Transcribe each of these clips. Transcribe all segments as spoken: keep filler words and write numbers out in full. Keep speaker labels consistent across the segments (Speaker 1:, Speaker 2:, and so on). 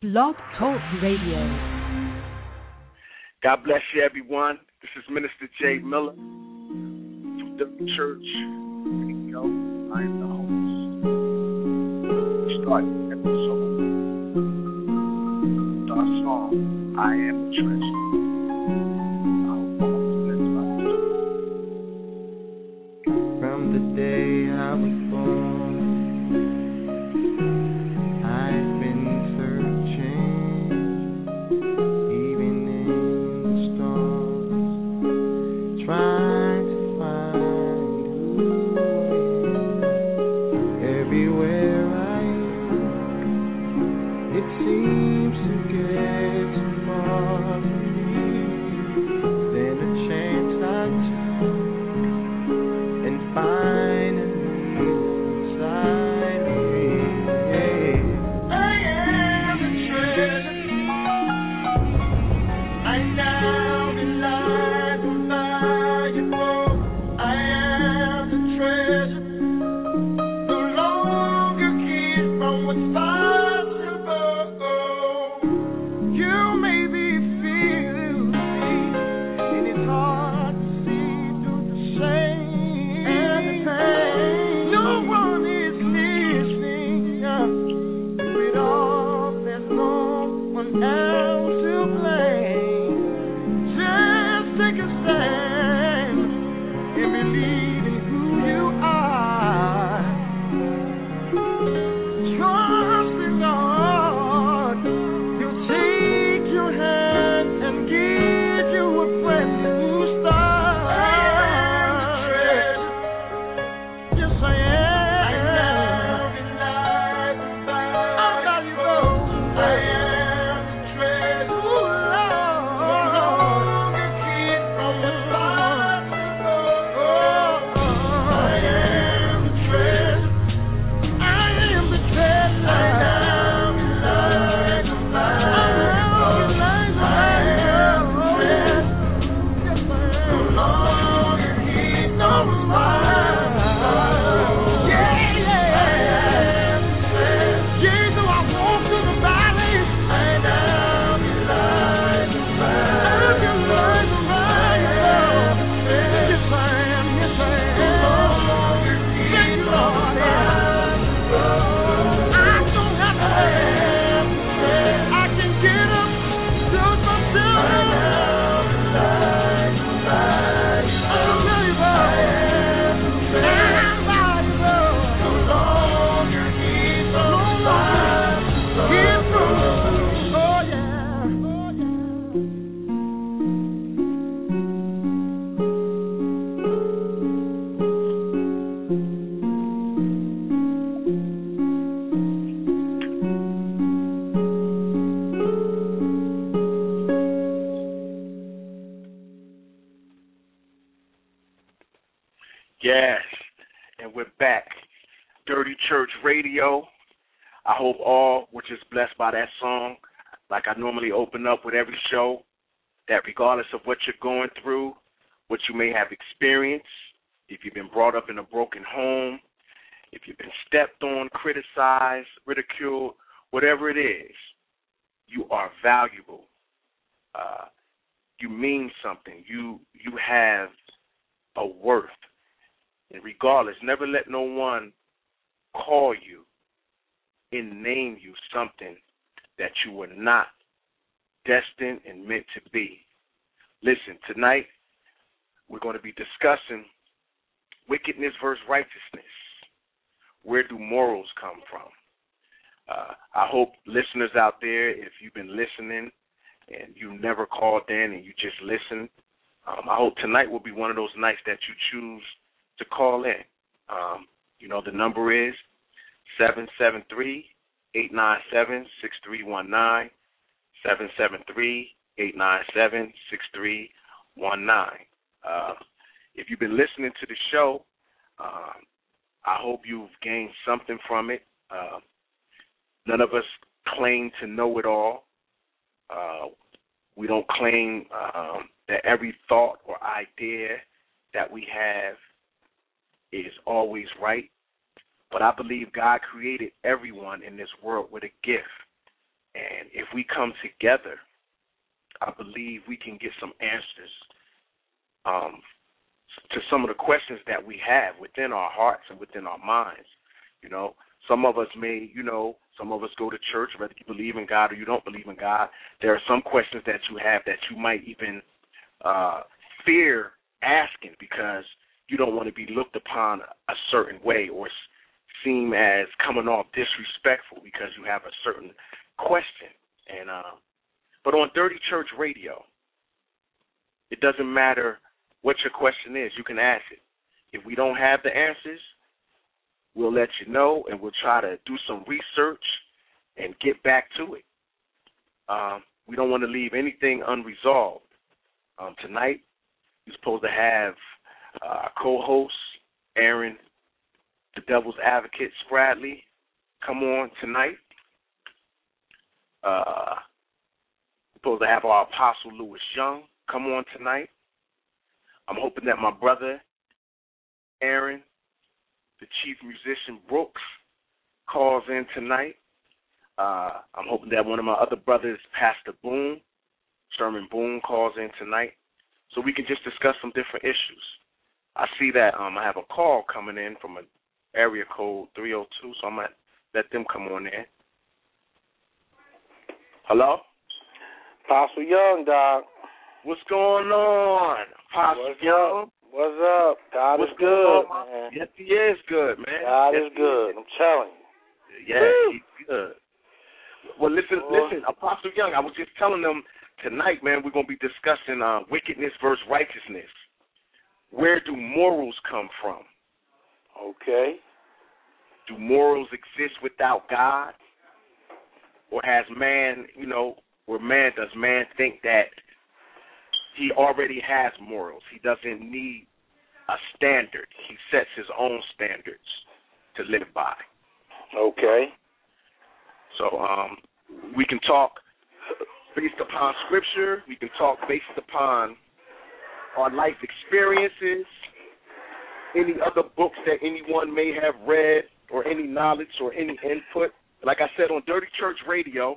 Speaker 1: Blog Talk Radio.
Speaker 2: God bless you, everyone. This is Minister Jay Miller from the Church Radio. I am the host. Start the episode with our song, I Am the Treasure. I hope all is blessed by it.
Speaker 3: From the day I was born, I've been searching, even in the storms, trying to find who I am. Everywhere I am, it seems to get too far from me. Then a chance I took, and finally inside of me, I am the treasure. I now rely on valuable. I am the treasure. No longer keep from what's possible. You may be feeling me, and it's hard to see through the shame and the pain. No one is listening to it all. There's no one else to blame. Just take a stand and believe in who you are. Trust in God. He'll take your hand and give you a brand new start. Yes, I am. I'm valuable. I am the treasure. No longer keep from what's possible. I am the treasure. I am the treasure. I am the
Speaker 2: Yes, and we're back. Dirty Church Radio. I hope all were just blessed by that song. Like I normally open up with every show, that regardless of what you're going through, what you may have experienced, if you've been brought up in a broken home, if you've been stepped on, criticized, ridiculed, whatever it is, you are valuable. Uh, you mean something. You you have a worth. And regardless, never let no one call you and name you something that you were not destined and meant to be. Listen, tonight we're going to be discussing wickedness versus righteousness. Where do morals come from? Uh, I hope listeners out there, if you've been listening and you never called in and you just listened, um, I hope tonight will be one of those nights that you choose to call in. Um, you know, the number is seven seven three, eight nine seven, six three one nine, seven seven three, eight nine seven, six three one nine. Uh, if you've been listening to the show, um, I hope you've gained something from it. Uh, none of us claim to know it all. Uh, we don't claim um, that every thought or idea that we have is always right. But I believe God created everyone in this world with a gift. And if we come together, I believe we can get some answers um, to some of the questions that we have within our hearts and within our minds. You know, some of us may, you know, some of us go to church, whether you believe in God or you don't believe in God. There are some questions that you have that you might even uh, fear asking because you don't want to be looked upon a certain way or seem as coming off disrespectful because you have a certain question. And uh, but on Dirty Church Radio, it doesn't matter what your question is. You can ask it. If we don't have the answers, we'll let you know, and we'll try to do some research and get back to it. Um, we don't want to leave anything unresolved. Um, tonight, we're supposed to have uh, co-host Aaron, the Devil's Advocate Spradley, come on tonight. Uh, we're supposed to have our Apostle Lewis Young come on tonight. I'm hoping that my brother Aaron, the chief musician Brooks, calls in tonight. Uh, I'm hoping that one of my other brothers, Pastor Boone, Sherman Boone, calls in tonight so we can just discuss some different issues. I see that um, I have a call coming in from an area code three oh two, so I might let them come on in. Hello?
Speaker 4: Apostle Young, Doc.
Speaker 2: What's going on, Apostle
Speaker 4: What's
Speaker 2: Young?
Speaker 4: Up? What's up? God
Speaker 2: What's
Speaker 4: is good,
Speaker 2: on,
Speaker 4: man.
Speaker 2: Yes, he is good, man.
Speaker 4: God
Speaker 2: yes,
Speaker 4: is good. I'm telling you.
Speaker 2: Yeah,
Speaker 4: Woo.
Speaker 2: he's good. Well, listen,
Speaker 4: Boy.
Speaker 2: listen, Apostle Young, I was just telling them tonight, man, we're going to be discussing uh, wickedness versus righteousness. Where do morals come from?
Speaker 4: Okay.
Speaker 2: Do morals exist without God? Or has man, you know, or man, does man think that he already has morals? He doesn't need a standard. He sets his own standards to live by.
Speaker 4: Okay.
Speaker 2: So um, we can talk based upon Scripture. We can talk based upon our life experiences, any other books that anyone may have read, or any knowledge or any input. Like I said, on Dirty Church Radio,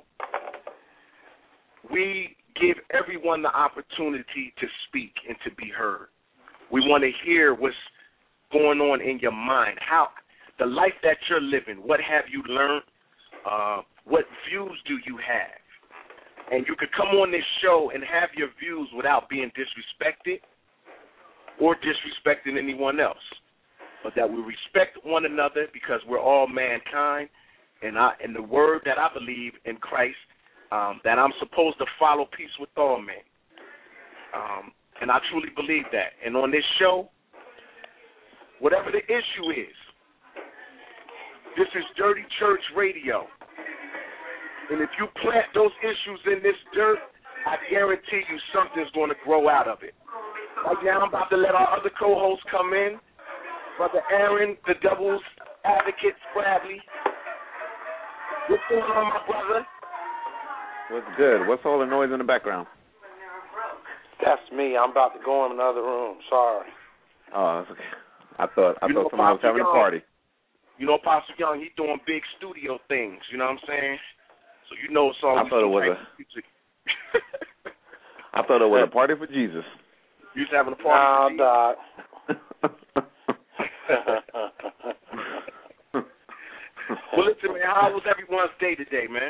Speaker 2: we give everyone the opportunity to speak and to be heard. We want to hear what's going on in your mind, how the life that you're living, what have you learned, uh, what views do you have? And you could come on this show and have your views without being disrespected or disrespecting anyone else, but that we respect one another because we're all mankind, and I, and the word that I believe in Christ, um, that I'm supposed to follow peace with all men. Um, and I truly believe that. And on this show, whatever the issue is, this is Dirty Church Radio. And if you plant those issues in this dirt, I guarantee you something's going to grow out of it. Right now, I'm about to let our other co-hosts come in. Brother Aaron, the Devil's Advocate Spradley. What's going on, my brother?
Speaker 5: What's good? What's all the noise in the background?
Speaker 4: That's me. I'm about to go in another room. Sorry.
Speaker 5: Oh, that's okay. I thought I
Speaker 2: You
Speaker 5: thought
Speaker 2: know,
Speaker 5: someone was
Speaker 2: Apostle
Speaker 5: having
Speaker 2: Young,
Speaker 5: a party.
Speaker 2: You know, Apostle Young, he's doing big studio things. You know what I'm saying? So you know it's always
Speaker 5: I thought it was a. I thought it was a party for Jesus.
Speaker 2: You was having a party.
Speaker 4: Nah,
Speaker 2: for
Speaker 4: Doc.
Speaker 2: Well, listen, man, how was everyone's day today, man?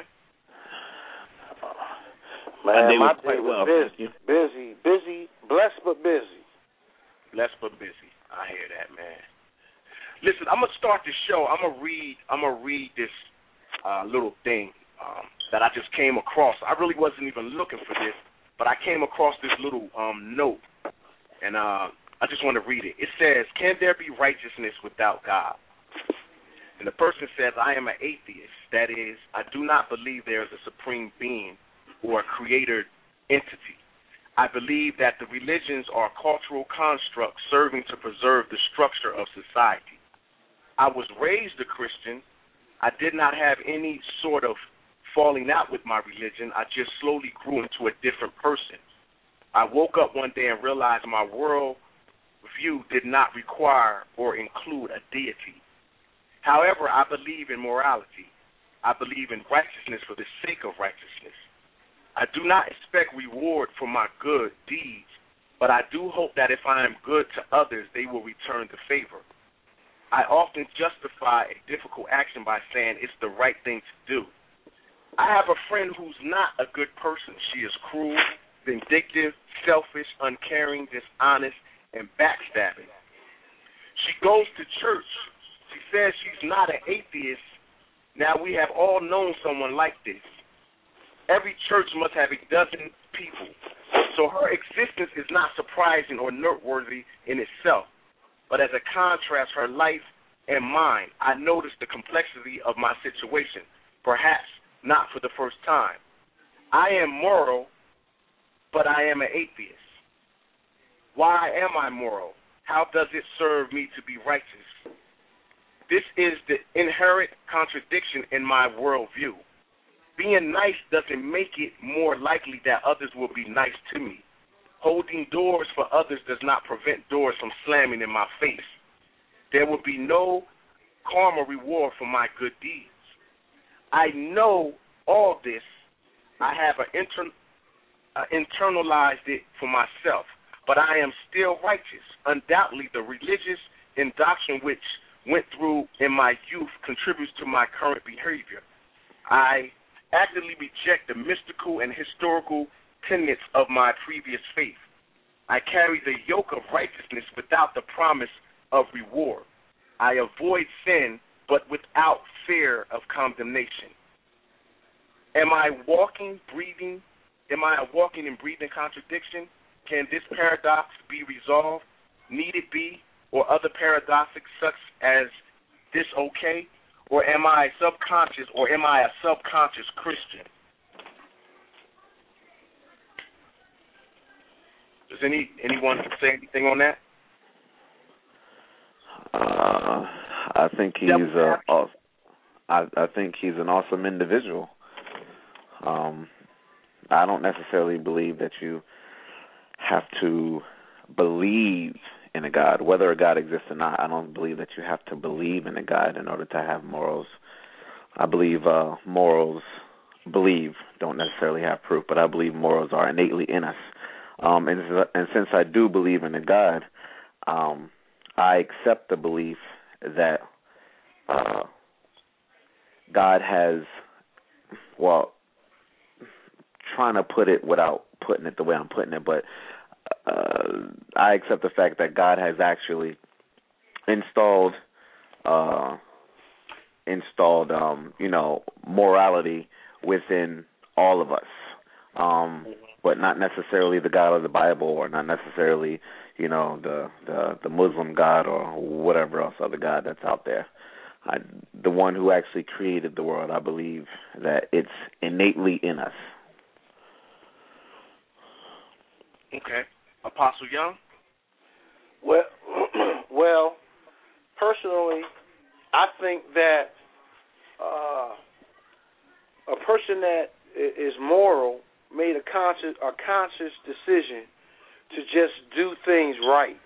Speaker 4: Man,
Speaker 5: my day
Speaker 4: my
Speaker 5: was quite
Speaker 4: day was
Speaker 5: well,
Speaker 4: busy,
Speaker 5: thank you.
Speaker 4: busy, busy, blessed but busy.
Speaker 2: Blessed but busy. I hear that, man. Listen, I'm gonna start the show. I'm gonna read. I'm gonna read this uh, little thing um, that I just came across. I really wasn't even looking for this, but I came across this little um, note, and uh, I just want to read it. It says, "Can there be righteousness without God?" And the person says, "I am an atheist. That is, I do not believe there is a supreme being or a creator entity. I believe that the religions are cultural constructs serving to preserve the structure of society. I was raised a Christian. I did not have any sort of falling out with my religion. I just slowly grew into a different person. I woke up one day and realized my world view did not require or include a deity. However, I believe in morality. I believe in righteousness for the sake of righteousness. I do not expect reward for my good deeds, but I do hope that if I am good to others, they will return the favor. I often justify a difficult action by saying it's the right thing to do. I have a friend who's not a good person. She is cruel, vindictive, selfish, uncaring, dishonest, and backstabbing. She goes to church. She says she's not an atheist. Now, we have all known someone like this. Every church must have a dozen people. So her existence is not surprising or noteworthy in itself. But as a contrast, her life and mine, I noticed the complexity of my situation, perhaps not for the first time. I am moral, but I am an atheist. Why am I moral? How does it serve me to be righteous? This is the inherent contradiction in my worldview. Being nice doesn't make it more likely that others will be nice to me. Holding doors for others does not prevent doors from slamming in my face. There will be no karma reward for my good deeds. I know all this. I have a inter- uh, internalized it for myself, but I am still righteous. Undoubtedly, the religious indoctrination which went through in my youth contributes to my current behavior. I actively reject the mystical and historical tenets of my previous faith. I carry the yoke of righteousness without the promise of reward. I avoid sin, but without fear of condemnation. Am I walking, breathing? Am I a walking and breathing contradiction? Can this paradox be resolved? Need it be? Or other paradoxes such as this okay? Or am I subconscious, or am I a subconscious Christian? Does any anyone say anything on that?
Speaker 5: Uh, I think he's a, uh, I, I think he's an awesome individual. Um, I don't necessarily believe that you have to believe in a God, whether a God exists or not. I don't believe that you have to believe in a God in order to have morals. I believe uh, morals, believe, don't necessarily have proof, but I believe morals are innately in us. Um, and, and since I do believe in a God, um, I accept the belief that uh, God has, well, trying to put it without putting it the way I'm putting it, but uh, I accept the fact that God has actually installed, uh, installed, um, you know, morality within all of us. Um, but not necessarily the God of the Bible, or not necessarily, you know, the, the, the Muslim God or whatever else other God that's out there. I, the one who actually created the world, I believe that it's innately in us.
Speaker 2: Okay. Apostle Young?
Speaker 4: Well, well, personally, I think that uh, a person that is moral made a conscious a conscious decision to just do things right.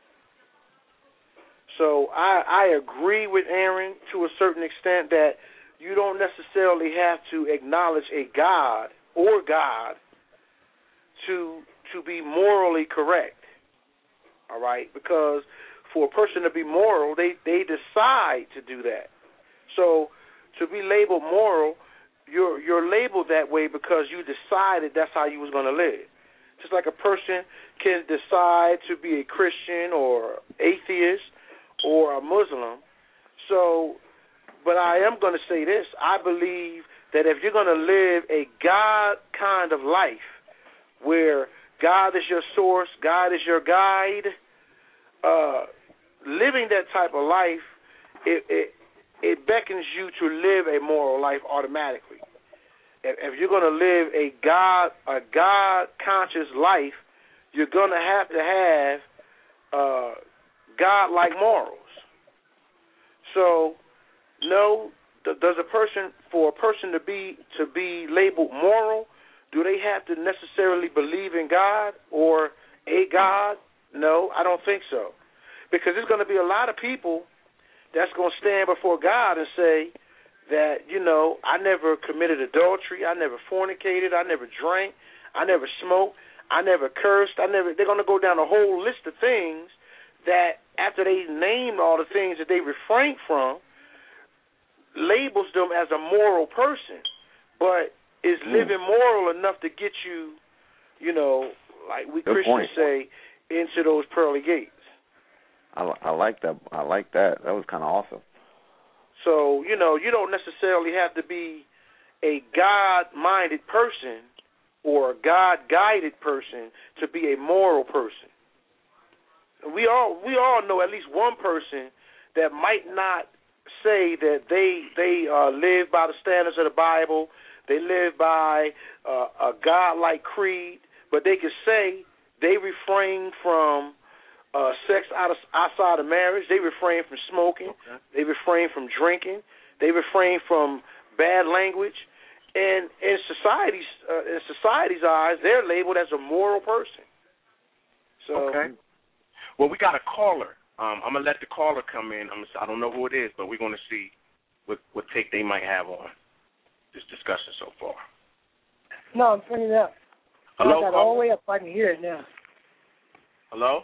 Speaker 4: So I, I agree with Aaron to a certain extent that you don't necessarily have to acknowledge a God or God to to be morally correct. All right? Because for a person to be moral, they, they decide to do that. So to be labeled moral, you're you're labeled that way because you decided that's how you was going to live. Just like a person can decide to be a Christian or atheist or a Muslim. So, but I am going to say this. I believe that if you're going to live a God kind of life where God is your source, God is your guide, uh, living that type of life, it, it it beckons you to live a moral life automatically. If, if you're going to live a God a God conscious life, you're going to have to have uh, God-like morals. So, no, th- does a person for a person to be to be labeled moral, do they have to necessarily believe in God or a God? No, I don't think so, because there's going to be a lot of people that's going to stand before God and say, that, you know, I never committed adultery, I never fornicated, I never drank, I never smoked, I never cursed, I never. They're going to go down a whole list of things that, after they named all the things that they refrain from, labels them as a moral person, but is mm. living moral enough to get you, you know, like we Good Christians point. say, into those pearly gates.
Speaker 5: I, I like that. I like that. That was kind of awesome.
Speaker 4: So, you know, you don't necessarily have to be a God-minded person or a God-guided person to be a moral person. We all we all know at least one person that might not say that they they uh, live by the standards of the Bible, they live by uh, a God-like creed, but they can say they refrain from uh, sex out of, outside of marriage, they refrain from smoking, okay. they refrain from drinking, they refrain from bad language, and in society's uh, in society's eyes, they're labeled as a moral person. So.
Speaker 2: Okay. Well, we got a caller. Um, I'm going to let the caller come in. I'm gonna, I don't know who it is, but we're going to see what, what take they might have on this discussion so far.
Speaker 6: No, I'm turning it up.
Speaker 2: Hello,
Speaker 6: I got all the way up. I can hear it now.
Speaker 2: Hello?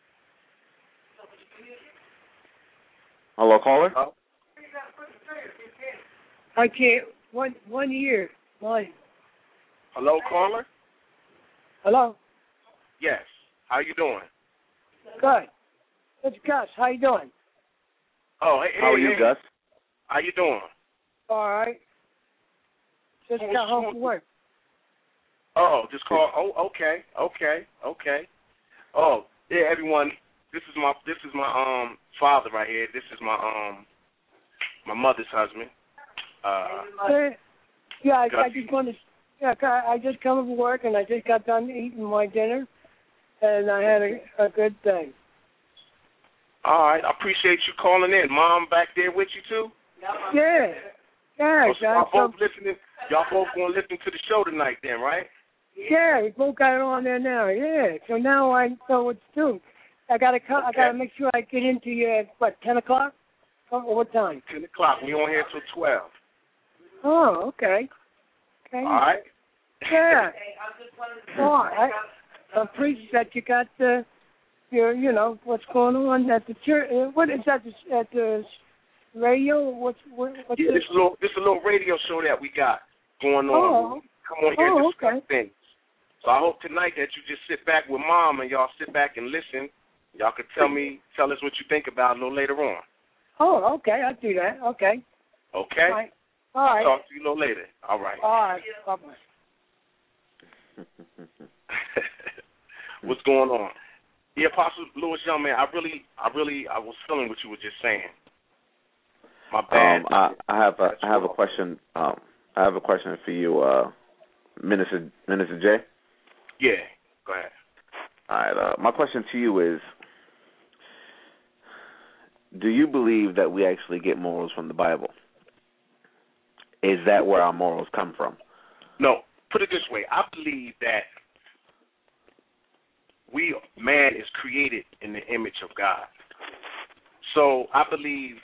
Speaker 5: Hello, caller?
Speaker 2: Hello?
Speaker 6: I can't. One, one year. Mine.
Speaker 2: Hello, caller?
Speaker 6: Hello?
Speaker 2: Yes. How you doing?
Speaker 6: Good. It's Gus. How you doing?
Speaker 2: Oh, hey,
Speaker 5: How are you,
Speaker 2: hey.
Speaker 5: Gus?
Speaker 2: How you doing?
Speaker 6: All right. Just
Speaker 2: Who's,
Speaker 6: got home
Speaker 2: who,
Speaker 6: from work.
Speaker 2: Oh, just call. Oh, okay, okay, okay. Oh, yeah, everyone. This is my this is my um father right here. This is my um my mother's husband. Uh,
Speaker 6: uh, yeah, I, I just wanted. Yeah, I just come from work and I just got done eating my dinner. And I had a, a good day.
Speaker 2: All right. I appreciate you calling in. Mom back there with you, too?
Speaker 6: Yeah. Yeah.
Speaker 2: Oh, so y'all both listening. Y'all both going to listen to the show tonight then, right?
Speaker 6: Yeah. We both got it on there now. Yeah. So now I know what to do. I got to okay. I got to make sure I get into you at, what, ten o'clock? Or what time?
Speaker 2: ten o'clock. We on here till twelve.
Speaker 6: Oh, okay. Okay.
Speaker 2: All right.
Speaker 6: Yeah. Oh, I, I'm pleased that you got the, your, you know, what's going on at the church. What is that at the radio? What's what? What's
Speaker 2: yeah, this a little this a little radio show that we got going on.
Speaker 6: Oh,
Speaker 2: come on here
Speaker 6: oh,
Speaker 2: and discuss
Speaker 6: okay.
Speaker 2: things. So I hope tonight that you just sit back with Mom and y'all sit back and listen. Y'all can tell me, tell us what you think about it a little later on.
Speaker 6: Oh, okay, I'll do that. Okay.
Speaker 2: Okay.
Speaker 6: All right. All right.
Speaker 2: Talk to you a little later. All right.
Speaker 6: All right. Bye-bye.
Speaker 2: What's going on? Yeah, Apostle Louis Young, man, I really, I really, I was feeling what you were just saying. My bad.
Speaker 5: Um, I, I have a, I have a question. Um, I have a question for you, uh, Minister Minister J.
Speaker 2: Yeah, go ahead.
Speaker 5: All right. Uh, my question to you is: do you believe that we actually get morals from the Bible? Is that where our morals come from?
Speaker 2: No. Put it this way: I believe that we, man, is created in the image of God. So I believe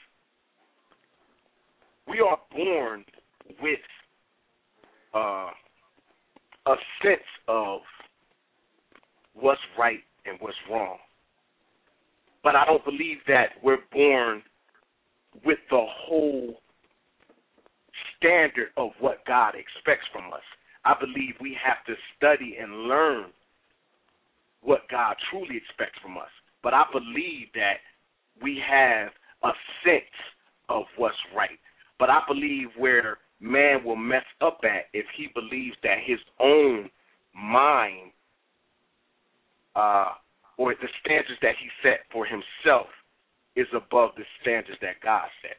Speaker 2: we are born with uh, a sense of what's right and what's wrong. But I don't believe that we're born with the whole standard of what God expects from us. I believe we have to study and learn what God truly expects from us. But I believe that we have a sense of what's right. But I believe where man will mess up at if he believes that his own mind uh, or the standards that he set for himself is above the standards that God set.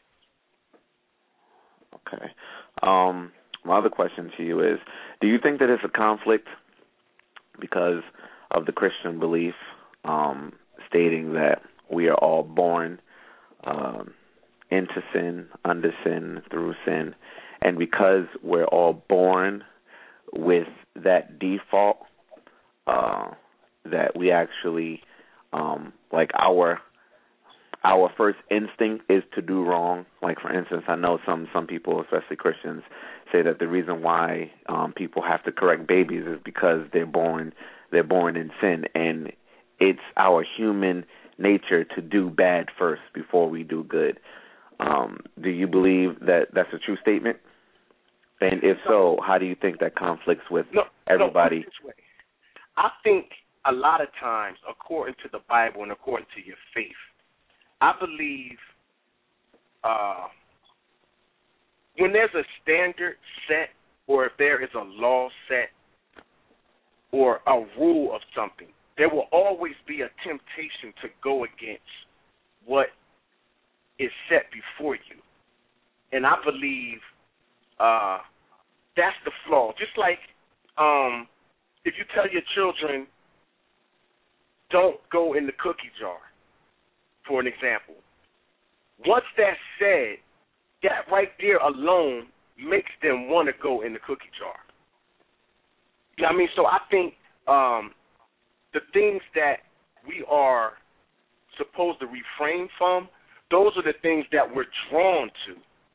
Speaker 5: Okay. Um, my other question to you is, do you think that it's a conflict because of the Christian belief um, stating that we are all born um, into sin, under sin, through sin, and because we're all born with that default, uh, that we actually, um, like our our first instinct is to do wrong. Like, for instance, I know some some people, especially Christians, say that the reason why um, people have to correct babies is because they're born they're born in sin, and it's our human nature to do bad first before we do good. Um, do you believe that that's a true statement? And if so, how do you think that conflicts with
Speaker 2: no,
Speaker 5: everybody?
Speaker 2: No, this way. I think a lot of times, according to the Bible and according to your faith, I believe uh, when there's a standard set, or if there is a law set, or a rule of something, there will always be a temptation to go against what is set before you. And I believe uh, that's the flaw. Just like um, if you tell your children, don't go in the cookie jar, for an example. Once that's said, that right there alone makes them want to go in the cookie jar. You know what I mean? So I think um, the things that we are supposed to refrain from, those are the things that we're drawn to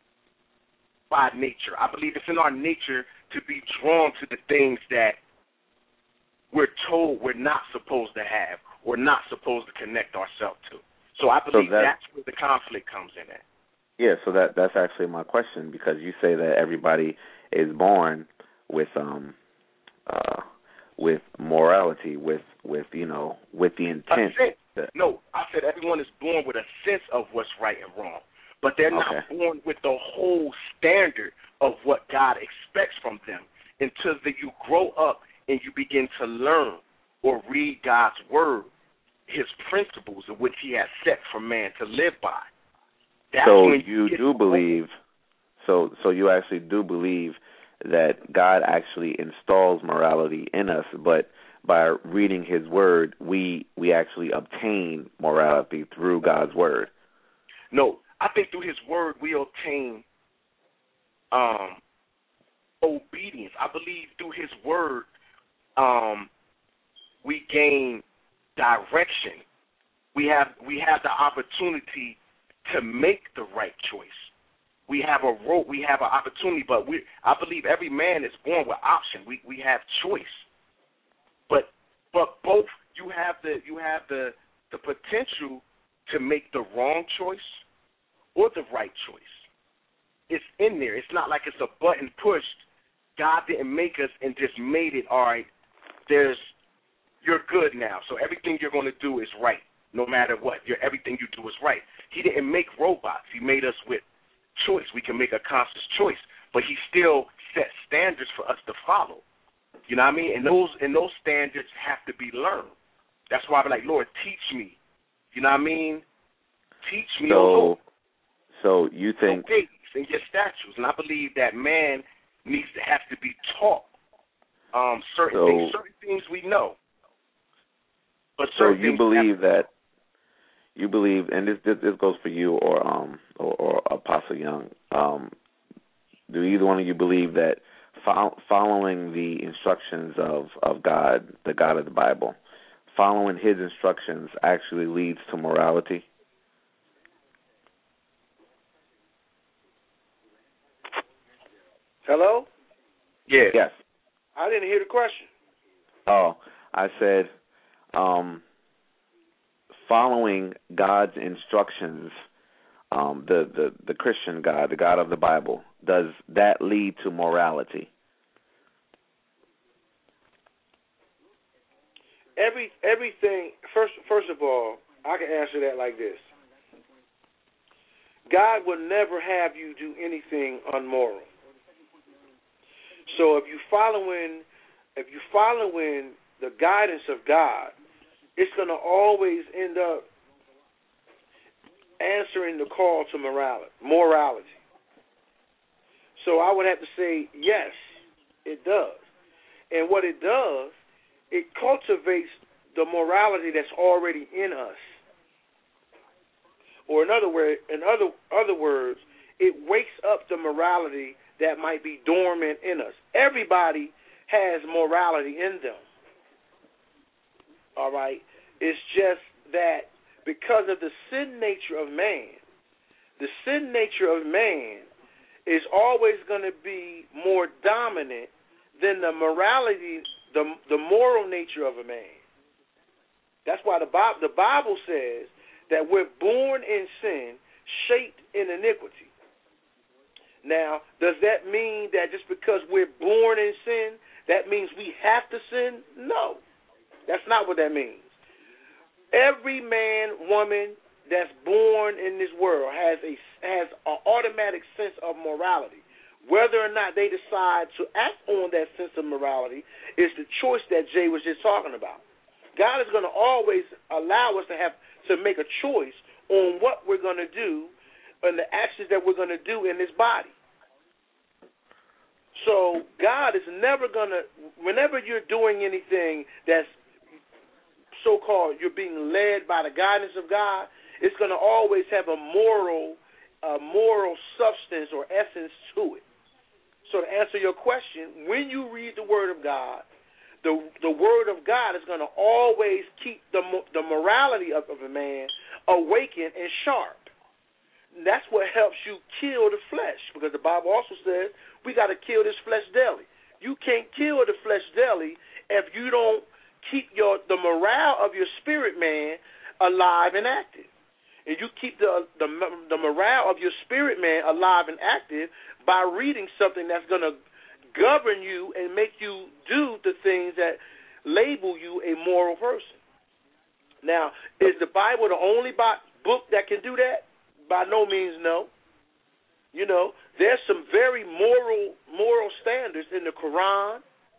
Speaker 2: by nature. I believe it's in our nature to be drawn to the things that we're told we're not supposed to have or not supposed to connect ourselves to. So I believe so that, that's where the conflict comes in at.
Speaker 5: Yeah, so that that's actually my question, because you say that everybody is born with um uh with morality, with with you know with the intent.
Speaker 2: That, no, I said everyone is born with a sense of what's right and wrong, but they're not
Speaker 5: okay.
Speaker 2: born with the whole standard of what God expects from them until that you grow up and you begin to learn or read God's word, his principles of which he has set for man to live by. That's
Speaker 5: so
Speaker 2: when
Speaker 5: you,
Speaker 2: you
Speaker 5: do believe, so so you actually do believe that God actually installs morality in us, but by reading his word, we we actually obtain morality through God's word.
Speaker 2: No, I think through his word we obtain um, obedience. I believe through his word um, we gain direction. We have we have the opportunity to make the right choice. We have a role, we have an opportunity, but we I believe every man is born with option. We we have choice. But but both you have the you have the the potential to make the wrong choice or the right choice. It's in there. It's not like it's a button pushed. God didn't make us and just made it, all right, there's you're good now. So everything you're going to do is right, no matter what. You're, everything you do is right. He didn't make robots. He made us with choice. We can make a conscious choice, but he still set standards for us to follow. You know what I mean? And those and those standards have to be learned. That's why I'm like, Lord, teach me. You know what I mean? Teach me.
Speaker 5: So,
Speaker 2: oh Lord.
Speaker 5: so you think
Speaker 2: obey and your statutes, and I believe that man needs to have to be taught um, certain
Speaker 5: so,
Speaker 2: things. Certain things we know, but
Speaker 5: so
Speaker 2: certain
Speaker 5: you
Speaker 2: things
Speaker 5: believe
Speaker 2: that
Speaker 5: you believe, and this, this this goes for you or um or, or Apostle Young. Um, do either one of you believe that fo- following the instructions of, of God, the God of the Bible, following his instructions actually leads to morality?
Speaker 4: Hello?
Speaker 2: Yeah.
Speaker 5: Yes.
Speaker 4: I didn't hear the question.
Speaker 5: Oh, I said, um, following God's instructions, um, the, the, the Christian God, the God of the Bible, does that lead to morality?
Speaker 4: Every everything first first of all, I can answer that like this. God will never have you do anything unmoral. So if you following if you following the guidance of God, it's gonna always end up answering the call to morality morality. So I would have to say yes, it does. And what it does, it cultivates the morality that's already in us. Or in other words, in other other words, it wakes up the morality that might be dormant in us. Everybody has morality in them. All right? It's just that because of the sin nature of man. The sin nature of man is always going to be more dominant than the morality, the the moral nature of a man. That's why the Bible, the Bible says that we're born in sin, shaped in iniquity. Now, does that mean that just because we're born in sin, that means we have to sin? No, that's not what that means. Every man, woman that's born in this world has a has an automatic sense of morality. Whether or not they decide to act on that sense of morality is the choice that Jay was just talking about. God is going to always allow us to have to make a choice on what we're going to do and the actions that we're going to do in this body. So God is never going to, whenever you're doing anything that's so-called you're being led by the guidance of God, it's going to always have a moral, a moral substance or essence to it. So to answer your question, when you read the Word of God, the the Word of God is going to always keep the the morality of, of a man awakened and sharp. And that's what helps you kill the flesh, because the Bible also says we got to kill this flesh daily. You can't kill the flesh daily if you don't keep your the morale of your spirit man alive and active. And you keep the, the the morale of your spirit man alive and active by reading something that's going to govern you and make you do the things that label you a moral person. Now, is the Bible the only book that can do that? By no means, no. You know, there's some very moral moral standards in the Quran.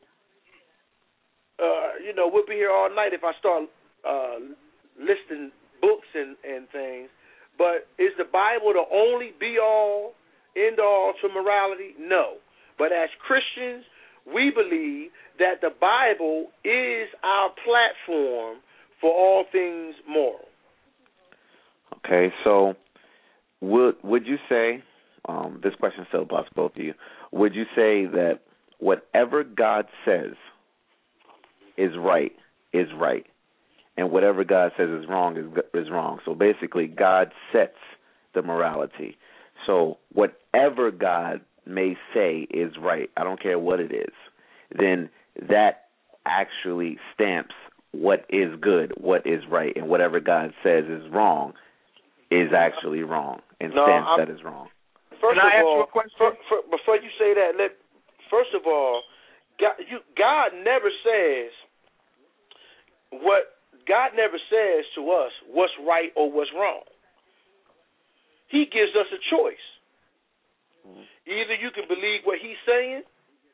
Speaker 4: Uh, you know, we'll be here all night if I start uh, listing books and, and things. But is the Bible the only be-all, end-all to morality? No. But as Christians, we believe that the Bible is our platform for all things moral.
Speaker 5: Okay, so would would you say, um, this question still applies to both of you, would you say that whatever God says is right is right, and whatever God says is wrong is is wrong? So basically, God sets the morality. So whatever God may say is right, I don't care what it is, then that actually stamps what is good, what is right, and whatever God says is wrong is actually wrong, and
Speaker 4: no,
Speaker 5: stamps
Speaker 4: I'm,
Speaker 5: that is wrong.
Speaker 4: First
Speaker 2: Can
Speaker 4: of
Speaker 2: I ask
Speaker 4: all,
Speaker 2: you a question?
Speaker 4: For, for, before you say that, let first of all, God, you, God never says what God never says to us what's right or what's wrong. He gives us a choice. Mm-hmm. Either you can believe what He's saying,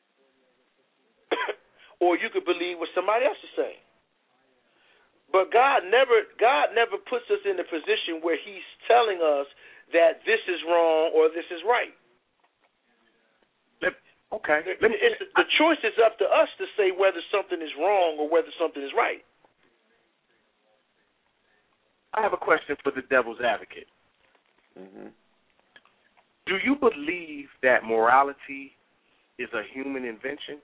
Speaker 4: or you can believe what somebody else is saying. But God never, God never puts us in a position where He's telling us that this is wrong or this is right.
Speaker 2: Let, okay.
Speaker 4: Let me, it's, the choice is up to us to say whether something is wrong or whether something is right.
Speaker 2: I have a question for the devil's advocate.
Speaker 5: Mm-hmm.
Speaker 2: Do you believe that morality is a human invention?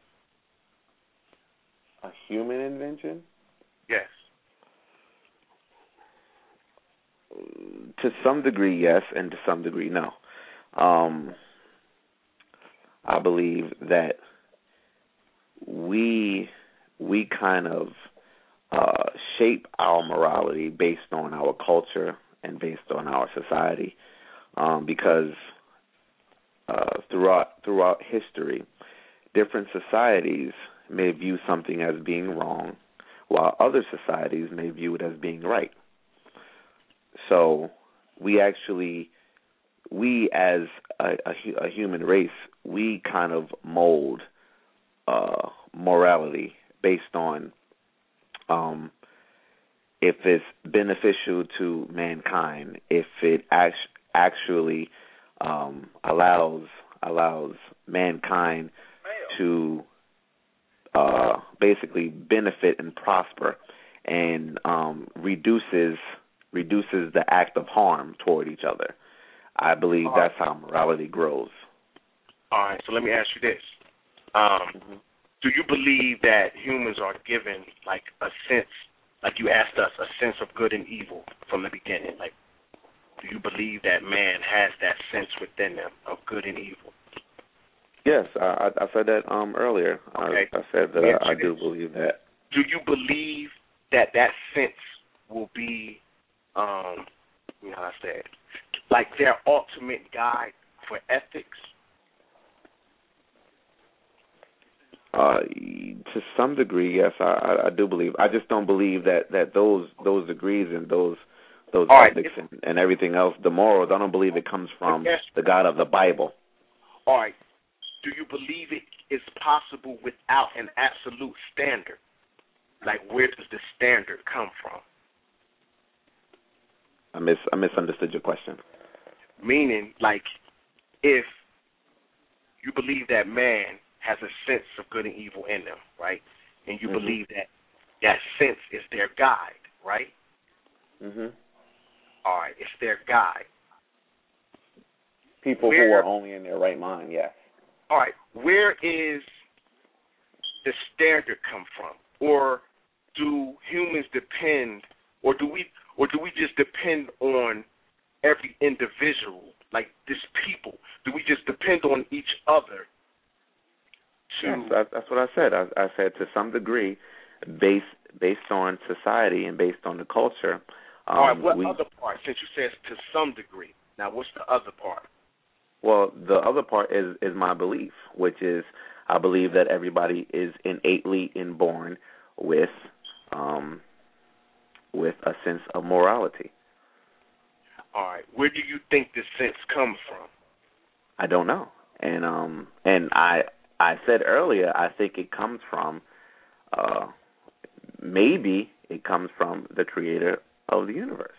Speaker 5: A human invention?
Speaker 2: Yes.
Speaker 5: To some degree, yes, and to some degree, no. Um, I believe that we we kind of uh, shape our morality based on our culture and based on our society, um, because uh, throughout throughout history, different societies may view something as being wrong, while other societies may view it as being right. So we actually, we as a, a, a human race, we kind of mold uh, morality based on um, if it's beneficial to mankind, if it act- actually um, allows allows mankind to uh, basically benefit and prosper, and um, reduces reduces the act of harm toward each other. I believe
Speaker 2: All
Speaker 5: that's
Speaker 2: right.
Speaker 5: how morality grows.
Speaker 2: All right, so let me ask you this. Um,
Speaker 5: Mm-hmm.
Speaker 2: Do you believe that humans are given, like, a sense like you asked us, a sense of good and evil from the beginning. Like, do you believe that man has that sense within them of good and evil?
Speaker 5: Yes, I, I said that um, earlier.
Speaker 2: Okay.
Speaker 5: I, I said that I, I do believe that.
Speaker 2: Do you believe that that sense will be, um, you know how I said, like their ultimate guide for ethics?
Speaker 5: Uh, to some degree, yes, I, I, I do believe. I just don't believe that, that those those degrees and those those
Speaker 2: All right,
Speaker 5: ethics and, and everything else, the morals, I don't believe it comes from the God of the Bible.
Speaker 2: All right. Do you believe it is possible without an absolute standard? Like, where does the standard come from?
Speaker 5: I mis I misunderstood your question.
Speaker 2: Meaning, like, if you believe that man has a sense of good and evil in them, right? And you
Speaker 5: mm-hmm.
Speaker 2: believe that that sense is their guide, right?
Speaker 5: Mhm.
Speaker 2: All right, it's their guide.
Speaker 5: People
Speaker 2: where,
Speaker 5: who are only in their right mind, yes.
Speaker 2: All right, where is the standard come from? Or do humans depend, or do we, or do we just depend on every individual, like this people? Do we just depend on each other? To
Speaker 5: yes, that, that's what I said. I, I said to some degree, based based on society and based on the culture. Um,
Speaker 2: All right, what
Speaker 5: we,
Speaker 2: other part? Since you said to some degree, now what's the other part?
Speaker 5: Well, the other part is, is my belief, which is I believe that everybody is innately inborn with um, with a sense of morality.
Speaker 2: All right, where do you think this sense comes from?
Speaker 5: I don't know, and um, and I I said earlier I think it comes from uh, maybe it comes from the Creator of the universe.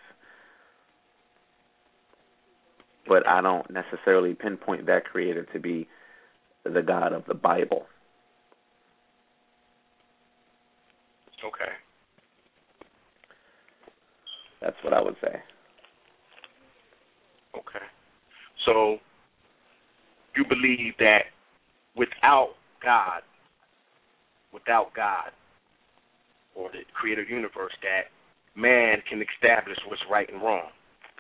Speaker 5: But I don't necessarily pinpoint that creator to be the God of the Bible.
Speaker 2: Okay.
Speaker 5: That's what I would say.
Speaker 2: Okay. So you believe that without God, without God, or the creator of the universe, that man can establish what's right and wrong.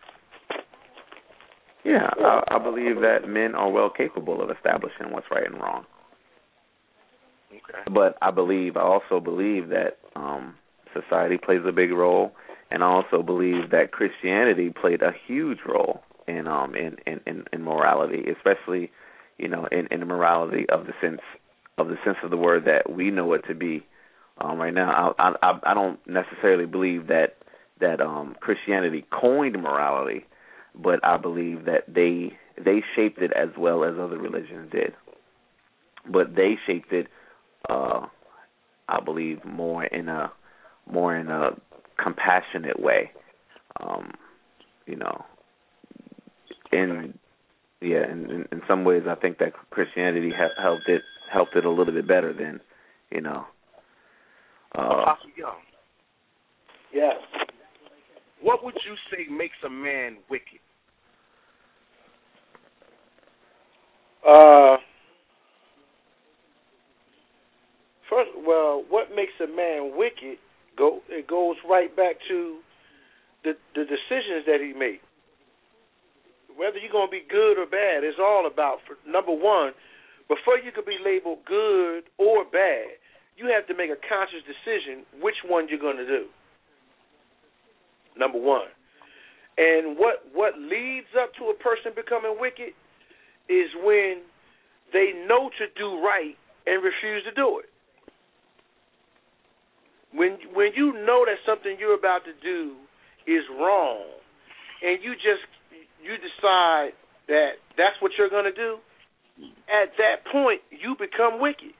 Speaker 5: Yeah, I, I believe that men are well capable of establishing what's right and wrong.
Speaker 2: Okay.
Speaker 5: But I believe, I also believe that um, society plays a big role, and I also believe that Christianity played a huge role in um in, in, in, in morality, especially, you know, in, in the morality of the sense of the sense of the word that we know it to be um, right now. I, I I don't necessarily believe that that um, Christianity coined morality, but I believe that they they shaped it as well as other religions did. But they shaped it, uh, I believe, more in a more in a compassionate way. Um, you know, in yeah, in, in, in some ways, I think that Christianity ha- helped it helped it a little bit better than, you know. Uh,
Speaker 2: Apostle Young.
Speaker 4: Yes.
Speaker 2: What would you say makes a man wicked?
Speaker 4: Uh, first, well, what makes a man wicked? Go. It goes right back to the the decisions that he makes. Whether you're gonna be good or bad, it's all about for, number one. Before you could be labeled good or bad, you have to make a conscious decision which one you're gonna do. Number one. And what what leads up to a person becoming wicked is when they know to do right and refuse to do it. When when you know that something you're about to do is wrong, and you just you decide that that's what you're going to do, at that point you become wicked.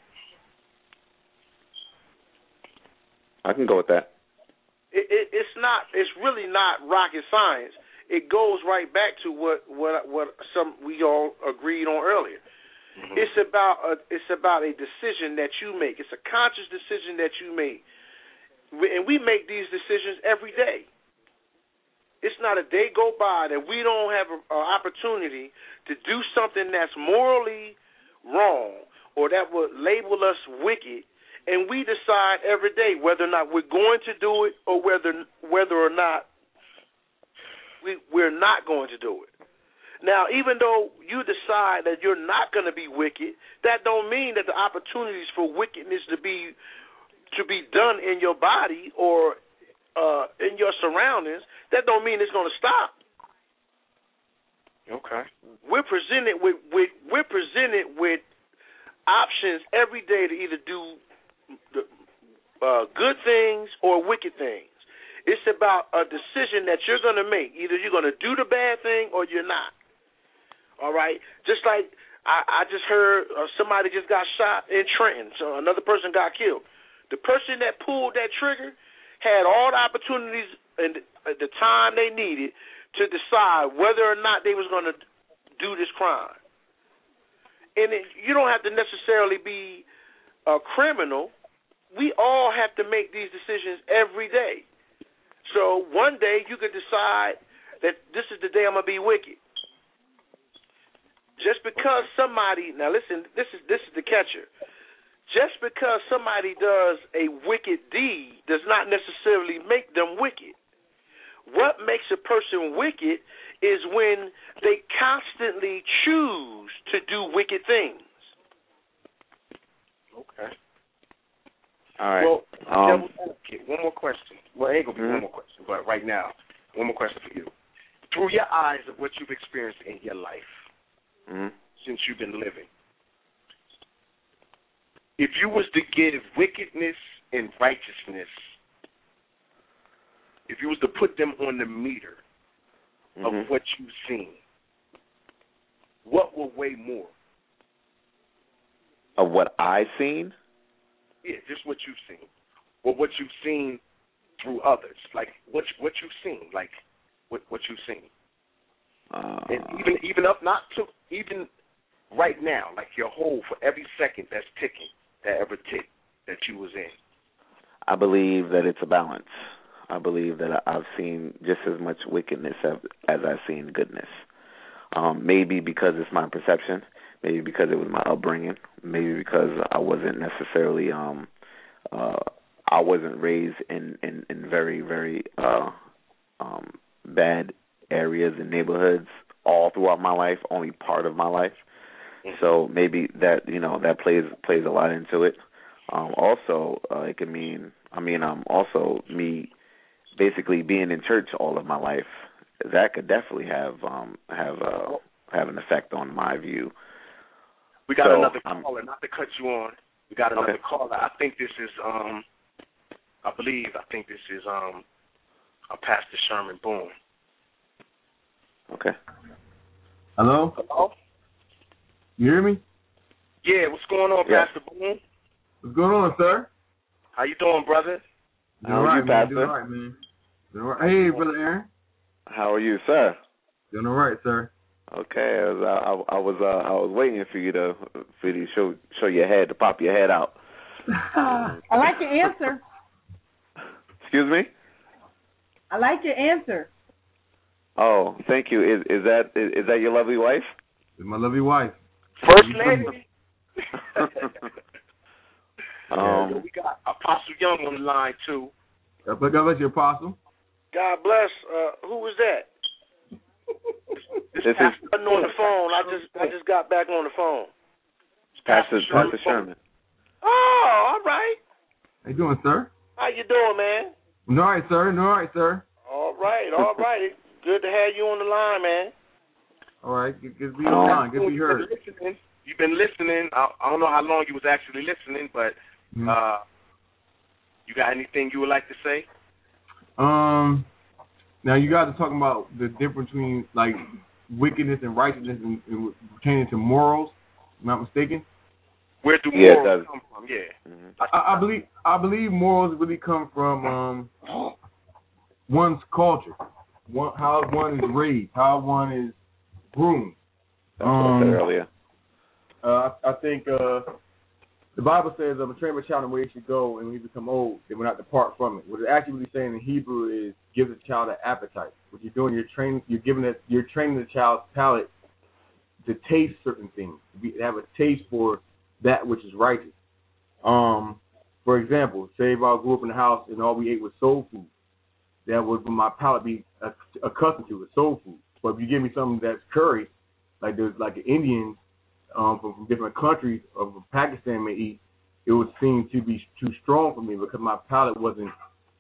Speaker 5: I can go with that.
Speaker 4: It, it, it's not. It's really not rocket science. It goes right back to what what what some we all agreed on earlier. Mm-hmm. It's about a it's about a decision that you make. It's a conscious decision that you make, and we make these decisions every day. It's not a day go by that we don't have an opportunity to do something that's morally wrong or that would label us wicked, and we decide every day whether or not we're going to do it or whether whether or not we we're not going to do it. Now, even though you decide that you're not going to be wicked, that don't mean that the opportunities for wickedness to be to be done in your body or uh, in your surroundings, that don't mean it's going to stop.
Speaker 2: Okay.
Speaker 4: We're presented with, with we're presented with options every day to either do the, uh, good things or wicked things. It's about a decision that you're going to make. Either you're going to do the bad thing or you're not. All right? Just like I, I just heard uh, somebody just got shot in Trenton, so another person got killed. The person that pulled that trigger had all the opportunities and at the time they needed to decide whether or not they was going to do this crime. And it, you don't have to necessarily be a criminal. We all have to make these decisions every day. So one day you could decide that this is the day I'm going to be wicked. Just because somebody, now listen, this is this is the catcher. Just because somebody does a wicked deed does not necessarily make them wicked. What makes a person wicked is when they constantly choose to do wicked things.
Speaker 2: Okay.
Speaker 5: All right.
Speaker 2: Well,
Speaker 5: um,
Speaker 2: okay, one more question. Well, it ain't going to be
Speaker 5: mm-hmm.
Speaker 2: one more question, but right now, one more question for you. Through your eyes of what you've experienced in your life,
Speaker 5: mm-hmm.
Speaker 2: since you've been living, if you was to give wickedness and righteousness, if you was to put them on the meter
Speaker 5: mm-hmm.
Speaker 2: of what you've seen, what will weigh more?
Speaker 5: Of what I've seen?
Speaker 2: Yeah, just what you've seen. Or what you've seen through others. Like, what what you've seen. Like, what what you've seen.
Speaker 5: Uh,
Speaker 2: And even even up, not to, even right now, like your whole, for every second that's ticking, that ever ticked, that you was in.
Speaker 5: I believe that it's a balance. I believe that I've seen just as much wickedness as, as I've seen goodness. Um, maybe because it's my perception, maybe because it was my upbringing, maybe because I wasn't necessarily, um, uh, I wasn't raised in, in, in very, very uh, um, bad areas and neighborhoods all throughout my life, only part of my life. So maybe that, you know, that plays plays a lot into it. Um, also, uh, it could mean, I mean, um, also me basically being in church all of my life. That could definitely have um, have uh, have an effect on my view.
Speaker 2: We got
Speaker 5: so,
Speaker 2: another
Speaker 5: um,
Speaker 2: caller. Not to cut you on. We got another
Speaker 5: okay.
Speaker 2: caller. I think this is, um, I believe, I think this is um, a Pastor Sherman Boone.
Speaker 5: Okay.
Speaker 7: Hello?
Speaker 2: Hello?
Speaker 7: You hear me?
Speaker 2: Yeah, what's going on,
Speaker 5: Yeah.
Speaker 2: Pastor Boone?
Speaker 7: What's going on, sir?
Speaker 2: How you doing, brother?
Speaker 7: Doing
Speaker 5: How
Speaker 7: all
Speaker 5: are
Speaker 7: right,
Speaker 5: you,
Speaker 7: man.
Speaker 5: Pastor?
Speaker 7: Doing all right, man. Doing all right. Hey, Brother Aaron.
Speaker 5: How are you, sir?
Speaker 7: Doing all right, sir.
Speaker 5: Okay, I was I, I was uh, I was waiting for you to for you to show show your head, to pop your head out.
Speaker 8: I like your answer.
Speaker 5: Excuse me?
Speaker 8: I like your answer.
Speaker 5: Oh, thank you. Is is that is, is that your lovely wife?
Speaker 7: It's my lovely wife.
Speaker 2: First lady.
Speaker 5: um,
Speaker 2: yeah, we got Apostle Young on the line too.
Speaker 7: God bless you, Apostle.
Speaker 4: God bless. Uh, who was that?
Speaker 2: This
Speaker 5: This is
Speaker 4: I on the phone. I just I just got back on the phone.
Speaker 5: Pastor Pastor Sherman.
Speaker 4: Oh, all right.
Speaker 7: How you doing, sir?
Speaker 4: How you doing, man?
Speaker 7: Doing all right, sir. Doing all right, sir.
Speaker 4: All right, all right. It's good to have you on the line, man.
Speaker 7: All right. Good, good to be
Speaker 5: Um,
Speaker 7: on line. Good to be
Speaker 2: You've
Speaker 7: heard.
Speaker 2: been listening. You've been listening. I, I don't know how long you was actually listening, but
Speaker 7: Mhm.
Speaker 2: uh, you got anything you would like to say?
Speaker 7: Um, now you guys are talking about the difference between like wickedness and righteousness and, and pertaining to morals. Am I not mistaken?
Speaker 2: Where do
Speaker 5: Yeah, it
Speaker 2: morals
Speaker 5: does.
Speaker 2: come from? Yeah.
Speaker 5: Mm-hmm.
Speaker 7: I, I believe I believe morals really come from um, one's culture, one, how one is raised, how one is groomed.
Speaker 5: That's what I said
Speaker 7: Um,
Speaker 5: earlier.
Speaker 7: Uh, I, I think uh, the Bible says, "I'm a train my child in the way he should go, and when he become old, they will not depart from it." What it's actually really saying in Hebrew is, "Give the child an appetite." What you're doing, you're training, you're giving it, you're training the child's palate to taste certain things, to be, to have a taste for that which is righteous. Um, for example, say if I grew up in the house and all we ate was soul food, that would my palate be accustomed to, is soul food. But if you give me something that's curry, like there's like the Indians um, from, from different countries of Pakistan may eat, it would seem to be too strong for me because my palate wasn't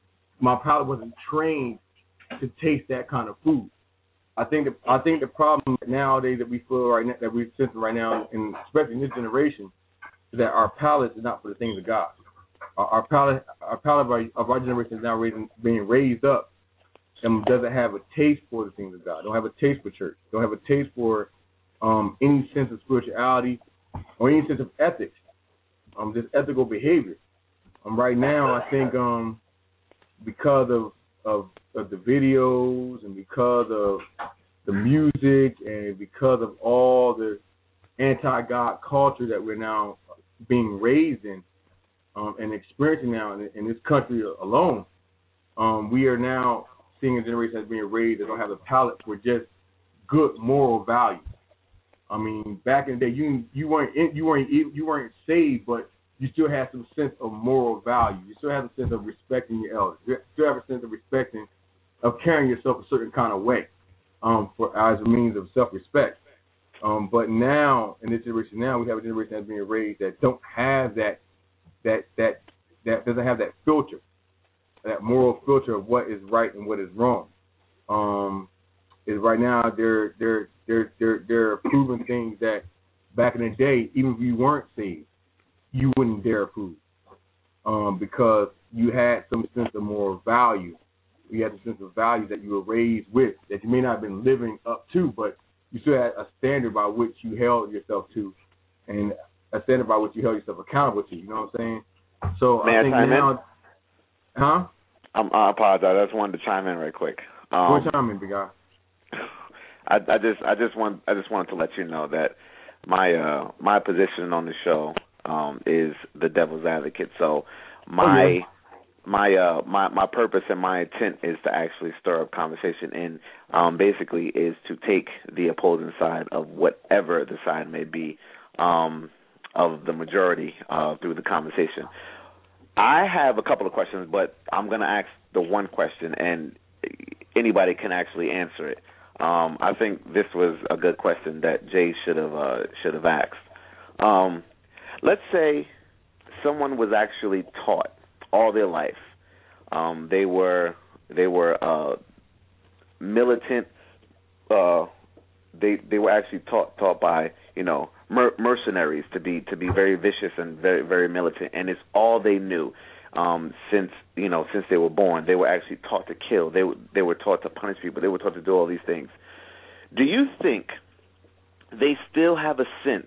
Speaker 7: my palate wasn't trained to taste that kind of food. I think the, I think the problem nowadays that we feel right now, that we're sensing right now, and especially in this generation, is that our palates is not for the things of God. Our, our palate, our palate of our, of our generation is now raising, being raised up, and doesn't have a taste for the things of God. Don't have a taste for church. Don't have a taste for um, any sense of spirituality or any sense of ethics. Um, just ethical behavior. Um, right now, I think um, because of, of of the videos and because of the music and because of all the anti-God culture that we're now being raised in um, and experiencing now in, in this country alone, um, we are now seeing a generation that's being raised that don't have a palate for just good moral values. I mean, back in the day, you you weren't in, you weren't you weren't saved, but you still had some sense of moral value. You still have a sense of respecting your elders. You still have a sense of respecting, of carrying yourself a certain kind of way, um, for as a means of self-respect. Um, but now, in this generation, now we have a generation that's being raised that don't have that, that that that doesn't have that filter, that moral filter of what is right and what is wrong. Um, is right now they're they're they're they're they're approving things that back in the day, even if you weren't saved, you wouldn't dare approve, um, because you had some sense of moral value. You had a sense of value that you were raised with that you may not have been living up to, but you still had a standard by which you held yourself to, and a standard by which you held yourself accountable to. You know what I'm saying? So
Speaker 5: May
Speaker 7: I think
Speaker 5: I chime
Speaker 7: now,
Speaker 5: in?
Speaker 7: huh?
Speaker 5: Um, I apologize. I just wanted to chime in right quick. Um,
Speaker 7: Go chime in, big guy.
Speaker 5: I, I just, I just want, I just wanted to let you know that my, uh, my position on the show um, is the devil's advocate. So my, oh, yeah. my, uh, my, my purpose and my intent is to actually stir up conversation, and um, basically is to take the opposing side of whatever the side may be um, of the majority uh, through the conversation. I have a couple of questions, but I'm going to ask the one question, and anybody can actually answer it. Um, I think this was a good question that Jay should have uh, should have asked. Um, let's say someone was actually taught all their life. Um, they were they were uh, militant. Uh, they they were actually taught taught by you know mer- mercenaries to be to be very vicious and very very militant, and it's all they knew. Um, since you know, since they were born, they were actually taught to kill. They they were taught to punish people. They were taught to do all these things. Do you think they still have a sense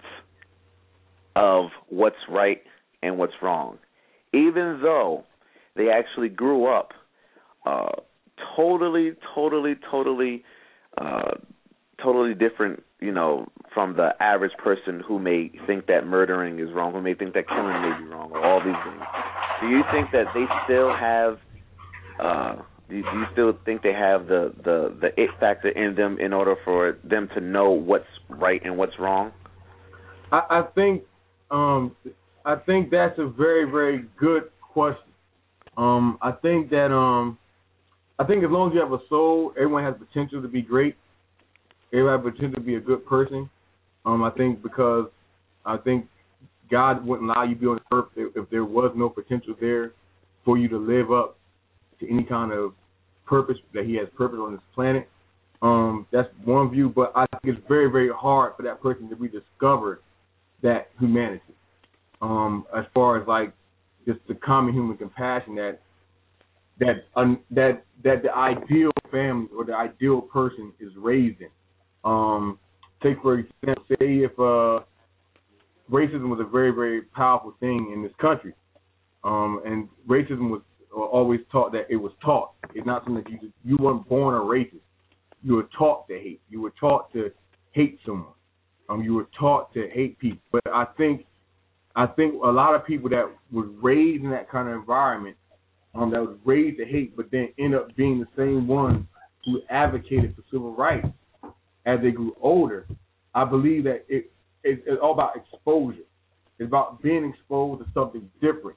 Speaker 5: of what's right and what's wrong, even though they actually grew up uh, totally, totally, totally, uh, totally different? You know, from the average person who may think that murdering is wrong, who may think that killing may be wrong, or all these things. Do you think that they still have, uh, do, you, do you still think they have the, the, the it factor in them in order for them to know what's right and what's wrong?
Speaker 7: I, I think um, I think that's a very, very good question. Um, I think that um, I think as long as you have a soul, everyone has potential to be great. Everyone has potential to be a good person. Um, I think because I think God wouldn't allow you to be on the earth if, if there was no potential there for you to live up to any kind of purpose, that he has purpose on this planet. Um, that's one view, but I think it's very, very hard for that person to rediscover that humanity. Um, as far as like just the common human compassion that that um, that that the ideal family or the ideal person is raised in. Um, take for example, say if uh, racism was a very, very powerful thing in this country, um, and racism was always taught that it was taught. It's not something that you you weren't born a racist. You were taught to hate. You were taught to hate someone. Um, you were taught to hate people. But I think I think a lot of people that was raised in that kind of environment, um, that was raised to hate, but then end up being the same ones who advocated for civil rights as they grew older. I believe that it, it it's all about exposure. It's about being exposed to something different.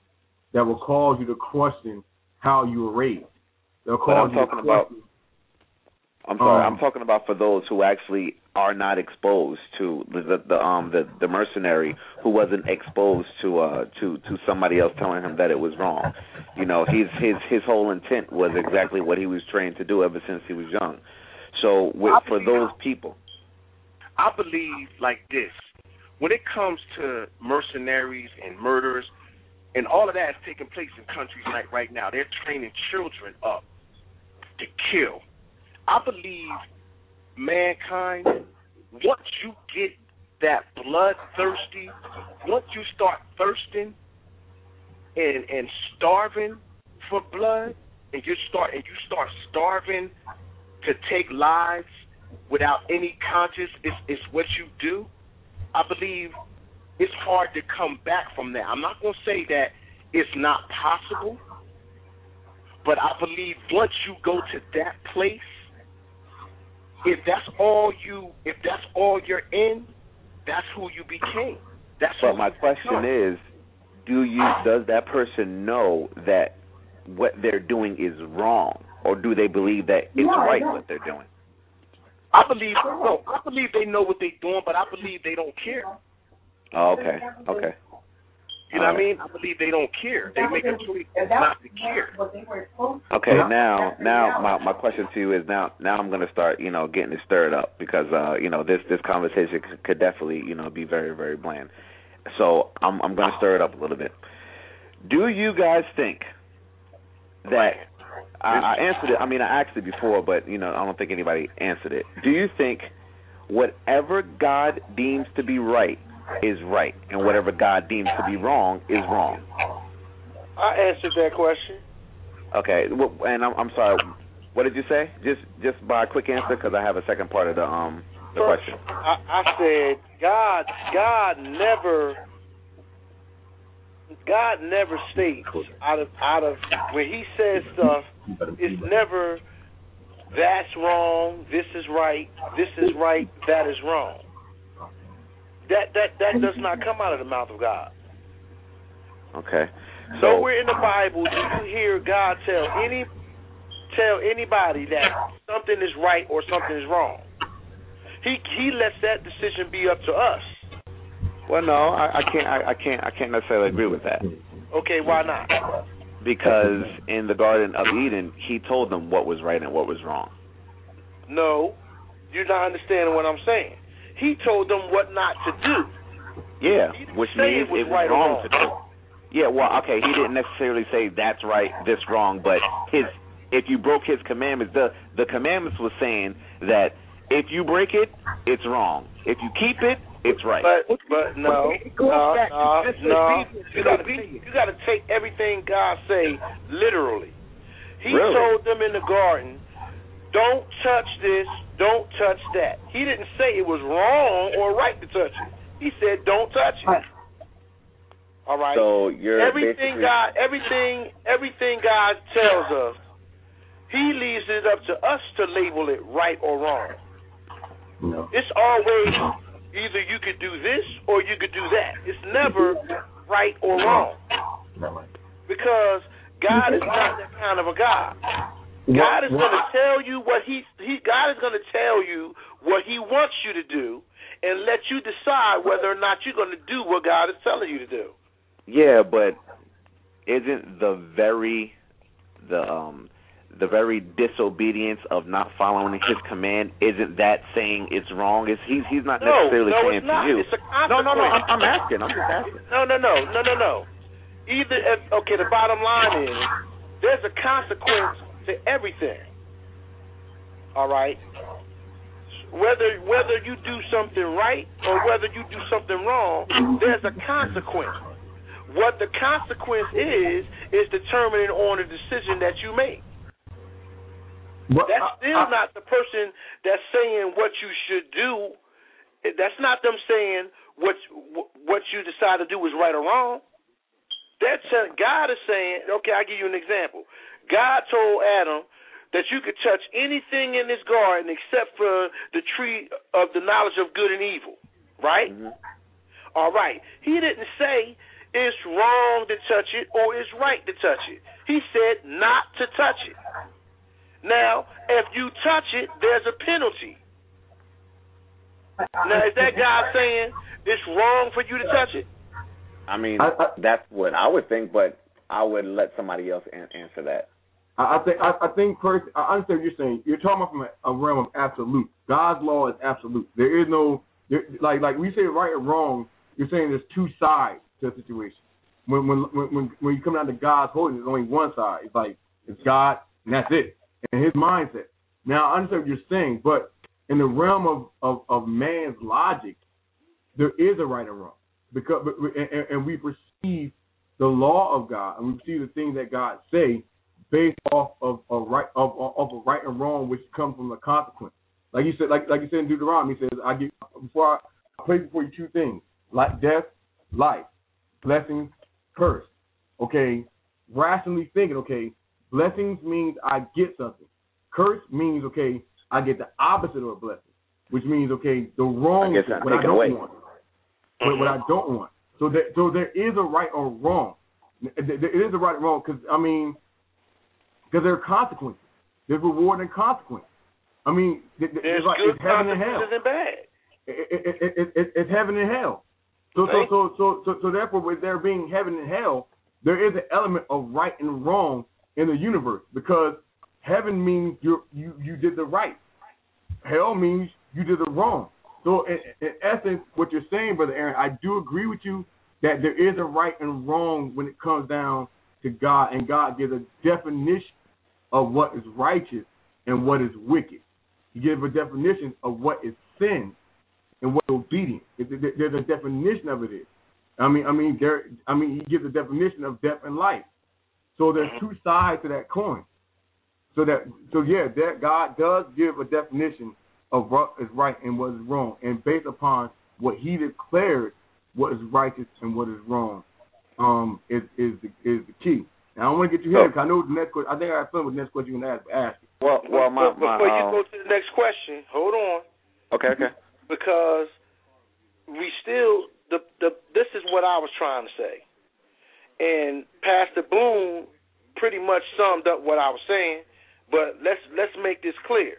Speaker 7: that will cause you to question how you were raised. They'll
Speaker 5: But
Speaker 7: cause
Speaker 5: I'm
Speaker 7: you
Speaker 5: talking
Speaker 7: to
Speaker 5: about.
Speaker 7: question.
Speaker 5: I'm sorry.
Speaker 7: Um,
Speaker 5: I'm talking about for those who actually are not exposed to the the, the um the, the mercenary who wasn't exposed to uh to, to somebody else telling him that it was wrong. You know, his his his whole intent was exactly what he was trained to do ever since he was young. So with, for those people,
Speaker 2: I believe like this: when it comes to mercenaries and murderers, and all of that is taking place in countries like right now, they're training children up to kill. I believe mankind, once you get that bloodthirsty, once you start thirsting and and starving for blood, and you start and you start starving to take lives without any conscience, it's, it's what you do. I believe it's hard to come back from that. I'm not going to say that it's not possible, but I believe once you go to that place, if that's all you, if that's all you're in, that's who you became. That's.
Speaker 5: But my question is, do you? Does that person know that what they're doing is wrong, or do they believe that it's
Speaker 8: No,
Speaker 5: right
Speaker 8: don't.
Speaker 5: what they're doing?
Speaker 2: I believe no. I believe they know what they're doing, but I believe they don't care.
Speaker 5: Oh, okay, okay.
Speaker 2: You know what I mean? I believe they don't care. They make a choice not to care.
Speaker 5: Okay, now, now my my question to you is now now I'm going to start you know getting it stirred up because uh you know this this conversation could, could definitely you know be very very bland. So I'm I'm going to stir it up a little bit. Do you guys think that I, I answered it? I mean, I asked it before, but you know I don't think anybody answered it. Do you think whatever God deems to be right is right, and whatever God deems to be wrong is wrong?
Speaker 4: I answered that question.
Speaker 5: Okay, well, and I'm, I'm sorry. What did you say? Just just by a quick answer, because I have a second part of the um the
Speaker 4: First,
Speaker 5: question.
Speaker 4: I, I said God. God never. God never states out of out of when He says stuff. It's never that's wrong. This is right. This is right. That is wrong. That that that does not come out of the mouth of God.
Speaker 5: Okay. So
Speaker 4: Nowhere in the Bible do you hear God tell any tell anybody that something is right or something is wrong. He he lets that decision be up to us.
Speaker 5: well, no, I, I can't. I, I can't. I can't necessarily agree with that.
Speaker 4: Okay, why not?
Speaker 5: Because in the Garden of Eden, He told them what was right and what was wrong.
Speaker 4: No, you're not understanding what I'm saying. He told them what not to do.
Speaker 5: Yeah,
Speaker 4: He didn't
Speaker 5: which
Speaker 4: say
Speaker 5: means
Speaker 4: it was
Speaker 5: it was
Speaker 4: right or
Speaker 5: wrong
Speaker 4: wrong.
Speaker 5: to do. Yeah, well, okay, He didn't necessarily say that's right, this wrong, but his if you broke His commandments, the the commandments was saying that if you break it, it's wrong. If you keep it, it's right.
Speaker 4: But but no, no, no, no. You gotta you gotta take everything God say literally. He
Speaker 5: Really?
Speaker 4: told them in the garden, don't touch this, don't touch that. He didn't say it was wrong or right to touch it. He said don't touch it. All right.
Speaker 5: So you're
Speaker 4: everything
Speaker 5: basically
Speaker 4: God everything everything God tells us, He leaves it up to us to label it right or wrong.
Speaker 7: No.
Speaker 4: It's always either you could do this or you could do that. It's never right or wrong. Because God is not that kind of a God. God is going to tell you what he, he God is going to tell you what He wants you to do and let you decide whether or not you're going to do what God is telling you to do.
Speaker 5: Yeah, but isn't the very the um the very disobedience of not following His command, isn't that saying it's wrong? Is he's he's not
Speaker 4: No,
Speaker 5: necessarily
Speaker 4: no,
Speaker 5: saying
Speaker 4: it's not.
Speaker 5: to you.
Speaker 4: It's a
Speaker 5: No, no, no. I'm,
Speaker 4: consequence.
Speaker 5: I'm asking. I'm just asking.
Speaker 4: No, no, no, no, no, no. Either if, okay, the bottom line is there's a consequence to everything. All right. Whether whether you do something right or whether you do something wrong, there's a consequence. What the consequence is is determining on the decision that you make.
Speaker 7: What,
Speaker 4: That's still
Speaker 7: I, I,
Speaker 4: not the person that's saying what you should do. That's not them saying what what you decide to do is right or wrong. That's God is saying, okay, I'll give you an example. God told Adam that you could touch anything in this garden except for the tree of the knowledge of good and evil, right?
Speaker 5: Mm-hmm.
Speaker 4: All right. He didn't say it's wrong to touch it or it's right to touch it. He said not to touch it. Now, if you touch it, there's a penalty. Now, is that God saying it's wrong for you to touch it?
Speaker 5: I mean,
Speaker 7: I, I,
Speaker 5: that's what I would think, but I would let somebody else an- answer that.
Speaker 7: I, I think I, I think first I understand what you're saying. You're talking about from a, a realm of absolute. God's law is absolute. There is no there, like like we say right or wrong. You're saying there's two sides to a situation. When when when when you come down to God's holiness, there's only one side. It's like it's God and that's it. And his mindset. Now I understand what you're saying, but in the realm of, of, of man's logic, there is a right and wrong. Because and, and we perceive the law of God and we perceive the things that God say based off of a right of, of a right and wrong which come from a consequence. Like you said, like like you said in Deuteronomy, he says, I give before I place before you two things, like death, life, blessings, curse. Okay, rationally thinking, okay, blessings means I get something. Curse means okay, I get the opposite of a blessing, which means okay, the wrong
Speaker 5: I
Speaker 7: thing, what I don't away. want, what, what I don't want. So that so there is a right or wrong. There is a right or wrong because I mean, because there are consequences. There's reward and consequence. I mean,
Speaker 4: there's
Speaker 7: it's like
Speaker 4: good
Speaker 7: it's heaven and hell.
Speaker 4: And bad.
Speaker 7: It, it, it, it, it, it's heaven and hell. So so, so so so so therefore, with there being heaven and hell, there is an element of right and wrong in the universe because heaven means you you you did the right. Hell means you did the wrong. So in, in essence, what you're saying, Brother Aaron, I do agree with you that there is a right and wrong when it comes down to God, and God gives a definition of what is righteous and what is wicked. He gives a definition of what is sin and what is obedience. There's a definition of it. Is. I mean, I mean, there. I mean, he gives a definition of death and life. So there's two sides to that coin. So that, so yeah, that God does give a definition of what is right and what is wrong, and based upon what He declared, what is righteous and what is wrong, um, is is the, is the key. Now I want to get you here because I know the next question. I think I have fun with the next question you're gonna ask. ask.
Speaker 5: Well, well, my, my
Speaker 4: before
Speaker 5: um,
Speaker 4: you go to the next question, hold on.
Speaker 5: Okay, okay.
Speaker 4: Because we still the the this is what I was trying to say, and Pastor Boone pretty much summed up what I was saying. But let's let's make this clear.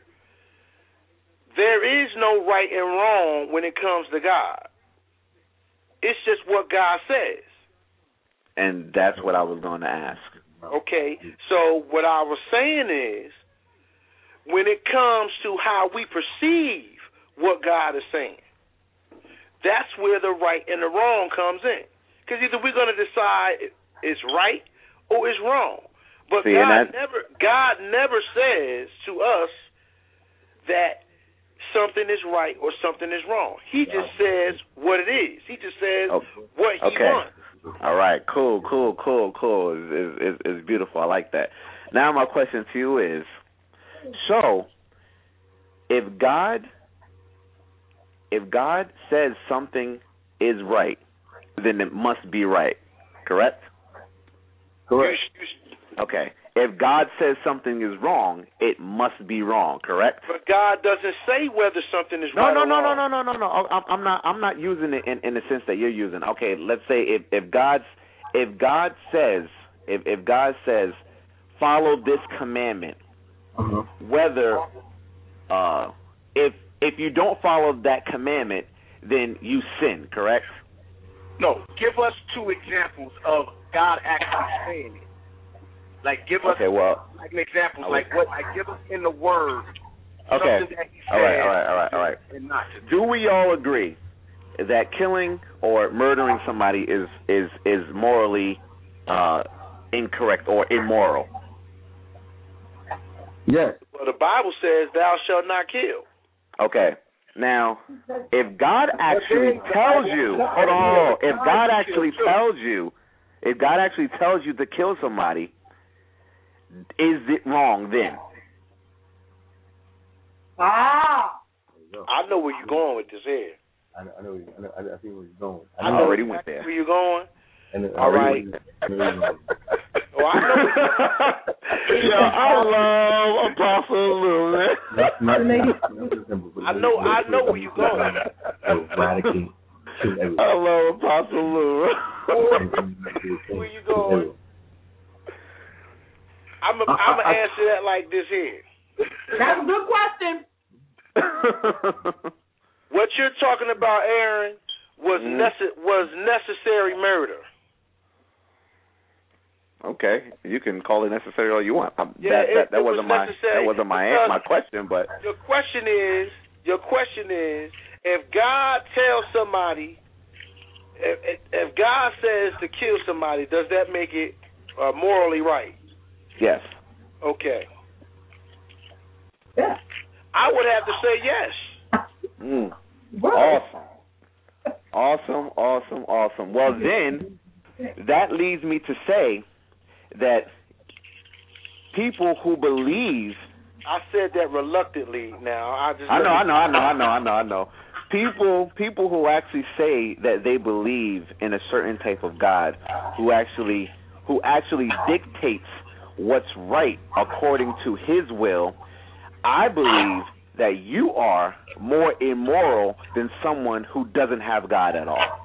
Speaker 4: There is no right and wrong when it comes to God. It's just what God says.
Speaker 5: And that's what I was going to ask.
Speaker 4: Okay, so what I was saying is, when it comes to how we perceive what God is saying, that's where the right and the wrong comes in. Because either we're going to decide it's right or it's wrong. But
Speaker 5: See,
Speaker 4: God never God never says to us that something is right or something is wrong. He just says what it is. He just says
Speaker 5: oh,
Speaker 4: what He
Speaker 5: okay.
Speaker 4: wants.
Speaker 5: All right, cool, cool, cool, cool. It's, it's, it's beautiful. I like that. Now my question to you is, so if God, if God says something is right, then it must be right, correct?
Speaker 7: Correct.
Speaker 5: Okay. If God says something is wrong, it must be wrong, correct?
Speaker 4: But God doesn't say whether something is
Speaker 5: no,
Speaker 4: right
Speaker 5: no,
Speaker 4: or
Speaker 5: no,
Speaker 4: wrong.
Speaker 5: No, no, no, no, no, no. I'm not. I'm not using it in, in the sense that you're using. Okay, let's say if if God's if God says if if God says follow this commandment,
Speaker 7: uh-huh.
Speaker 5: whether uh, if if you don't follow that commandment, then you sin, correct?
Speaker 2: No. Give us two examples of God actually saying it. Like, give us
Speaker 5: okay, well,
Speaker 2: like an example, like what, like give us in the Word.
Speaker 5: Okay.
Speaker 2: Something that He
Speaker 5: all right,
Speaker 2: said
Speaker 5: all right, all right, all right.
Speaker 2: And not to
Speaker 5: do we all agree that killing or murdering somebody is is is morally uh, incorrect or immoral?
Speaker 7: Yes.
Speaker 4: Well, the Bible says, "Thou shalt not kill."
Speaker 5: Okay. Now, if God actually tells you, hold on, if God actually tells you, if God actually tells you to kill somebody, is it wrong then?
Speaker 8: Ah.
Speaker 4: I know where you're going with this here.
Speaker 7: I know. I know. I, know, I see where you're going.
Speaker 5: I, I already went there.
Speaker 4: Where you going?
Speaker 7: And
Speaker 4: all right. Oh, I know.
Speaker 5: Yo, I love Apostle Lou, man.
Speaker 4: I know. I know where you're going.
Speaker 7: Eradicate
Speaker 5: Hello, Apostle Lou.
Speaker 4: Where you going? I'm gonna I'm gonna answer that like this here.
Speaker 8: That's a good question.
Speaker 4: What you're talking about, Aaron, was
Speaker 5: mm.
Speaker 4: nece- was necessary murder.
Speaker 5: Okay, you can call it necessary all you want. Um,
Speaker 4: yeah,
Speaker 5: that,
Speaker 4: it,
Speaker 5: that, that
Speaker 4: it
Speaker 5: wasn't
Speaker 4: was
Speaker 5: my
Speaker 4: necessary
Speaker 5: that wasn't my my question, but
Speaker 4: your question is your question is if God tells somebody, if, if God says to kill somebody, does that make it uh, morally right?
Speaker 5: Yes.
Speaker 4: Okay.
Speaker 8: Yeah.
Speaker 4: I would have to say yes.
Speaker 5: Mm. Awesome. Awesome, awesome, awesome. Well, then, that leads me to say that people who believe...
Speaker 4: I said that reluctantly now. I just...
Speaker 5: I know, I know, I know, I know, I know, I know. People, people who actually say that they believe in a certain type of God, who actually, who actually dictates what's right according to His will, I believe that you are more immoral than someone who doesn't have God at all.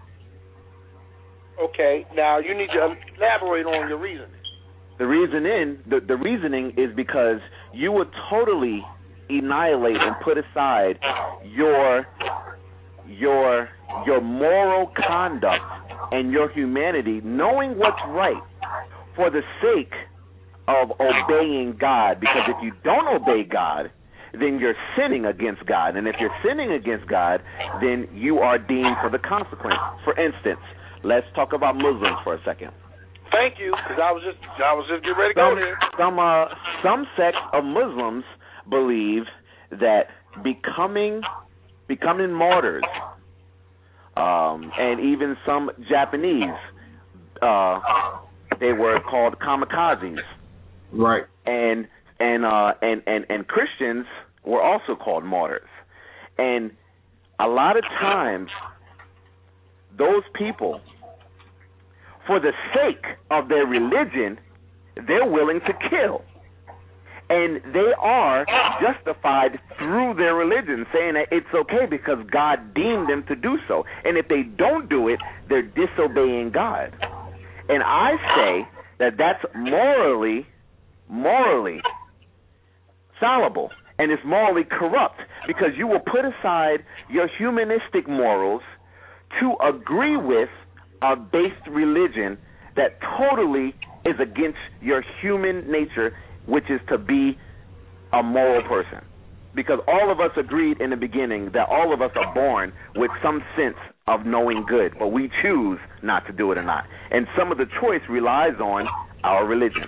Speaker 4: Okay, now you need to elaborate on your reasoning.
Speaker 5: The reasoning, the, the reasoning is because you would totally annihilate and put aside your your your moral conduct and your humanity, knowing what's right, for the sake of obeying God. Because if you don't obey God, then you're sinning against God. And if you're sinning against God, then you are deemed for the consequence. For instance, let's talk about Muslims for a second.
Speaker 4: Thank you, because I was just I was just getting ready to
Speaker 5: some,
Speaker 4: go there.
Speaker 5: Some uh, some sects of Muslims believe that becoming becoming martyrs, um, and even some Japanese, uh, they were called kamikazes.
Speaker 7: Right.
Speaker 5: And and uh and, and, and Christians were also called martyrs. And a lot of times those people, for the sake of their religion, they're willing to kill. And they are justified through their religion, saying that it's okay because God deemed them to do so. And if they don't do it, they're disobeying God. And I say that that's morally, morally fallible, and it's morally corrupt, because you will put aside your humanistic morals to agree with a based religion that totally is against your human nature, which is to be a moral person. Because all of us agreed in the beginning that all of us are born with some sense of knowing good, but we choose not to do it or not. And some of the choice relies on our religion.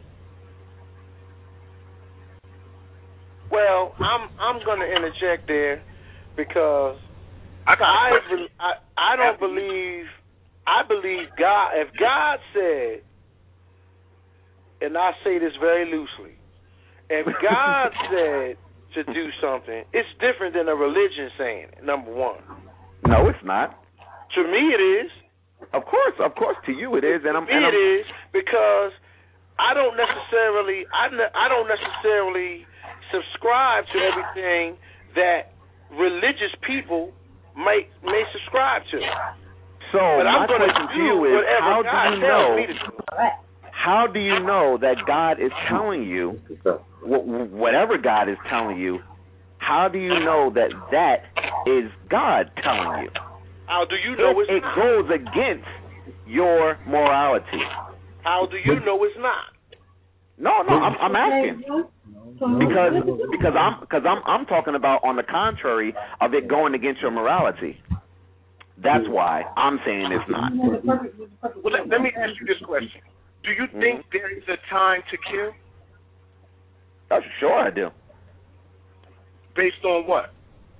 Speaker 4: Well, I'm I'm going to interject there because I I, I I don't believe I believe God. If God said, and I say this very loosely, if God said to do something, it's different than a religion saying it. Number one.
Speaker 5: No, it's not.
Speaker 4: To me, it is.
Speaker 5: Of course, of course, to you it is, and I'm.
Speaker 4: To me,
Speaker 5: and I'm,
Speaker 4: it is because I don't necessarily I ne- I don't necessarily subscribe to everything that religious people may may subscribe to.
Speaker 5: So
Speaker 4: but
Speaker 5: my
Speaker 4: I'm going
Speaker 5: question
Speaker 4: to
Speaker 5: to you is, how
Speaker 4: God
Speaker 5: do you know?
Speaker 4: Do.
Speaker 5: How do you know that God is telling you whatever God is telling you? How do you know that that is God telling you?
Speaker 4: How do you know
Speaker 5: if
Speaker 4: it's
Speaker 5: it
Speaker 4: not?
Speaker 5: goes against your morality?
Speaker 4: How do you know it's not?
Speaker 5: No, no, I'm, I'm asking. Because because I'm because I'm I'm talking about on the contrary of it going against your morality. That's why I'm saying it's not.
Speaker 2: Well, let, let me ask you this question: do you
Speaker 5: mm-hmm.
Speaker 2: think there is a time to kill?
Speaker 5: Oh, sure, I do.
Speaker 2: Based on what?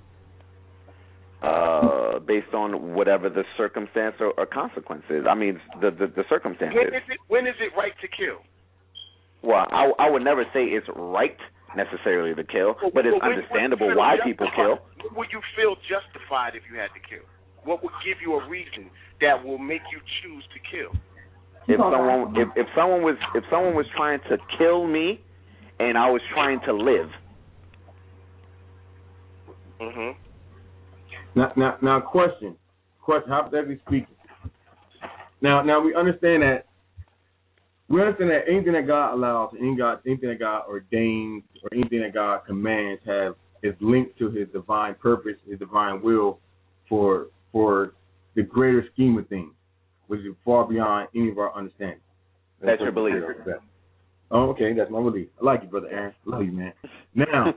Speaker 5: Uh, based on whatever the circumstance or, or consequence is. I mean, the the, the circumstances.
Speaker 2: When is it when is it right to kill?
Speaker 5: Well, I, I would never say it's right necessarily to kill,
Speaker 2: well,
Speaker 5: but it's
Speaker 2: well,
Speaker 5: understandable why people kill.
Speaker 2: What would you feel justified if you had to kill? What would give you a reason that will make you choose to kill?
Speaker 5: If someone if, if someone was if someone was trying to kill me, and I was trying to live.
Speaker 2: Mhm.
Speaker 7: Now, now, now, question: question, hypothetically speaking. Now, now we understand that we understand that anything that God allows, anything, God, anything that God ordains, or anything that God commands, have is linked to His divine purpose, His divine will, for for the greater scheme of things, which is far beyond any of our understanding.
Speaker 5: That's, that's your belief.
Speaker 7: Oh, okay, that's my belief. I like you, Brother Aaron. I love you, man. Now,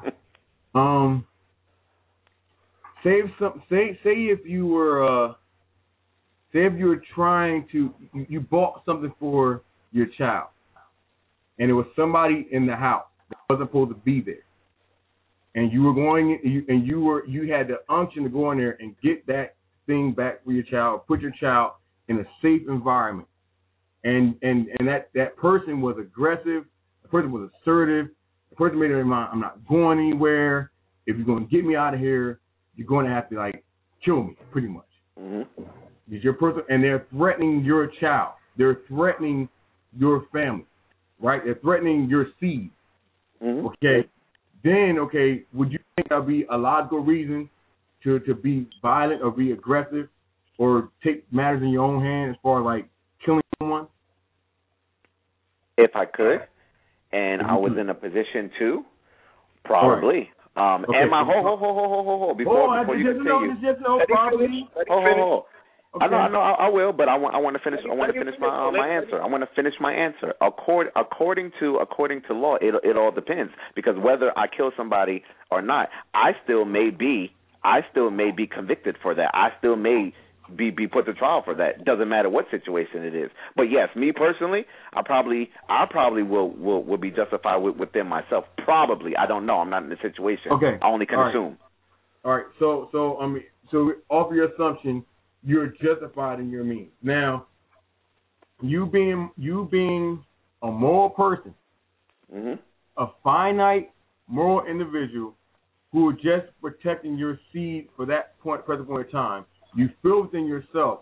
Speaker 7: um, say some, say say if you were, uh, say if you were trying to, you, you bought something for your child, and there was somebody in the house that wasn't supposed to be there, and you were going, you, and you were, you had the unction to go in there and get that thing back for your child, put your child in a safe environment. And and and that, that person was aggressive. The person was assertive. The person made up their mind, I'm not going anywhere. If you're going to get me out of here, you're going to have to, like, kill me, pretty much.
Speaker 5: Mm-hmm.
Speaker 7: Because your person, and they're threatening your child. They're threatening your family, right? They're threatening your seed.
Speaker 5: Mm-hmm.
Speaker 7: Okay. Then, okay, would you think that would be a logical reason to, to be violent or be aggressive or take matters in your own hand as far as, like, killing someone?
Speaker 5: If I could, and I was in a position to, probably. Right. Um,
Speaker 7: okay.
Speaker 5: And my ho ho ho ho ho ho ho before
Speaker 7: oh,
Speaker 5: before you
Speaker 7: just
Speaker 5: continue.
Speaker 7: No, just no, probably.
Speaker 5: Ho ho ho.
Speaker 7: Okay.
Speaker 5: I know, I know, I, I will, but I want, I want to finish. I want to finish my uh, my answer. I want to finish my answer. Accord, according to according to law, it it all depends, because whether I kill somebody or not, I still may be I still may be convicted for that. I still may be be put to trial for that. Doesn't matter what situation it is. But yes, me personally, I probably I probably will will, will be justified with, within myself. Probably, I don't know. I'm not in the situation.
Speaker 7: Okay,
Speaker 5: I only can
Speaker 7: All right.
Speaker 5: assume.
Speaker 7: All right. So so I mean so off of your assumption, you're justified in your means. Now, you being you being a moral person,
Speaker 5: mm-hmm.
Speaker 7: a finite moral individual who are just protecting your seed for that point, present point in time, you feel within yourself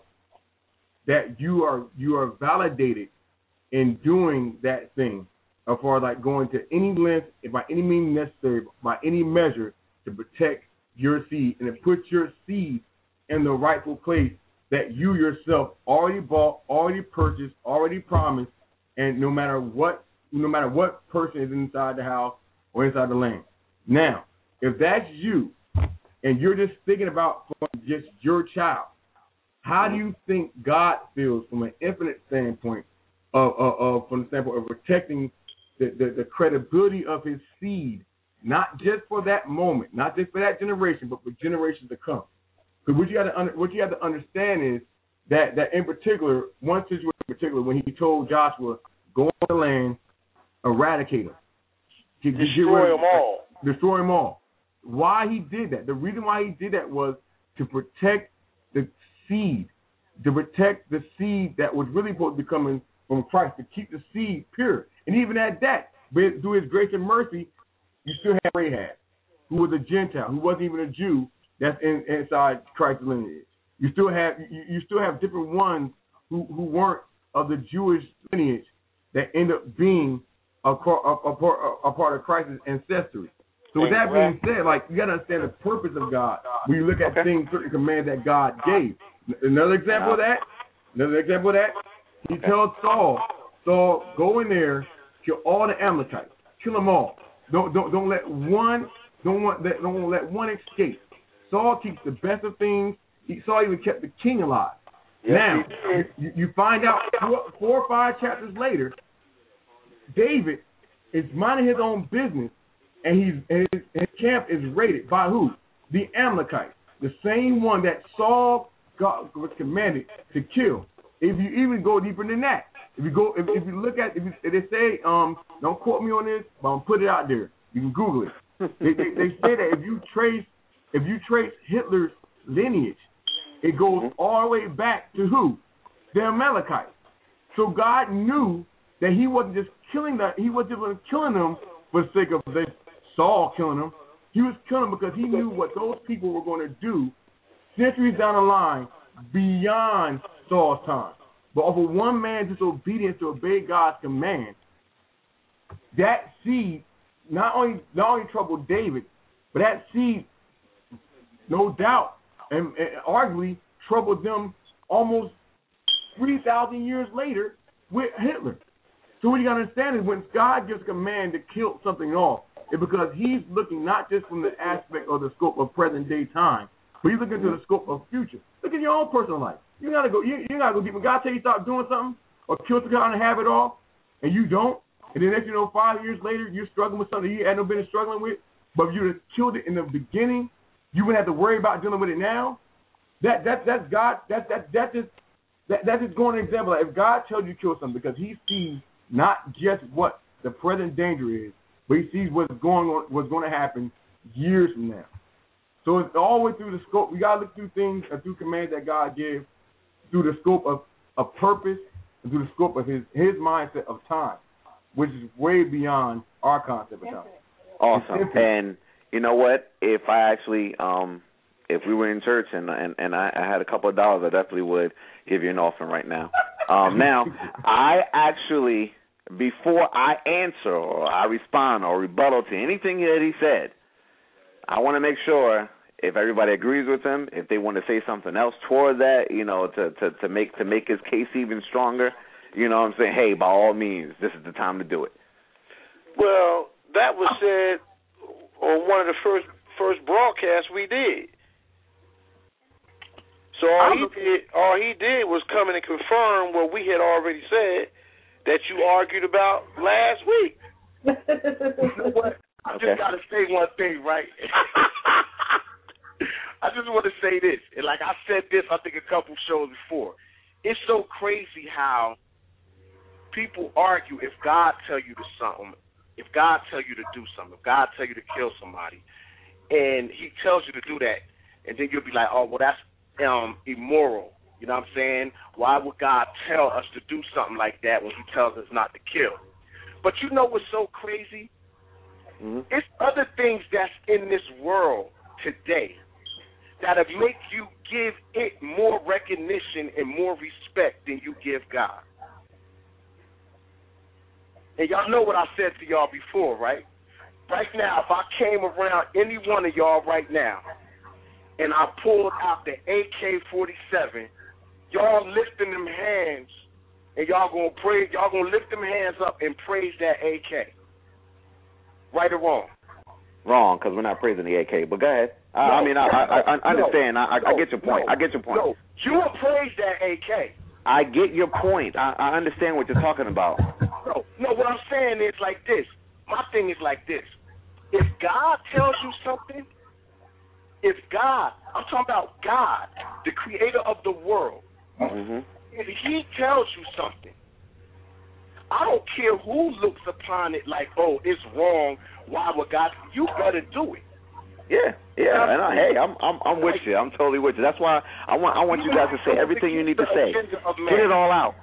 Speaker 7: that you are you are validated in doing that thing, as far as like going to any length, by any means necessary, by any measure, to protect your seed and to put your seed in the rightful place that you yourself already bought, already purchased, already promised, and no matter what, no matter what person is inside the house or inside the land. Now, if that's you, and you're just thinking about just your child, how do you think God feels from an infinite standpoint, of, of, of from the standpoint of protecting the, the, the credibility of His seed, not just for that moment, not just for that generation, but for generations to come? Because what you have to under, what you have to understand is that that in particular, one situation in particular, when He told Joshua, "Go on the land, eradicate them,
Speaker 4: destroy them all,
Speaker 7: destroy them all." Why he did that? The reason why he did that was to protect the seed, to protect the seed that was really supposed to be coming from Christ, to keep the seed pure. And even at that, through His grace and mercy, you still have Rahab, who was a Gentile, who wasn't even a Jew, that's in, inside Christ's lineage. You still have you, you still have different ones who, who weren't of the Jewish lineage that end up being a, a, a, a part of Christ's ancestry. So with that being said, like, you got to understand the purpose of God when you look at okay. things, certain commands that God gave. Another example of that, another example of that, He okay. tells Saul, Saul, go in there, kill all the Amalekites, kill them all. Don't don't don't let one don't want let don't let one escape. Saul keeps the best of things. He, Saul even kept the king alive. Yes, now you, you find out four, four or five chapters later, David is minding his own business. And he's and his, his camp is raided by who? The Amalekites, the same one that Saul got, was commanded to kill. If you even go deeper than that, if you go, if, if you look at, if, you, if they say, um, don't quote me on this, but I'm put it out there. You can Google it. they, they, they say that if you trace, if you trace Hitler's lineage, it goes all the way back to who? The Amalekites. So God knew that He wasn't just killing that. He wasn't just killing them for the sake of this. Saul killing them. He was killing them because he knew what those people were going to do centuries down the line beyond Saul's time. But over one man's disobedience to obey God's command, that seed not only not only troubled David, but that seed, no doubt, and, and arguably troubled them almost three thousand years later with Hitler. So what you got to understand is when God gives a command to kill something off, it's because he's looking not just from the aspect or the scope of present-day time, but he's looking to the scope of future. Look at your own personal life. You got to go, you, you got to go deep. When God tell you stop doing something or kill something and have it off, and you don't, and then next you know, five years later, you're struggling with something you had no business struggling with, but if you would have killed it in the beginning, you wouldn't have to worry about dealing with it now. That that that's God. That that that just that that's just going an example. Like if God tells you to kill something because He sees not just what the present danger is, but He sees what's going on, what's going to happen years from now. So it's all the way through the scope. We gotta look through things and through commands that God gives, through the scope of, of purpose and through the scope of His His mindset of time, which is way beyond our concept of time.
Speaker 5: Awesome. And you know what? If I actually, um, if we were in church and and, and I, I had a couple of dollars, I definitely would give you an offering right now. Um, now, I actually, before I answer or I respond or rebuttal to anything that he said, I want to make sure if everybody agrees with him, if they want to say something else toward that, you know, to, to, to make to make his case even stronger, you know what I'm saying? Hey, by all means, this is the time to do it.
Speaker 4: Well, that was said on one of the first first broadcasts we did. So all he did, all he did was come in and confirm what we had already said that you argued about last week.
Speaker 2: You know what? I
Speaker 5: Okay.
Speaker 2: just got to say one thing, right? I just want to say this, and like I said this, I think a couple shows before. It's so crazy how people argue if God tell you to something, if God tell you to do something, if God tell you to kill somebody, and He tells you to do that, and then you'll be like, oh, well, that's um, immoral. You know what I'm saying? Why would God tell us to do something like that when He tells us not to kill? But you know what's so crazy?
Speaker 5: Mm-hmm.
Speaker 2: It's other things that's in this world today that'll make you give it more recognition and more respect than you give God. And y'all know what I said to y'all before, right? Right now, if I came around any one of y'all right now and I pulled out the A K forty-seven, y'all lifting them hands and y'all gonna pray, y'all gonna lift them hands up and praise that A K. Right or wrong?
Speaker 5: Wrong, because we're not praising the A K. But go ahead. I,
Speaker 2: No,
Speaker 5: I mean, I, I, I understand.
Speaker 2: No,
Speaker 5: I, I
Speaker 2: no,
Speaker 5: get your point.
Speaker 2: No,
Speaker 5: I get your point.
Speaker 2: No, you will praise that A K.
Speaker 5: I get your point. I, I understand what you're talking about.
Speaker 2: No, no, what I'm saying is like this. My thing is like this. If God tells you something, if God, I'm talking about God, the creator of the world,
Speaker 5: Mm-hmm.
Speaker 2: if He tells you something, I don't care who looks upon it like, oh, it's wrong. Why would God? You better do it.
Speaker 5: Yeah, yeah, and I, hey, I'm I'm I'm with you. I'm totally with you. That's why I want I want you guys to say everything you need to say. Get it all out.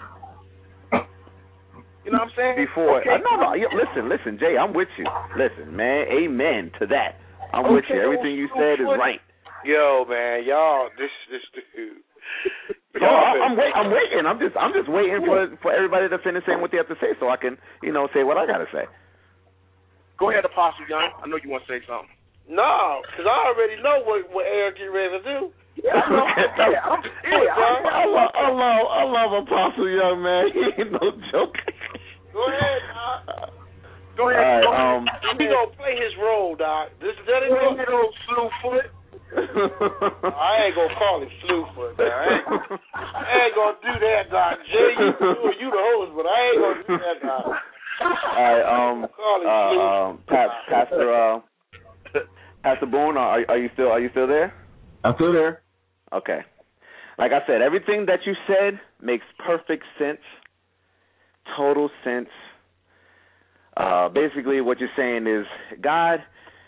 Speaker 2: You know what I'm saying?
Speaker 5: Before,
Speaker 2: okay.
Speaker 5: uh, no, no. Yeah, listen, listen, Jay. I'm with you. Listen, man. Amen to that. I'm with you. Everything you said is right.
Speaker 4: Yo, man, y'all, this this dude.
Speaker 5: Yo, I'm, I'm wait, I'm waiting. I'm just I'm just waiting for for everybody to finish saying what they have to say, so I can you know say what I gotta say.
Speaker 2: Go ahead, Apostle Young. I know you want to say something.
Speaker 4: No, because I already know what, what Aaron get ready to do.
Speaker 2: Yeah, I know. Yeah, I'm, yeah, I'm,
Speaker 5: I, love, I love I love Apostle Young, man. He ain't no joke.
Speaker 4: Go ahead, Doc.
Speaker 2: Go ahead.
Speaker 5: All right,
Speaker 2: go ahead.
Speaker 5: um,
Speaker 4: He gonna play his role, Doc. This is that
Speaker 2: Go ahead, little slew foot.
Speaker 4: I ain't gonna call him Slewfoot, man. I ain't, I ain't gonna do that, Doc. Jay, you, you the host, but I ain't gonna do that, Doc.
Speaker 5: All right, um, uh, um, pa- Pastor, uh, Pastor Boone, are, are you still are you still there?
Speaker 7: I'm still there.
Speaker 5: Okay. Like I said, everything that you said makes perfect sense, total sense. Uh, basically, what you're saying is God,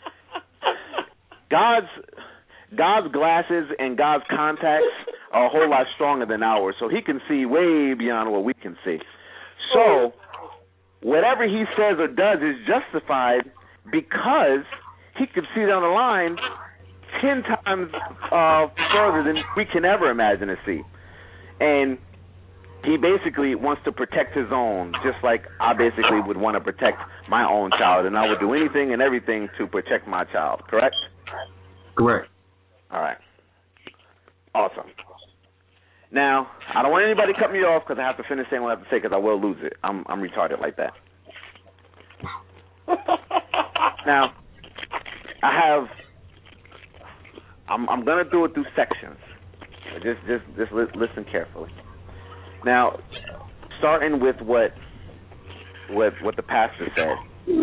Speaker 5: God's God's glasses and God's contacts are a whole lot stronger than ours, so He can see way beyond what we can see. So whatever He says or does is justified because He could see down the line ten times uh, further than we can ever imagine to see. And He basically wants to protect His own, just like I basically would want to protect my own child, and I would do anything and everything to protect my child, correct?
Speaker 7: Correct.
Speaker 5: All right. Awesome. Now, I don't want anybody to cut me off because I have to finish saying what I have to say because I will lose it. I'm I'm retarded like that. Now, I have. I'm I'm gonna do it through sections. Just just just li- listen carefully. Now, starting with what what what the pastor said.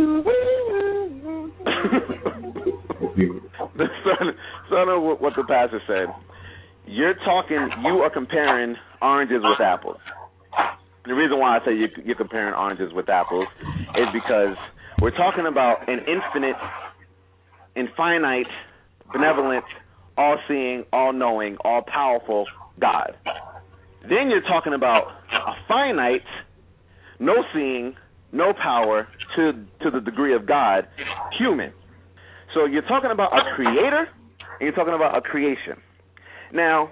Speaker 5: starting, starting with what the pastor said. You're talking. You are comparing oranges with apples. The reason why I say you're, you're comparing oranges with apples is because we're talking about an infinite, infinite, benevolent, all-seeing, all-knowing, all-powerful God. Then you're talking about a finite, no-seeing, no power to to the degree of God, human. So you're talking about a creator and you're talking about a creation. Now,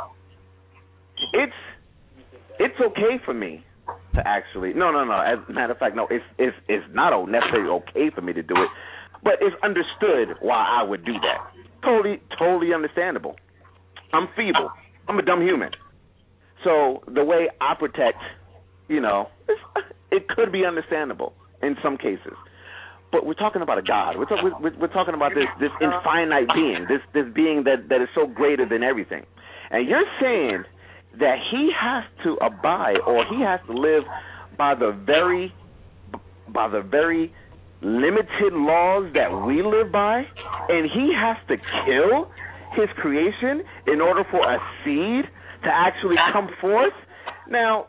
Speaker 5: it's it's okay for me to actually no no no. As a matter of fact, no, it's it's it's not necessarily okay for me to do it, but it's understood why I would do that. Totally totally understandable. I'm feeble. I'm a dumb human. So the way I protect, you know, it's, it could be understandable in some cases. But we're talking about a God. We're, talk, we're, we're talking about this, this infinite being, this this being that, that is so greater than everything. And you're saying that he has to abide or he has to live by the very by the very limited laws that we live by, and he has to kill his creation in order for a seed to actually come forth. Now,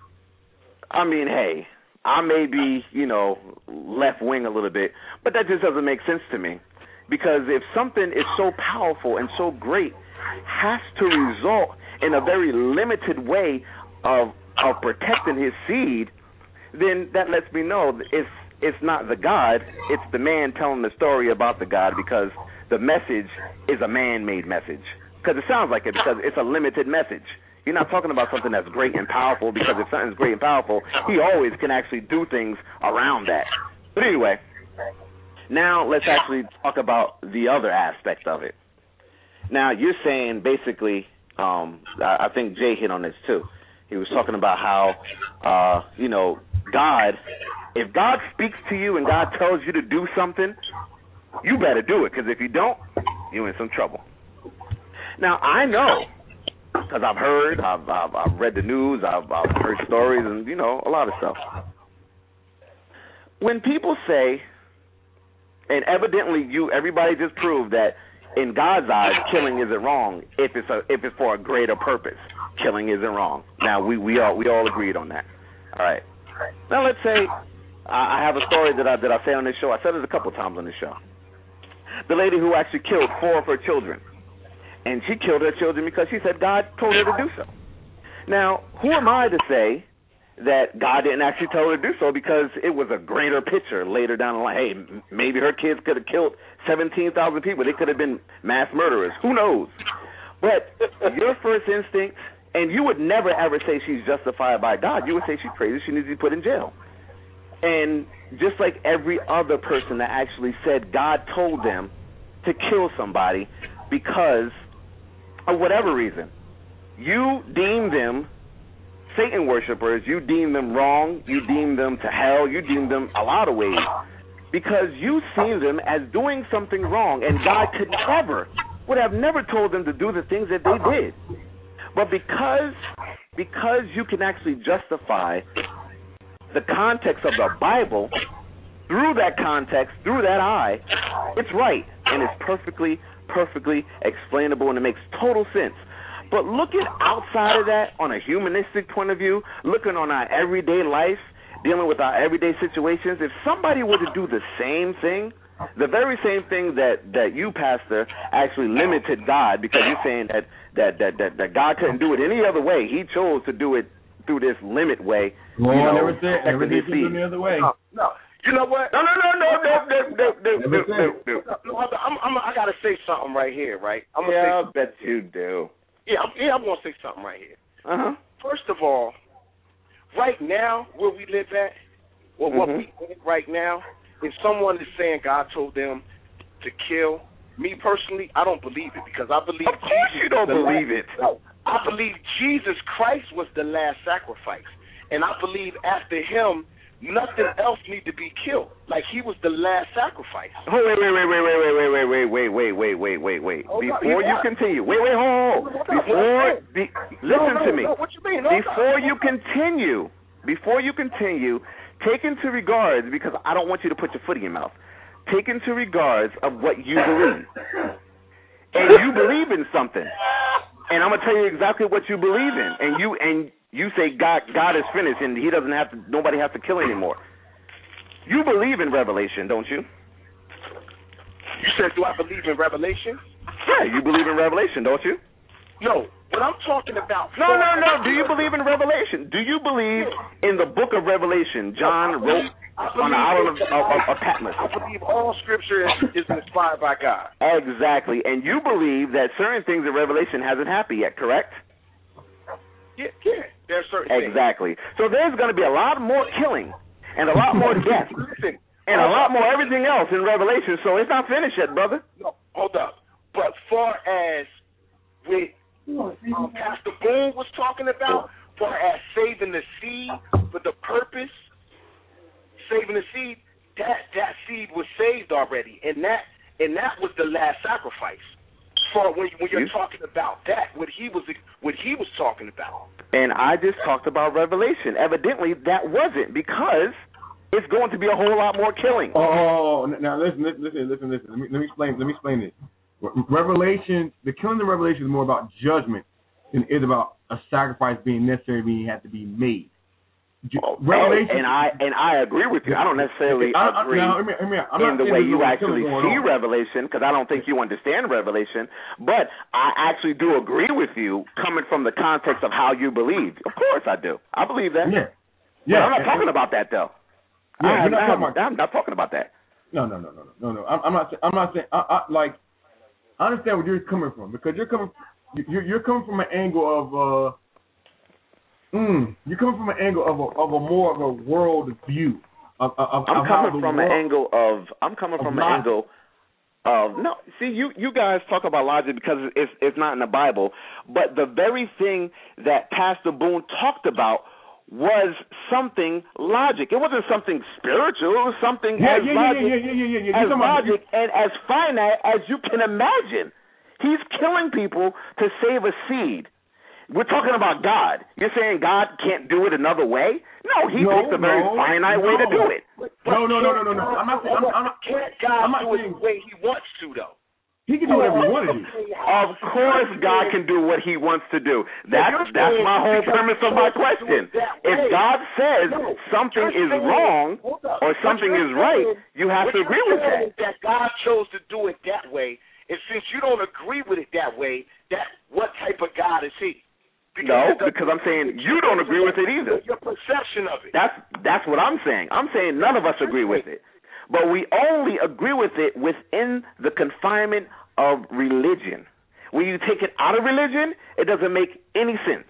Speaker 5: I mean, hey, I may be, you know, left wing a little bit, but that just doesn't make sense to me. Because if something is so powerful and so great has to result in a very limited way of of protecting his seed, then that lets me know it's it's not the God, it's the man telling the story about the God, because the message is a man-made message. Because it sounds like it, because it's a limited message. You're not talking about something that's great and powerful, because if something's great and powerful, he always can actually do things around that. But anyway, now let's actually talk about the other aspect of it. Now, you're saying basically, um, I, I think Jay hit on this too. He was talking about how, uh, you know, God, if God speaks to you and God tells you to do something, you better do it, because if you don't, you're in some trouble. Now, I know, because I've heard, I've, I've, I've read the news, I've, I've heard stories, and, you know, a lot of stuff. When people say, and evidently you, everybody just proved that in God's eyes, killing isn't wrong if it's a, if it's for a greater purpose. Killing isn't wrong. Now, we, we all we all agreed on that. All right. Now, let's say I, I have a story that I, that I say on this show. I said it a couple of times on this show. The lady who actually killed four of her children. And she killed her children because she said God told her to do so. Now, who am I to say that God didn't actually tell her to do so because it was a greater picture later down the line? Hey, maybe her kids could have killed seventeen thousand people. They could have been mass murderers. Who knows? But your first instinct, and you would never ever say she's justified by God. You would say she's crazy. She needs to be put in jail. And just like every other person that actually said God told them to kill somebody because of whatever reason, you deem them Satan worshipers, you deem them wrong, you deem them to hell, you deem them a lot of ways, because you see them as doing something wrong, and God could never, would have never told them to do the things that they did. But because because you can actually justify the context of the Bible through that context, through that eye, it's right, and it's perfectly perfectly explainable, and it makes total sense. But looking outside of that on a humanistic point of view, looking on our everyday life, dealing with our everyday situations, if somebody were to do the same thing, the very same thing that, that you, Pastor, actually limited God, because you're saying that, that, that, that, that God couldn't do it any other way. He chose to do it through this limit way.
Speaker 7: Well,
Speaker 5: you know,
Speaker 7: never said, never did it any other way.
Speaker 2: No, no. You know what?
Speaker 4: No, no, no, no, no, no, no, no, no, no, no.
Speaker 2: no I'm, I'm, I got to say something right here, right? I'm gonna
Speaker 5: yeah,
Speaker 2: say
Speaker 5: I bet you do.
Speaker 2: Yeah, I'm, yeah, I'm going to say something right here.
Speaker 5: Uh-huh.
Speaker 2: First of all, right now, where we live at, or what
Speaker 5: mm-hmm.
Speaker 2: we think right now, if someone is saying God told them to kill, me personally, I don't believe it, because I believe
Speaker 5: Of course
Speaker 2: Jesus
Speaker 5: you don't
Speaker 2: the
Speaker 5: believe
Speaker 2: last,
Speaker 5: it.
Speaker 2: I believe Jesus Christ was the last sacrifice. And I believe after him, nothing else need to be killed. Like he was the last sacrifice.
Speaker 5: Oh, wait, wait, wait, wait, wait, wait, wait, wait, wait, wait, wait, wait, wait, wait. Before you continue, wait, wait, hold on. Before, be, listen to me.
Speaker 2: What you mean?
Speaker 5: Before you continue, before you continue, take into regards, because I don't want you to put your foot in your mouth. Take into regards of what you believe, and you believe in something, and I'm gonna tell you exactly what you believe in, and you and. You say God, God is finished, and He doesn't have to. Nobody has to kill anymore. You believe in Revelation, don't you?
Speaker 2: You said, do I believe in Revelation?
Speaker 5: Yeah, you believe in Revelation, don't you?
Speaker 2: No. What I'm talking about.
Speaker 5: No, no, no. Do you believe in Revelation? Do you believe in the book of Revelation? John wrote on the island of, of, of Patmos.
Speaker 2: I believe all Scripture is, is inspired by God.
Speaker 5: Exactly, and you believe that certain things in Revelation hasn't happened yet, correct?
Speaker 2: Yeah, yeah. There's certain
Speaker 5: exactly.
Speaker 2: things.
Speaker 5: So there's going to be a lot more killing and a lot more death and a lot more everything else in Revelation. So it's not finished yet, brother.
Speaker 2: No, hold up. But far as with um, Pastor Boone was talking about, far as saving the seed for the purpose, saving the seed, that that seed was saved already, and that and that was the last sacrifice. For when, when you're talking about that, what he was what he was talking about.
Speaker 5: And I just talked about Revelation. Evidently, that wasn't, because it's going to be a whole lot more killing.
Speaker 7: Oh, now listen, listen, listen, listen. Let me, let me explain. Let me explain this. Revelation, the killing of Revelation is more about judgment than it is about a sacrifice being necessary, being had to be made.
Speaker 5: Oh, Revelation, and I and I agree with you. I don't necessarily I, agree I, now, I mean, in the way you actually see on. Revelation, because I don't think you understand Revelation. But I actually do agree with you, coming from the context of how you believe. Of course, I do. I believe that.
Speaker 7: Yeah,
Speaker 5: yeah. But I'm not talking about that though.
Speaker 7: Yeah,
Speaker 5: I,
Speaker 7: not
Speaker 5: I,
Speaker 7: talking about,
Speaker 5: I'm not talking about that.
Speaker 7: No, no, no, no, no, no. I'm, I'm not. I'm not saying. I, I, like, I understand where you're coming from, because you're coming. You're, you're coming from an angle of. Uh, Mm, you're coming from an angle of a, of a more of a world view. Of, of,
Speaker 5: I'm
Speaker 7: of
Speaker 5: coming from
Speaker 7: world,
Speaker 5: an angle of. I'm coming from an angle of. No, see, you you guys talk about logic because it's it's not in the Bible, but the very thing that Pastor Boone talked about was something logic. It wasn't something spiritual. It was something
Speaker 7: yeah,
Speaker 5: as
Speaker 7: yeah,
Speaker 5: logic,
Speaker 7: yeah, yeah, yeah, yeah, yeah.
Speaker 5: as logic and as finite as you can imagine. He's killing people to save a seed. We're talking about God. You're saying God can't do it another way? No, he
Speaker 7: no,
Speaker 5: picked a very
Speaker 7: no,
Speaker 5: finite
Speaker 7: no.
Speaker 5: way to do it.
Speaker 7: No, no, no, no, no, no. I'm not saying. I'm, I'm not,
Speaker 2: can't God
Speaker 7: I'm not
Speaker 2: do
Speaker 7: saying,
Speaker 2: it the way he wants to, though?
Speaker 7: He can do whatever he wants to do.
Speaker 5: Of course God can do what he wants to do. That's, that's my whole premise of my question. If God says something is wrong or something is right, you have to agree with that.
Speaker 2: That God chose to do it that way, and since you don't agree with it that way, that what type of God is he?
Speaker 5: Because no, because I'm saying you don't agree with it either.
Speaker 2: Your perception of it.
Speaker 5: That's that's what I'm saying. I'm saying none of us agree with it. But we only agree with it within the confinement of religion. When you take it out of religion, it doesn't make any sense.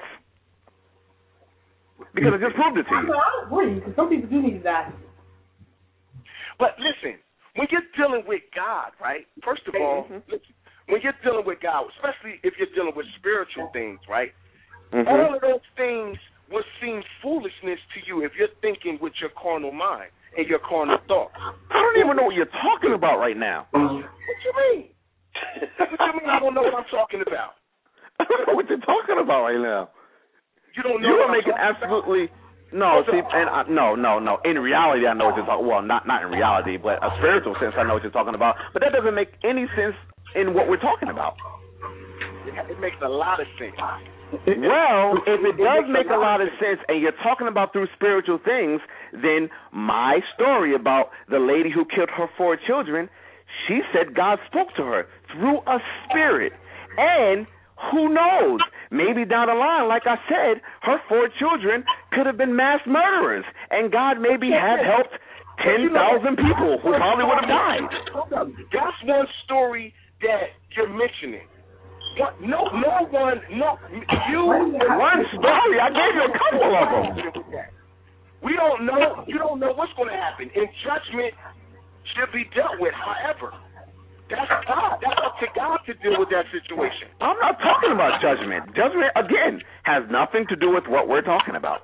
Speaker 5: Because I just proved it to you.
Speaker 8: I don't agree, because some people do need to die.
Speaker 2: But listen, when you're dealing with God, right, first of all, mm-hmm. listen, when you're dealing with God, especially if you're dealing with spiritual things, right, mm-hmm. all of those things will seem foolishness to you if you're thinking with your carnal mind and your carnal thoughts.
Speaker 5: I don't even know what you're talking about right now.
Speaker 2: What you mean? What you mean I don't know what I'm talking about?
Speaker 5: I don't know what you're talking about right now.
Speaker 2: You don't know
Speaker 5: You
Speaker 2: what
Speaker 5: are making absolutely... No, see, and I, no, no, no. In reality, I know what you're talking. Well, not not in reality, but a spiritual sense, I know what you're talking about. But that doesn't make any sense in what we're talking about.
Speaker 2: It makes a lot of sense.
Speaker 5: Well, if it does make a lot of sense, and you're talking about through spiritual things, then my story about the lady who killed her four children, she said God spoke to her through a spirit, and who knows? Maybe down the line, like I said, her four children could have been mass murderers, and God maybe had helped ten thousand people who probably would have died.
Speaker 2: That's one story that you're mentioning. What, no, no one, no, you.
Speaker 5: One story? I gave you a couple of them.
Speaker 2: We don't know. You don't know what's going to happen. And judgment should be dealt with. However, that's God. That's up to God to deal with that situation?
Speaker 5: I'm not talking about judgment. Judgment, again, has nothing to do with what we're talking about.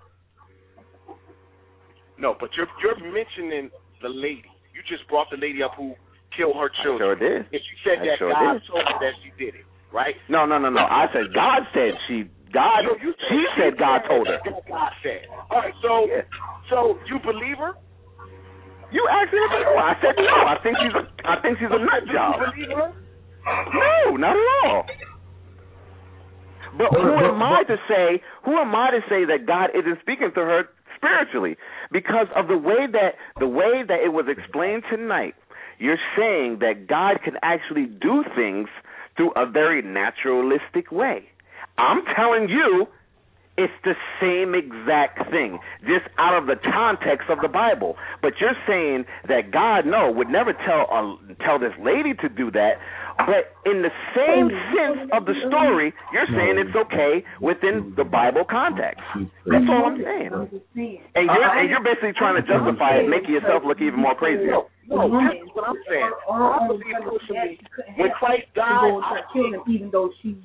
Speaker 2: No, but you're you're mentioning the lady. You just brought the lady up who killed her children.
Speaker 5: I sure did.
Speaker 2: And you said
Speaker 5: I
Speaker 2: that
Speaker 5: sure
Speaker 2: God
Speaker 5: did.
Speaker 2: told her that she did it, right?
Speaker 5: No, no, no, no. I said God said she. God.
Speaker 2: No, you said,
Speaker 5: she said God told her.
Speaker 2: God said. All right. So,
Speaker 5: yeah.
Speaker 2: so you believe her?
Speaker 5: You asked me. I said no. I think she's a. I think she's a nut job.
Speaker 2: Do you believe her?
Speaker 5: No, not at all. But who am I to say? Who am I to say that God isn't speaking to her spiritually? Because of the way that the way that it was explained tonight, you're saying that God can actually do things through a very naturalistic way. I'm telling you, it's the same exact thing, just out of the context of the Bible. But you're saying that God, no, would never tell uh, tell this lady to do that. But in the same sense of the story, you're saying it's okay within the Bible context. That's all I'm saying. And you're, and you're basically trying to justify it, making yourself look even more crazy.
Speaker 2: No, this is what I'm saying. I believe personally, when Christ died,
Speaker 8: I killed him even though she...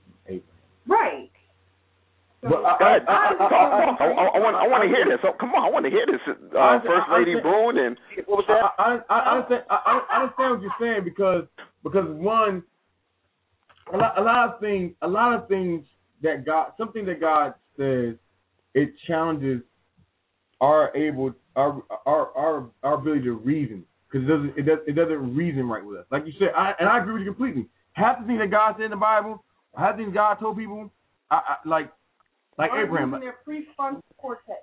Speaker 8: Right.
Speaker 5: Well, I, I, I, I, I, I want I want to hear this. So, come on, I want to hear this. Uh, First Lady Boone and
Speaker 2: what was that?
Speaker 7: I, I, I understand. I, I understand what you're saying because because one, a lot, a lot of things, a lot of things that God, something that God says, it challenges our able our our our, our ability to reason because it doesn't it does it doesn't reason right with us. Like you said, I, and I agree with you completely. Half the things that God said in the Bible, half the things God told people, I, I, like. Like Abraham,
Speaker 8: their prefrontal cortex.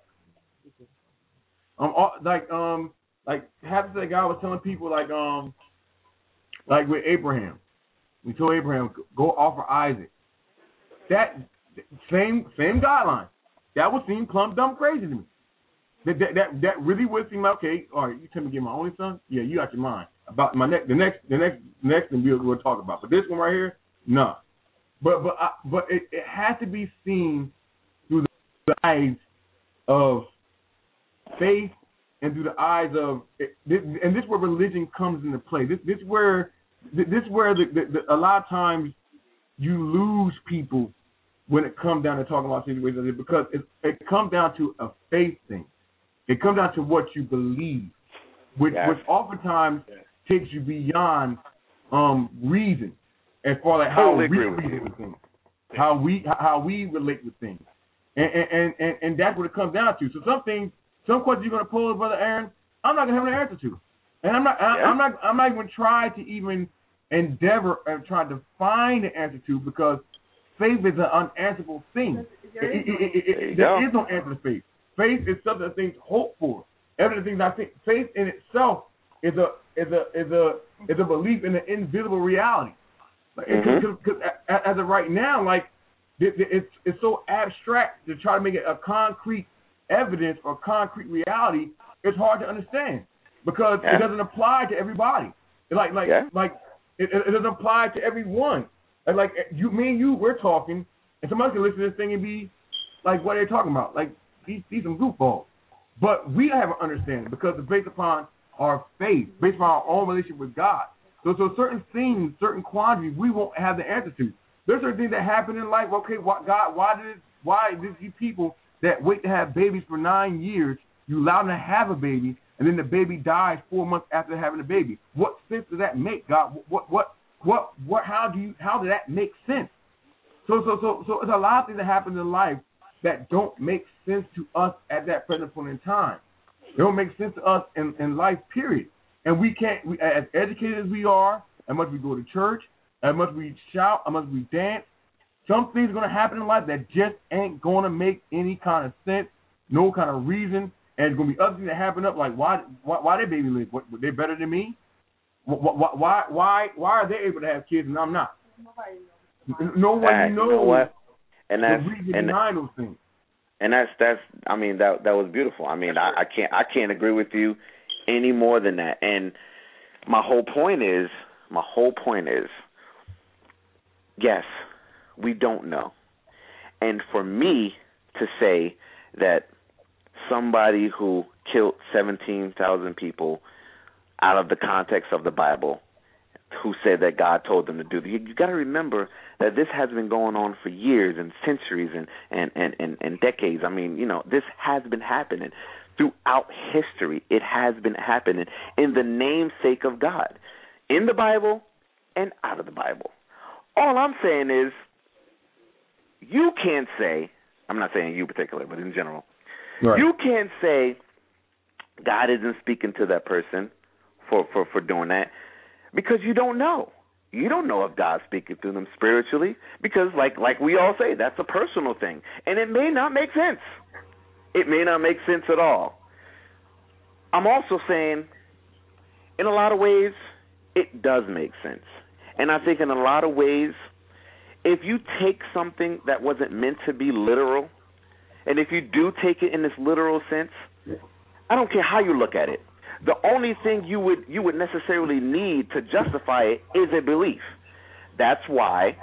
Speaker 7: Um, like um, like half the God was telling people like um, like with Abraham, we told Abraham go offer Isaac. That same same guideline. That would seem plumb dumb crazy to me. That that that, that really would seem like, okay. All right, you tell me to get my only son. Yeah, you got your mind about my next the next the next the next thing we'll, we'll talk about. But this one right here, no. But but I, but it, it has to be seen the eyes of faith and through the eyes of, and this is where religion comes into play. This this where this is where the, the, the, a lot of times you lose people when it comes down to talking about situations because it, it comes down to a faith thing. It comes down to what you believe, which,
Speaker 5: yes.
Speaker 7: which oftentimes yes. takes you beyond um, reason as far as like how
Speaker 5: totally
Speaker 7: we reason with things, how we how we relate with things. And, and and and that's what it comes down to. So some things, some questions you're going to pose, Brother Aaron, I'm not going to have an answer to, and I'm not, I,
Speaker 5: yeah.
Speaker 7: I'm not, I'm not even trying to even endeavor and try to find an answer to because faith is an unanswerable thing. There is, it, it, it, it, there is no answer to faith. Faith is something that things hope for. Every thing I think faith in itself is a is a is a is a belief in an invisible reality. Like, mm-hmm. Because as of right now, like. It's it's so abstract to try to make it a concrete evidence or concrete reality. It's hard to understand because yeah. it doesn't apply to everybody. Like like
Speaker 5: yeah.
Speaker 7: like it, it doesn't apply to everyone. And like you, me and you, we're talking, and somebody can listen to this thing and be like, "What are they talking about?" Like these these some goofballs. But we have an understanding because it's based upon our faith, based upon our own relationship with God. So so certain things, certain quandaries, we won't have the answer to. There's certain things that happen in life. Okay, what, God, why did why did you people that wait to have babies for nine years, you allow them to have a baby, and then the baby dies four months after having a baby? What sense does that make, God? What what what what? How do you how does that make sense? So so so so there's a lot of things that happen in life that don't make sense to us at that present point in time. They don't make sense to us in, in life, period. And we can't, we, as educated as we are, as much as we go to church, as much as we shout, as much as we dance, some things are going to happen in life that just ain't going to make any kind of sense, no kind of reason. And there's going to be other things that happen up, like why why, why they baby live? What, they better than me? Why, why why why are they able to have kids and I'm not? No one
Speaker 5: right,
Speaker 7: knows
Speaker 5: you know what? And that's,
Speaker 7: the reason
Speaker 5: and,
Speaker 7: behind those things.
Speaker 5: And that's that's I mean that that was beautiful. I mean I, I can't I can't agree with you any more than that. And my whole point is my whole point is yes, we don't know. And for me to say that somebody who killed seventeen thousand people out of the context of the Bible who said that God told them to do. You, you got to remember that this has been going on for years and centuries and, and, and, and, and decades. I mean, you know, this has been happening throughout history. It has been happening in the namesake of God, in the Bible and out of the Bible. All I'm saying is you can't say, I'm not saying you particular, but in general, right. You can't say God isn't speaking to that person for, for, for doing that, because you don't know. You don't know if God's speaking through them spiritually, because like like we all say, that's a personal thing. And it may not make sense. It may not make sense at all. I'm also saying, in a lot of ways, it does make sense. And I think in a lot of ways, if you take something that wasn't meant to be literal, and if you do take it in this literal sense, I don't care how you look at it. The only thing you would you would necessarily need to justify it is a belief. That's why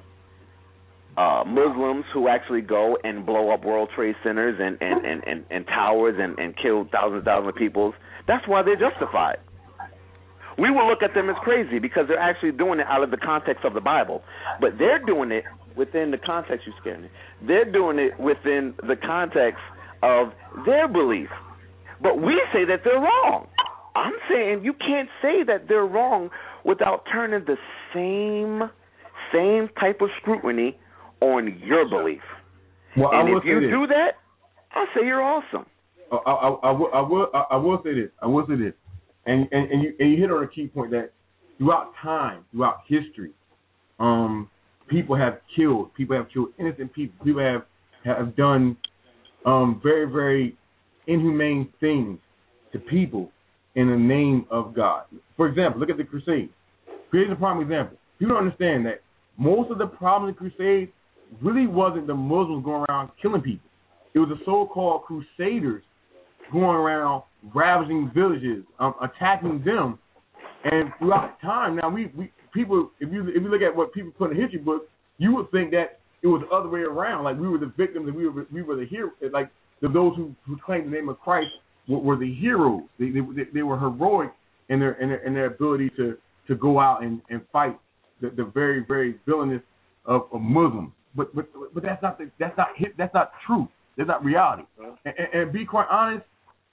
Speaker 5: uh, Muslims who actually go and blow up World Trade Centers and, and, and, and, and towers and, and kill thousands and thousands of people, that's why they're justified. We will look at them as crazy because they're actually doing it out of the context of the Bible. But they're doing it within the context, you scared me. They're doing it within the context of their belief. But we say that they're wrong. I'm saying you can't say that they're wrong without turning the same same type of scrutiny on your belief.
Speaker 7: Well,
Speaker 5: and
Speaker 7: I will
Speaker 5: if you
Speaker 7: say this.
Speaker 5: do that, I say you're awesome.
Speaker 7: I, I, I, will, I, will, I will say this. I will say this. And, and, and, you, and you hit on a key point that throughout time, throughout history, um, people have killed. People have killed innocent people. People have, have done um, very, very inhumane things to people in the name of God. For example, look at the Crusades. Crusades is a prime example. People don't understand that most of the problem in the Crusades really wasn't the Muslims going around killing people. It was the so-called Crusaders going around ravaging villages, um, attacking them. And throughout time, now we, we people, if you if you look at what people put in history books, you would think that it was the other way around. Like we were the victims and we were we were the heroes. Like the, those who, who claimed the name of Christ were, were the heroes. They, they they were heroic in their in their, in their ability to, to go out and, and fight the, the very very villainous of, of Muslims. But but but that's not the, that's not that's not true. That's not reality. And, and, and be quite honest,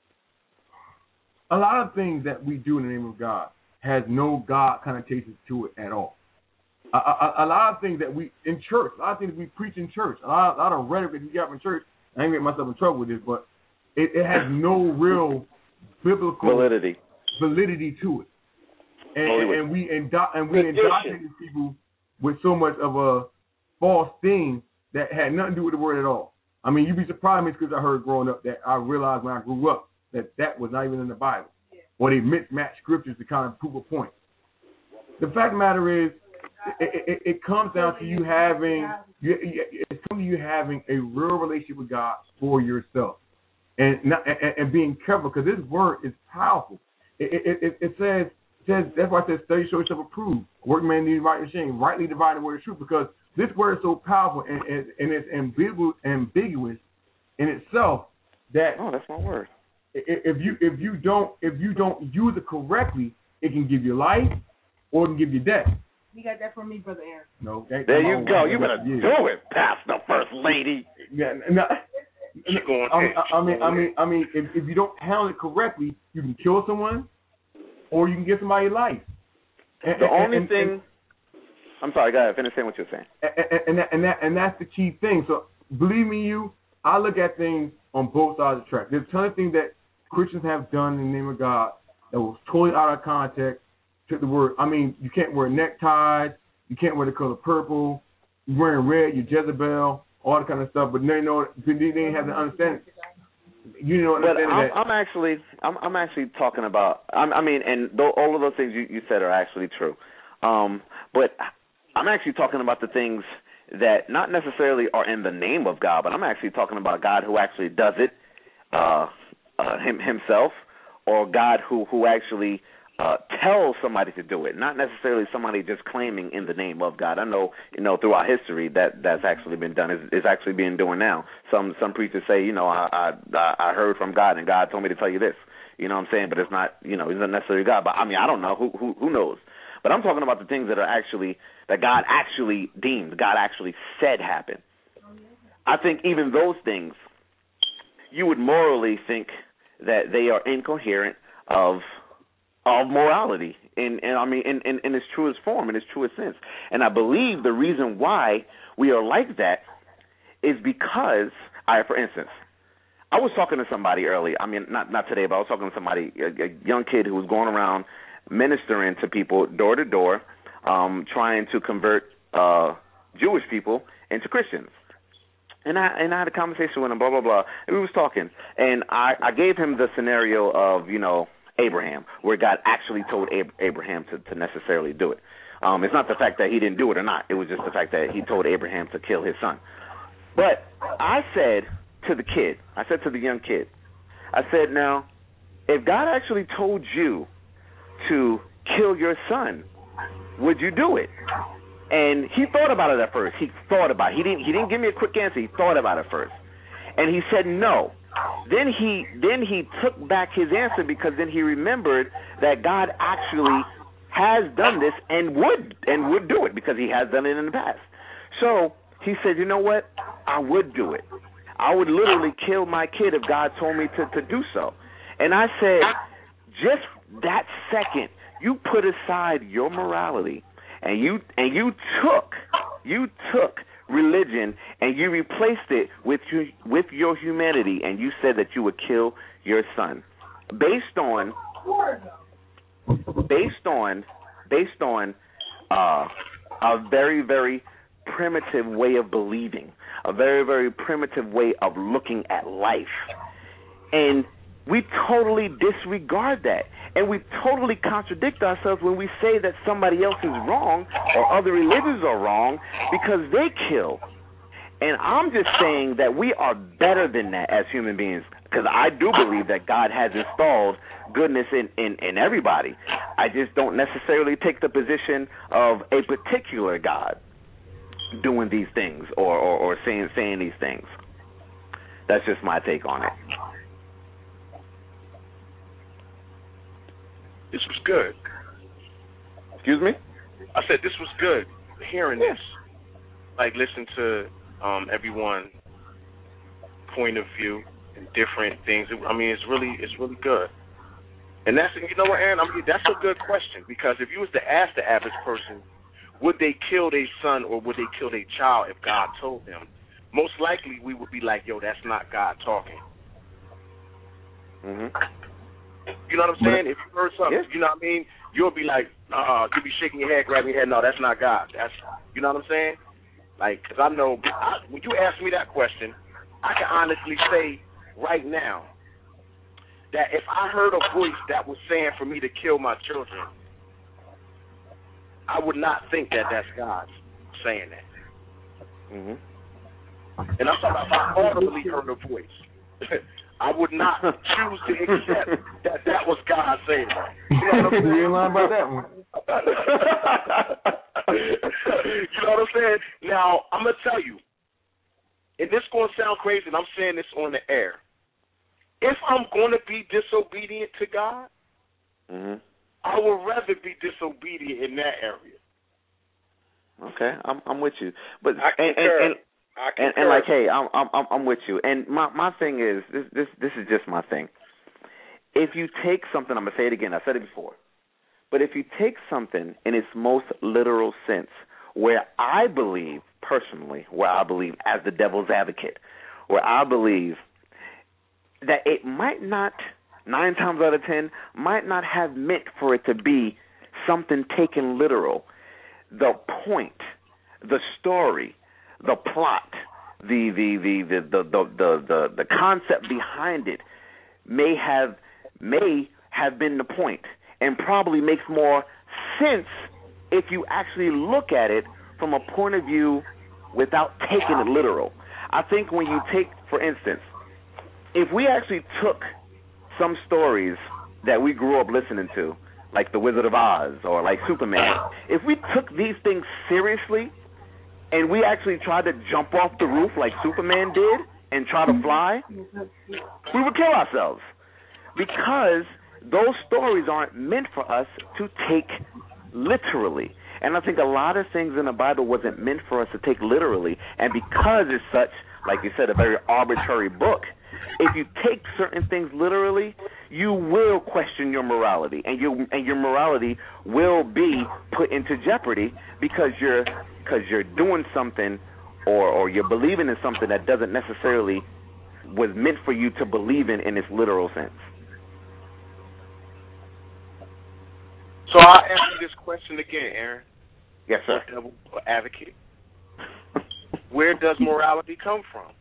Speaker 7: a lot of things that we do in the name of God has no God connotations to it at all. A, a, a lot of things that we in church, a lot of things we preach in church, a lot, a lot of rhetoric that we got in church. I ain't getting myself in trouble with this, but it, it has no real biblical
Speaker 5: validity
Speaker 7: validity to it. And, and we indo- and we indoctrinated people with so much of a false thing that had nothing to do with the word at all. I mean, you'd be surprised because I heard growing up that I realized when I grew up that that was not even in the Bible, or they mismatched scriptures to kind of prove a point. The fact of the matter is, it, it, it comes down to you having, you, it comes to you having a real relationship with God for yourself, and not, and, and being careful because this word is powerful. It, it, it, it says, it says that's why it says, "Study, show yourself approved. Workman need right your shame, rightly dividing the word of truth." Because this word is so powerful and, and, and it's ambiguous, ambiguous in itself that
Speaker 5: oh, that's my word.
Speaker 7: If you if you don't if you don't use it correctly, it can give you life or it can give you death.
Speaker 8: You got that from me, Brother Aaron.
Speaker 7: No, that,
Speaker 5: there you go. You better yeah. do it, Pastor First Lady.
Speaker 7: Yeah, no, I, I mean, I mean, I mean, if, if you don't handle it correctly, you can kill someone, or you can give somebody life. And,
Speaker 5: the
Speaker 7: and,
Speaker 5: only
Speaker 7: and,
Speaker 5: thing,
Speaker 7: and,
Speaker 5: I'm sorry, go ahead, finish saying what you're saying.
Speaker 7: And, and, that, and that and that's the key thing. So believe me, you, I look at things on both sides of the track. There's a ton of things that Christians have done in the name of God that was totally out of context. Took the word. I mean, you can't wear neckties. You can't wear the color purple. You're wearing red. You're Jezebel. All that kind of stuff. But they know they didn't have the understanding. You know,
Speaker 5: but I'm, I'm actually, I'm, I'm actually talking about. I'm, I mean, and th- all of those things you, you said are actually true. Um, but I'm actually talking about the things that not necessarily are in the name of God, but I'm actually talking about God who actually does it. Uh, Uh, him himself, or God who who actually uh, tells somebody to do it, not necessarily somebody just claiming in the name of God. I know, you know, throughout history that that's actually been done. It's, it's actually being done now. Some some preachers say, you know, I, I I heard from God and God told me to tell you this. You know what I'm saying? But it's not, you know, he's not necessarily God. But I mean, I don't know. Who who who knows? But I'm talking about the things that are actually, that God actually deemed, God actually said happen. I think even those things, you would morally think that they are incoherent of of morality, in, in I mean, in, in, in its truest form, in its truest sense. And I believe the reason why we are like that is because, I, for instance, I was talking to somebody earlier. I mean, not not today, but I was talking to somebody, a, a young kid who was going around ministering to people door to door, um, trying to convert uh, Jewish people into Christians. And I and I had a conversation with him, blah blah blah. And we was talking, and I, I gave him the scenario of, you know, Abraham, where God actually told Ab- Abraham to, to necessarily do it. Um, it's not the fact that he didn't do it or not. It was just the fact that he told Abraham to kill his son. But I said to the kid, I said to the young kid, I said, now, if God actually told you to kill your son, would you do it? And he thought about it at first. He thought about it. He didn't, he didn't give me a quick answer. He thought about it first. And he said no. Then he then he took back his answer because then he remembered that God actually has done this and would and would do it because he has done it in the past. So he said, you know what? I would do it. I would literally kill my kid if God told me to, to do so. And I said, just that second, you put aside your morality and you and you took you took religion and you replaced it with your, with your humanity, and you said that you would kill your son based on based on based on uh, a very very primitive way of believing, a very very primitive way of looking at life, and we totally disregard that, and we totally contradict ourselves when we say that somebody else is wrong or other religions are wrong because they kill. And I'm just saying that we are better than that as human beings, because I do believe that God has installed goodness in, in, in everybody. I just don't necessarily take the position of a particular God doing these things or, or, or saying saying these things. That's just my take on it.
Speaker 2: This was good.
Speaker 5: Excuse me?
Speaker 2: I said this was good, hearing this. Like, listen to um, everyone point of view and different things. I mean, it's really it's really good. And that's, you know what, Aaron, I mean, that's a good question, because if you was to ask the average person, would they kill their son or would they kill their child if God told them? Most likely we would be like, yo, that's not God talking.
Speaker 5: Mm-hmm.
Speaker 2: You know what I'm saying? If you heard something, yeah. you know what I mean, you'll be like, uh, you'll be shaking your head, grabbing your head. No, that's not God. That's, you know what I'm saying? Like, because I know, I, when you ask me that question, I can honestly say right now that if I heard a voice that was saying for me to kill my children, I would not think that that's God saying that.
Speaker 5: Mm-hmm.
Speaker 2: And I'm talking about if I audibly heard a voice. I would not choose to accept that that was God saying that. You know what I'm saying?
Speaker 7: You ain't lying about that one.
Speaker 2: You know what I'm saying? Now, I'm going to tell you, and this is going to sound crazy, and I'm saying this on the air. If I'm going to be disobedient to God,
Speaker 5: mm-hmm.
Speaker 2: I would rather be disobedient in that area.
Speaker 5: Okay, I'm I'm with you. But
Speaker 2: I
Speaker 5: and, and, and, and, and like, hey, I'm I'm I'm with you. And my my thing is this this this is just my thing. If you take something, I'm gonna say it again. I said it before. But if you take something in its most literal sense, where I believe personally, where I believe as the devil's advocate, where I believe that it might not, nine times out of ten, might not have meant for it to be something taken literal. The point, the story, the plot, the the the the the the, the, the, the concept behind it may have may have been the point, and probably makes more sense if you actually look at it from a point of view without taking it literal. I think when you take, for instance, if we actually took some stories that we grew up listening to, like The Wizard of Oz or like Superman, if we took these things seriously and we actually tried to jump off the roof like Superman did and try to fly, we would kill ourselves, because those stories aren't meant for us to take literally. And I think a lot of things in the Bible wasn't meant for us to take literally. And because it's such, like you said, a very arbitrary book, if you take certain things literally, you will question your morality, and your and your morality will be put into jeopardy because you're because you're doing something or or you're believing in something that doesn't necessarily was meant for you to believe in in its literal sense.
Speaker 2: So I'll ask you this question again, Aaron.
Speaker 5: Yes, sir.
Speaker 2: Devil advocate. Where does morality come from?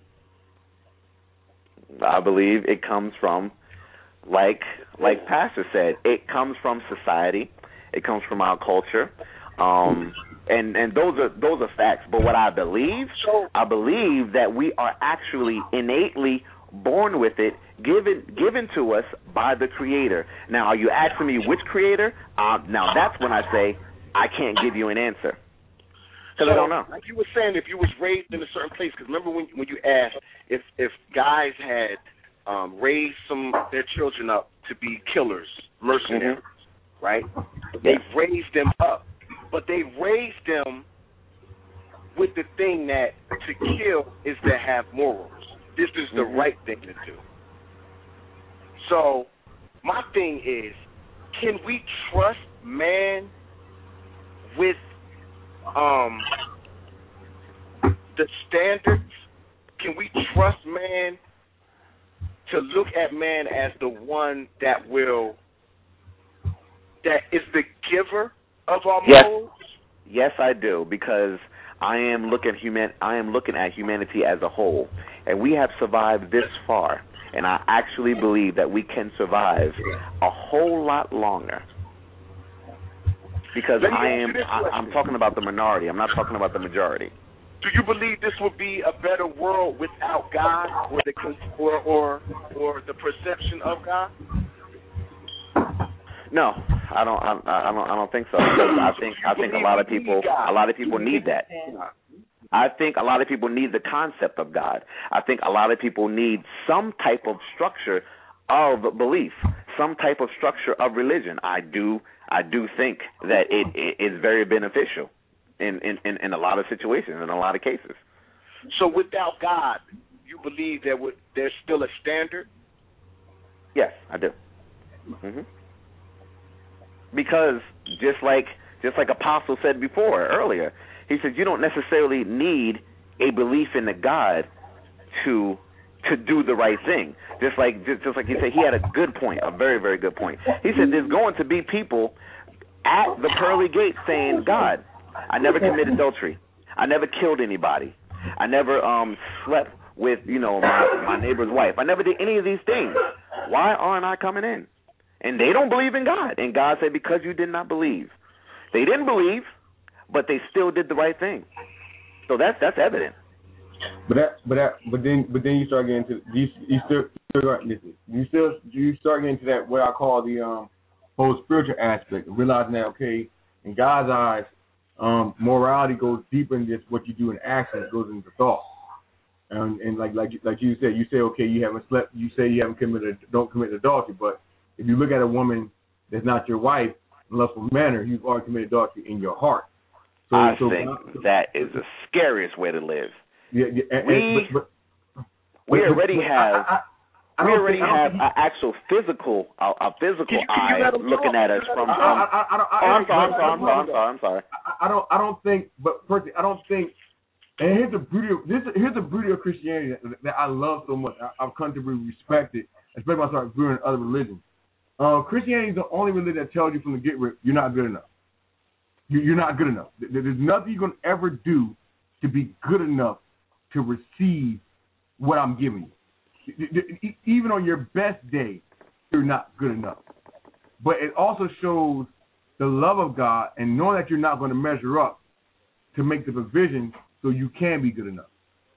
Speaker 5: I believe it comes from, like like Pastor said, it comes from society. It comes from our culture, um, and and those are those are facts. But what I believe, I believe that we are actually innately born with it, given given to us by the Creator. Now, are you asking me which Creator? Uh, now that's when I say I can't give you an answer. Because
Speaker 2: so,
Speaker 5: I don't know.
Speaker 2: Like you were saying, if you was raised in a certain place, because remember when when you asked if if guys had um, raised some their children up to be killers, mercenaries, mm-hmm. right? They've raised them up, but they raised them with the thing that to kill is to have morals. This is the mm-hmm. right thing to do. So my thing is, can we trust man with Um, the standards? Can we trust man to look at man as the one that will, that is the giver of our
Speaker 5: yes.
Speaker 2: morals?
Speaker 5: Yes, I do, because I am looking human. I am looking at humanity as a whole, and we have survived this far, and I actually believe that we can survive a whole lot longer. Because I am, I, I'm talking about the minority. I'm not talking about the majority.
Speaker 2: Do you believe this would be a better world without God, or the or or, or the perception of God?
Speaker 5: No, I don't. I, I don't. I don't think so. Because I think I think a lot of people a lot of people need that. I think a lot of people need the concept of God. I think a lot of people need some type of structure of belief, some type of structure of religion. I do. I do think that it, it is very beneficial in, in, in a lot of situations, in a lot of cases.
Speaker 2: So without God, you believe there would there's still a standard?
Speaker 5: Yes, I do. Mm-hmm. Because just like just like Apostle said before earlier, he said you don't necessarily need a belief in the God to to do the right thing. Just like just, just like he said, he had a good point, a very, very good point. He said there's going to be people at the pearly gates saying, God, I never committed adultery. I never killed anybody. I never um, slept with, you know, my, my neighbor's wife. I never did any of these things. Why aren't I coming in? And they don't believe in God. And God said, because you did not believe. They didn't believe, but they still did the right thing. So that's that's evident.
Speaker 7: But that, but that, but then, but then you start getting to you, you still, you still, you start getting to that what I call the um, whole spiritual aspect, realizing that okay, in God's eyes, um, morality goes deeper than just what you do in action; it goes into thought. And, and like like like you said, you say okay, you haven't slept, you say you haven't committed, don't commit adultery, but if you look at a woman that's not your wife in a lustful manner, you've already committed adultery in your heart. So,
Speaker 5: I
Speaker 7: so
Speaker 5: think
Speaker 7: God,
Speaker 5: that is the scariest way to live.
Speaker 7: Yeah, yeah, and,
Speaker 5: we
Speaker 7: but, but,
Speaker 5: we
Speaker 7: but,
Speaker 5: already
Speaker 7: but,
Speaker 5: have
Speaker 7: I, I, I
Speaker 5: we already
Speaker 7: think,
Speaker 5: have an actual physical a, a physical
Speaker 2: can you, can
Speaker 5: eye looking at us from. from
Speaker 7: I, I, I, I,
Speaker 5: oh, I'm sorry, I'm sorry, I'm sorry, I'm sorry, I'm sorry.
Speaker 7: I, I don't, I don't think, but personally, I don't think. And here's the beauty of this. Here's the beauty of Christianity that, that I love so much. I, I've come to respect it, especially when I start viewing other religions. Uh, Christianity is the only religion that tells you from the get go you're not good enough. You, you're not good enough. There's nothing you're gonna ever do to be good enough to receive what I'm giving you. Even on your best day, you're not good enough. But it also shows the love of God and knowing that you're not going to measure up to make the provision so you can be good enough.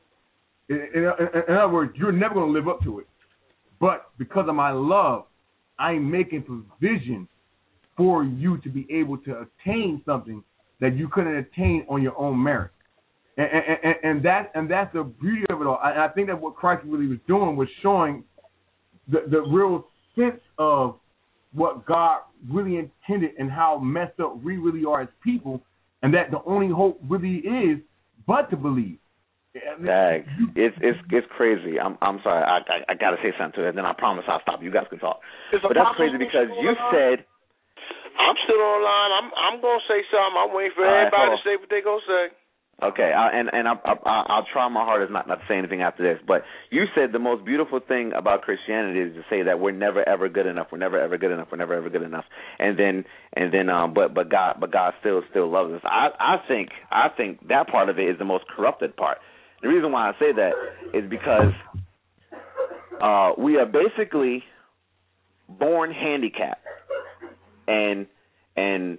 Speaker 7: In, in, in other words, you're never going to live up to it. But because of my love, I'm making provision for you to be able to attain something that you couldn't attain on your own merit. And, and, and, that, and that's the beauty of it all. I, I think that what Christ really was doing was showing the, the real sense of what God really intended and how messed up we really are as people, and that the only hope really is but to believe.
Speaker 5: Dag, it's it's it's crazy. I'm I'm sorry. I I, I got to say something to it, and then I promise I'll stop. You guys can talk. But that's crazy because you said.
Speaker 4: I'm still online. I'm I'm gonna say something. I'm waiting for
Speaker 5: right,
Speaker 4: everybody to say what they gonna say.
Speaker 5: Okay, I, and and I, I, I'll try my hardest not not to say anything after this. But you said the most beautiful thing about Christianity is to say that we're never ever good enough. We're never ever good enough. We're never ever good enough. And then and then um, but but God but God still still loves us. I I think I think that part of it is the most corrupted part. The reason why I say that is because uh, we are basically born handicapped, and and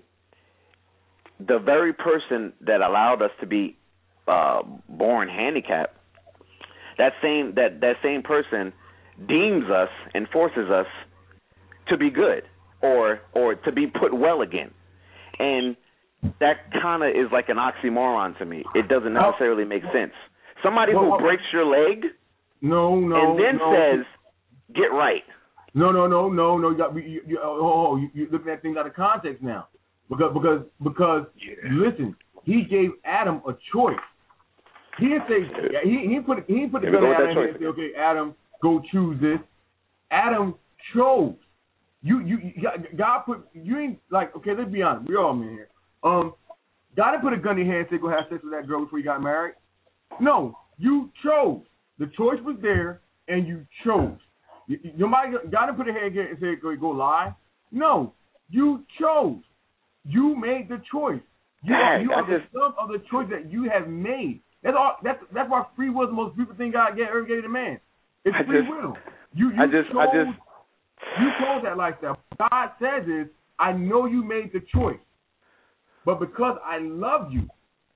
Speaker 5: the very person that allowed us to be uh, born handicapped, that same that, that same person deems us and forces us to be good or or to be put well again, and that kind of is like an oxymoron to me. It doesn't necessarily make sense. Somebody
Speaker 7: well,
Speaker 5: who
Speaker 7: well,
Speaker 5: breaks your leg,
Speaker 7: no, no,
Speaker 5: and then
Speaker 7: no.
Speaker 5: says, "Get right."
Speaker 7: No, no, no, no, no. You got you, you, oh, you, you're looking at things out of context now. Because because because
Speaker 2: yeah.
Speaker 7: listen, he gave Adam a choice. He didn't say he he put he put the gun at Adam and say, okay, Adam, go choose this. Adam chose. You you God put you ain't like okay. Let's be honest. We're all men here. Um, God didn't put a gun in your hand and say go have sex with that girl before you got married. No, you chose. The choice was there, and you chose. Nobody God didn't put a hand in and say go go lie. No, you chose. You made the choice. You are, you are the sum of the choice that you have made. That's all. That's that's why free will is the most beautiful thing God ever gave to man. It's
Speaker 5: I
Speaker 7: free
Speaker 5: just,
Speaker 7: will. You you
Speaker 5: I just,
Speaker 7: chose.
Speaker 5: I just,
Speaker 7: you chose that lifestyle. What God says is, I know you made the choice, but because I love you,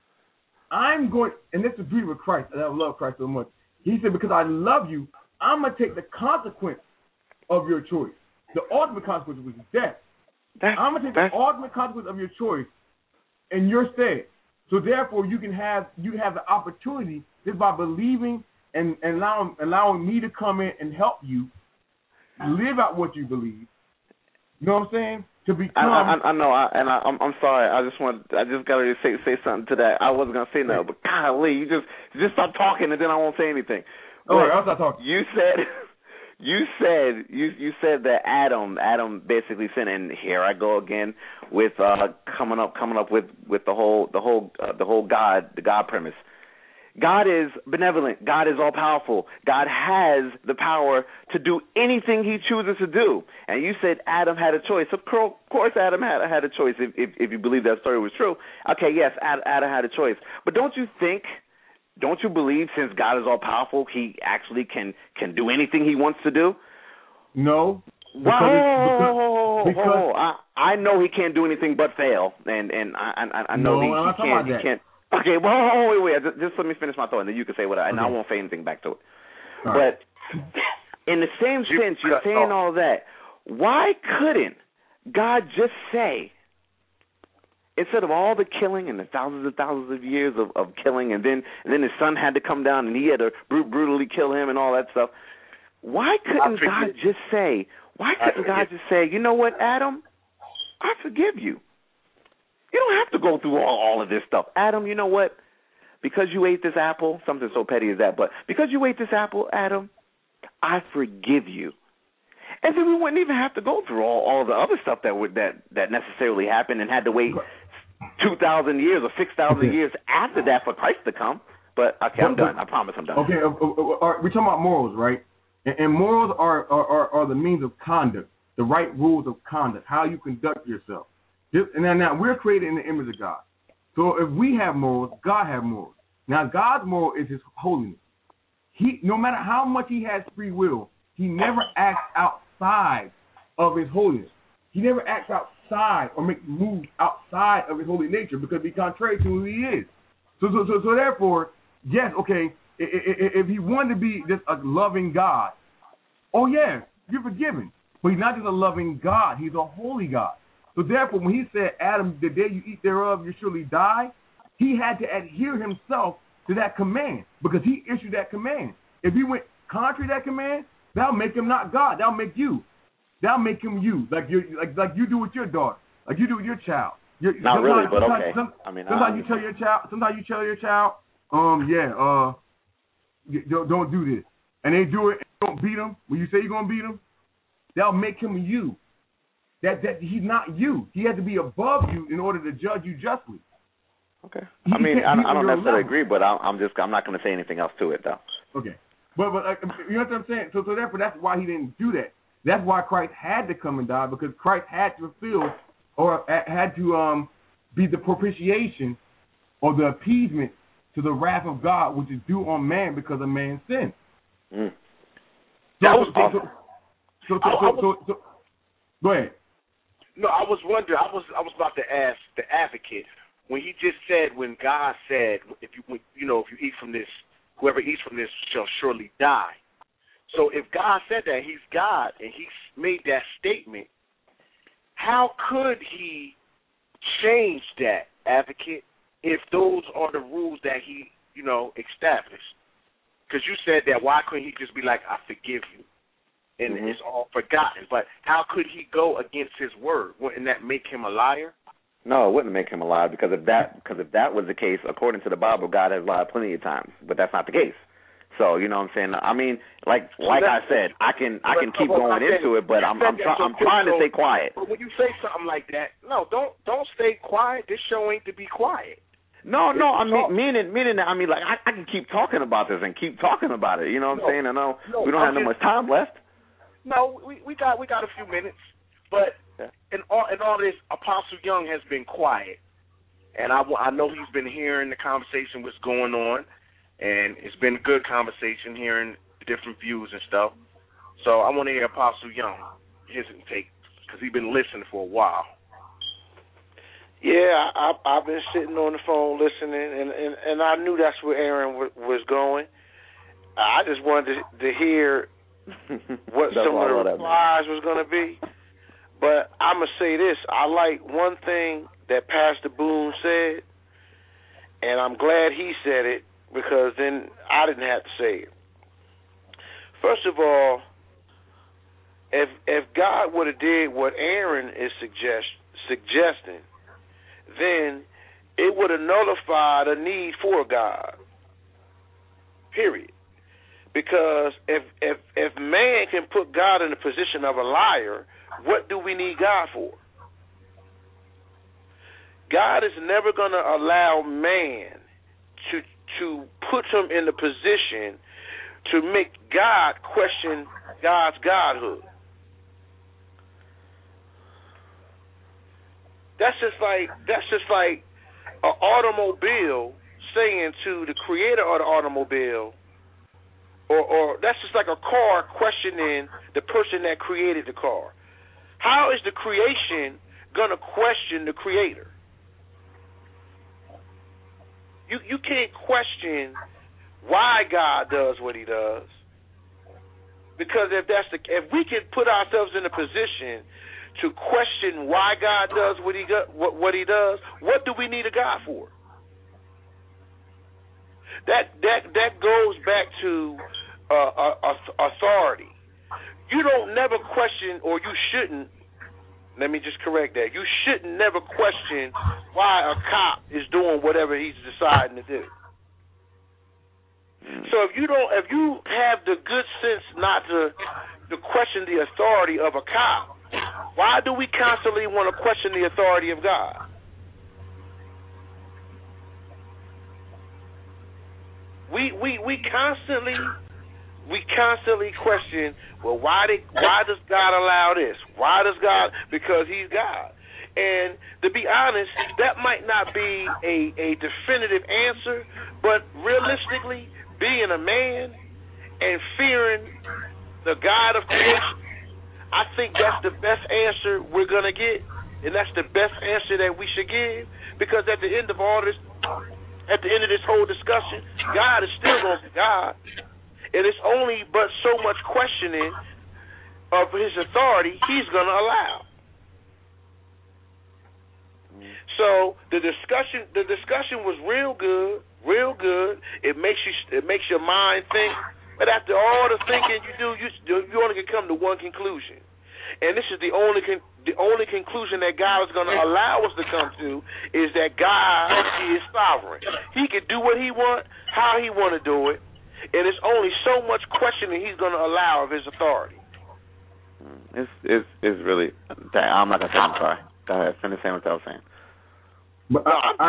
Speaker 7: I'm going. And this is the beauty of Christ. And I love Christ so much. He said, because I love you, I'm gonna take the consequence of your choice. The ultimate consequence was death.
Speaker 5: That,
Speaker 7: I'm gonna take the ultimate consequence of your choice in your stead. So therefore, you can have you have the opportunity just by believing and, and allowing allowing me to come in and help you live out what you believe. You know what I'm saying? To become.
Speaker 5: I, I, I know, I, and I, I'm, I'm sorry. I just want, I just gotta say say something to that. I wasn't gonna say nothing, but golly, you just just stop talking, and then I won't say anything.
Speaker 7: All right, I'll stop talking.
Speaker 5: You said. You said you you said that Adam Adam basically sinned, and here I go again with uh, coming up coming up with, with the whole the whole uh, the whole God the God premise. God is benevolent. God is all powerful. God has the power to do anything He chooses to do. And you said Adam had a choice. Of course, Adam had had a choice. If if, if you believe that story was true, okay, yes, Adam had a choice. But don't you think? Don't you believe since God is all powerful, He actually can, can do anything He wants to do?
Speaker 7: No.
Speaker 5: Because, whoa, because, because I, I know He can't do anything but fail, and and I I, I know
Speaker 7: no,
Speaker 5: he, he can't. He can't. Okay, well, wait, wait, wait. Just let me finish my thought, and then you can say what I. And okay. I won't say anything back to it.
Speaker 7: All
Speaker 5: but
Speaker 7: right.
Speaker 5: in the same sense, you're saying all that. Why couldn't God just say? Instead of all the killing and the thousands and thousands of years of, of killing, and then and then his son had to come down and he had to brut- brutally kill him and all that stuff, why couldn't God just say, why couldn't God just say, you know what, Adam, I forgive you. You don't have to go through all, all of this stuff. Adam, you know what, because you ate this apple, something so petty as that, but because you ate this apple, Adam, I forgive you. And then we wouldn't even have to go through all, all the other stuff that would that, that necessarily happened and had to wait two thousand years or six thousand
Speaker 7: okay.
Speaker 5: years after that for Christ to come. But, okay, I'm done. I promise I'm done.
Speaker 7: Okay, uh, uh, uh, we're talking about morals, right? And, and morals are, are, are, are the means of conduct, the right rules of conduct, how you conduct yourself. Just, and now, now, we're created in the image of God. So if we have morals, God has morals. Now, God's moral is His holiness. He, no matter how much He has free will, He never acts outside of His holiness. He never acts outside or makes moves outside of His holy nature because He's contrary to who He is. So, so, so, so therefore, yes, okay, if, if He wanted to be just a loving God, oh yeah, you're forgiven. But He's not just a loving God; He's a holy God. So therefore, when He said, "Adam, the day you eat thereof, you surely die," He had to adhere Himself to that command because He issued that command. If He went contrary to that command, that'll make Him not God. That'll make you. that'll make him you, like you like like you do with your daughter, like you do with your child. You're,
Speaker 5: Not really, but
Speaker 7: sometimes,
Speaker 5: okay.
Speaker 7: Some,
Speaker 5: I mean,
Speaker 7: sometimes
Speaker 5: I
Speaker 7: you tell your child, sometimes you tell your child, um, yeah, uh, don't, don't do this, and they do it. And don't beat them when you say you're gonna beat them. That'll make him you. That that he's not you. He has to be above you in order to judge you justly.
Speaker 5: Okay.
Speaker 7: He
Speaker 5: I mean, I, I don't necessarily
Speaker 7: level.
Speaker 5: agree, but I'm, I'm just I'm not going to say anything else to it though.
Speaker 7: Okay, but but uh, you know what I'm saying. So so therefore, that's why he didn't do that. That's why Christ had to come and die, because Christ had to fulfill or had to um be the propitiation or the appeasement to the wrath of God, which is due on man because of man's sin.
Speaker 5: Mm.
Speaker 7: So,
Speaker 2: That was
Speaker 7: so, so, so, so,
Speaker 2: I, I
Speaker 7: so,
Speaker 2: was,
Speaker 7: so, so, go ahead.
Speaker 2: No, I was wondering. I was I was about to ask the advocate when he just said, when God said, if you when, you know if you eat from this, whoever eats from this shall surely die. So if God said that, He's God, and He made that statement, how could He change that, advocate, if those are the rules that He, you know, established? Because you said that, why couldn't He just be like, I forgive you, and mm-hmm. it's all forgotten? But how could He go against His word? Wouldn't that make Him a liar?
Speaker 5: No, it wouldn't make him a liar, because if that because if that was the case, according to the Bible, God has lied plenty of times, but that's not the case. So you know what I'm saying? I mean, like
Speaker 2: So
Speaker 5: like I said, I can I can keep going into it, but I'm I'm, try, I'm trying to stay quiet.
Speaker 2: But when you say something like that, no, don't don't stay quiet. This show ain't to be quiet.
Speaker 5: No, no, I mean meaning meaning that I mean like I, I can keep talking about this and keep talking about it. You know what I'm
Speaker 2: No,
Speaker 5: saying? I know
Speaker 2: no,
Speaker 5: we don't have
Speaker 2: I'm
Speaker 5: no
Speaker 2: just-
Speaker 5: much time left.
Speaker 2: No, we we got we got a few minutes, but
Speaker 5: Yeah.
Speaker 2: in all in all this, Apostle Young has been quiet, and I, I know he's been hearing the conversation, what's going on, and it's been a good conversation, hearing the different views and stuff. So I want to hear Apostle Young, his take, because he's been listening for a while.
Speaker 4: Yeah, I, I've been sitting on the phone listening, and, and, and I knew that's where Aaron w- was going. I just wanted to, to hear what some of the replies was going to be. But I'm going to say this. I like one thing that Pastor Boone said, and I'm glad he said it, because then I didn't have to say it. First of all, if if God would have did what Aaron is suggest, suggesting, then it would have nullified a need for God, period. Because if if if man can put God in the position of a liar, what do we need God for? God is never going to allow man to to put him in the position to make God question God's godhood. That's just like that's just like an automobile saying to the creator of the automobile, or, or that's just like a car questioning the person that created the car. How is the creation going to question the creator? You you can't question why God does what He does, because if that's the if we can put ourselves in a position to question why God does what He what, what He does, what do we need a God for? That that that goes back to uh, uh, authority. You don't never question, or you shouldn't. Let me just correct that. You shouldn't never question why a cop is doing whatever he's deciding to do. So if you don't, if you have the good sense not to to question the authority of a cop, why do we constantly want to question the authority of God? We we we constantly we constantly question, well, why did why does God allow this? Why does God? Because He's God. And to be honest, that might not be a, a definitive answer, but realistically, being a man and fearing the God of creation, I think that's the best answer we're going to get, and that's the best answer that we should give, because at the end of all this, at the end of this whole discussion, God is still going to be God, and it's only but so much questioning of His authority He's going to allow. So the discussion, the discussion was real good, real good. It makes you, it makes your mind think. But after all the thinking you do, you you only can come to one conclusion, And this is the only con- the only conclusion that God is going to allow us to come to is that God is sovereign. He can do what he want, how he want to do it, and it's only so much questioning he's going to allow of his authority.
Speaker 5: It's it's it's really. I'm not gonna say. I'm sorry. Go ahead. Finish saying what I was saying.
Speaker 7: But I I,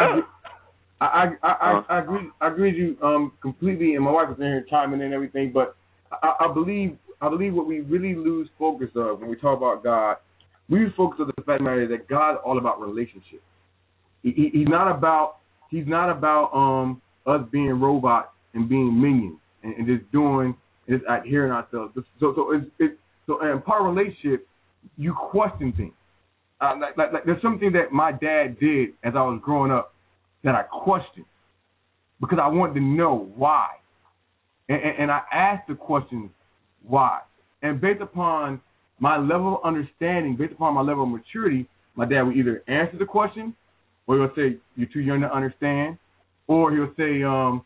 Speaker 7: I, I, I, I, I agree I agree with you um completely, and my wife was in here chiming in and everything. But I, I believe I believe what we really lose focus of when we talk about God, we lose focus of the fact of the matter that God's all about relationship. He, he, he's not about he's not about um us being robots and being minions and, and just doing and just adhering ourselves. So so it's, it's so in part of relationship, you question things. Uh, like, like, like there's something that my dad did as I was growing up that I questioned because I wanted to know why. And, and, and I asked the question, why? And based upon my level of understanding, based upon my level of maturity, my dad would either answer the question or he'll say, you're too young to understand, or he'll say, um,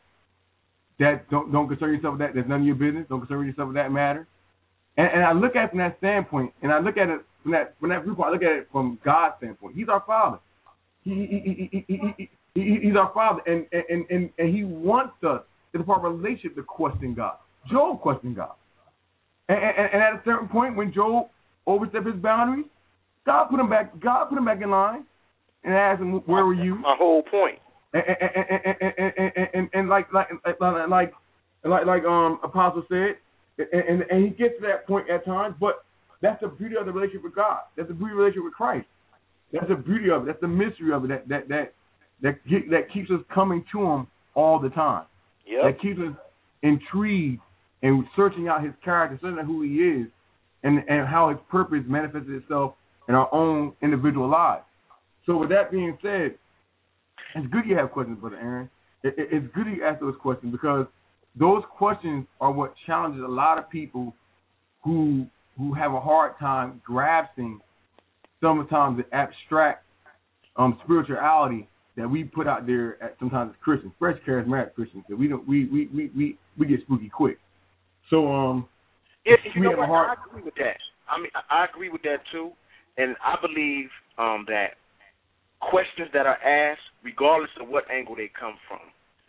Speaker 7: Dad, don't, don't concern yourself with that. That's none of your business. Don't concern yourself with that matter. And, and I look at it from that standpoint, and I look at it from that from that viewpoint. I look at it from God's standpoint. He's our Father. He, he, he, he, he, he, he's our Father, and, and, and, and He wants us, as a part of a relationship, to question God. Job questioned God. And, and, and at a certain point, when Job overstepped his boundaries, God put him back. God put him back in line, and asked him, "Where were you?"
Speaker 4: My whole point.
Speaker 7: And, and, and, and, and, and, and, and like like like like like like um Apostle said. And, and, and he gets to that point at times, but that's the beauty of the relationship with God. That's the beauty of the relationship with Christ. That's the beauty of it. That's the mystery of it. That that that that, that keeps us coming to Him all the time.
Speaker 4: Yep.
Speaker 7: That keeps us intrigued and searching out His character, searching out who He is, and and how His purpose manifests itself in our own individual lives. So with that being said, it's good you have questions, Brother Aaron. It, it, it's good you ask those questions because those questions are what challenges a lot of people who who have a hard time grasping sometimes the abstract um, spirituality that we put out there at sometimes as Christians, fresh charismatic Christians. That we don't we we, we, we, we get spooky quick. So um,
Speaker 2: yeah, you
Speaker 7: we
Speaker 2: know
Speaker 7: have
Speaker 2: what?
Speaker 7: a hard.
Speaker 2: I agree with that. I mean, I agree with that too, and I believe um, that questions that are asked, regardless of what angle they come from,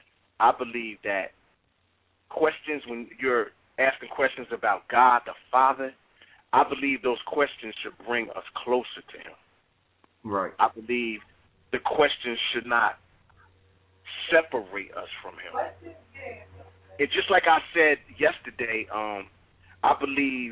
Speaker 2: I believe that questions, when you're asking questions about God the Father, I believe those questions should bring us closer to Him.
Speaker 7: Right.
Speaker 2: I believe the questions should not separate us from Him. It's just like I said yesterday, um, I believe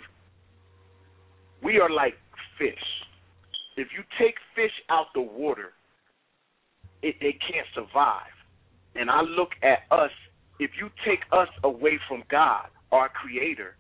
Speaker 2: we are like fish. If you take fish out the water, it, they can't survive. And I look at us, if you take us away from God, our Creator,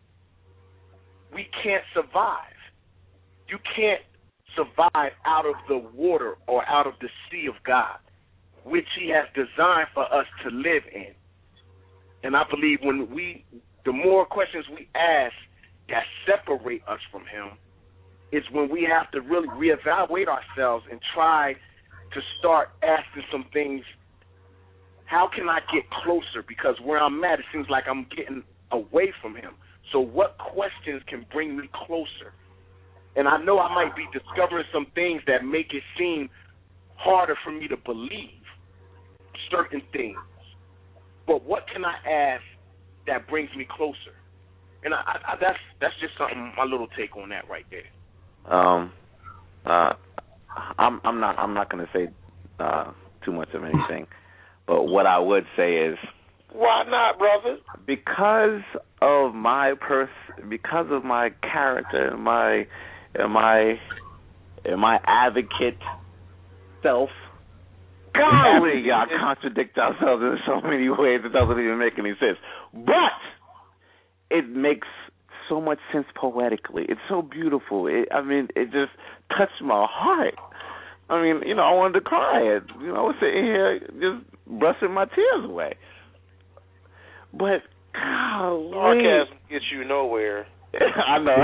Speaker 2: we can't survive. You can't survive out of the water or out of the sea of God, which He has designed for us to live in. And I believe when we, the more questions we ask that separate us from Him, is when we have to really reevaluate ourselves and try to start asking some things. How can I get closer? Because where I'm at, it seems like I'm getting away from Him. So what questions can bring me closer? And I know I might be discovering some things that make it seem harder for me to believe certain things. But what can I ask that brings me closer? And I, I, that's that's just something, my little take on that right there.
Speaker 5: Um, uh, I'm I'm not I'm not going to say uh, too much of anything. But what I would say is,
Speaker 4: why not, brother?
Speaker 5: Because of my pers, because of my character, and my, and my, and my advocate self. Golly, y'all contradict ourselves in so many ways it doesn't even make any sense. But it makes so much sense poetically. It's so beautiful. It, I mean, it just touched my heart. I mean, you know, I wanted to cry. You know, I was sitting here just brushing my tears away. But, golly.
Speaker 4: Sarcasm gets you nowhere.
Speaker 5: I know.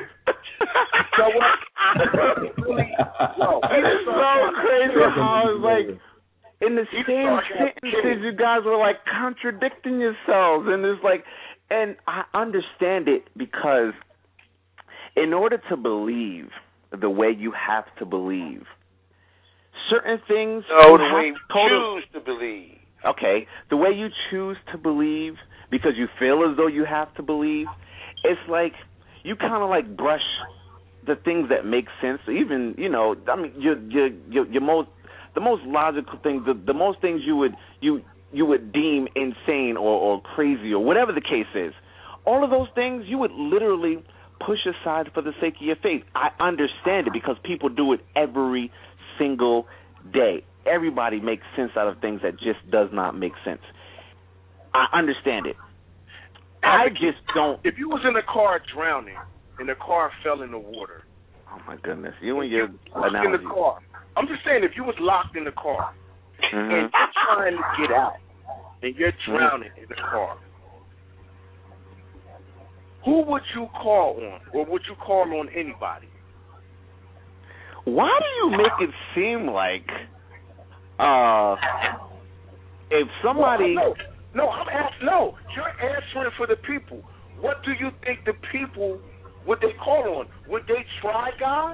Speaker 2: So what?
Speaker 5: It's so crazy how it's like, in the same sentences, you guys were like contradicting yourselves. And it's like, and I understand it because in order to believe the way you have to believe, certain things.
Speaker 4: No, the way you choose to believe.
Speaker 5: Okay, the way you choose to believe because you feel as though you have to believe, it's like you kind of like brush the things that make sense. Even, you know, I mean, your your your, your most the most logical things, the, the most things you would you you would deem insane or, or crazy or whatever the case is. All of those things you would literally push aside for the sake of your faith. I understand it because people do it every single day. Everybody makes sense out of things that just does not make sense. I understand it. I just don't.
Speaker 2: If you was in a car drowning and the car fell in the water.
Speaker 5: Oh my goodness, you and your
Speaker 2: analogy. In the car. I'm just saying, if you was locked in the car mm-hmm. and you're trying to get out and you're drowning mm-hmm. in the car, who would you call on, or would you call on anybody?
Speaker 5: Why do you make it seem like uh, if somebody?
Speaker 2: No, no, no, I'm asking. No, you're answering for the people. What do you think the people would they call on? Would they try God?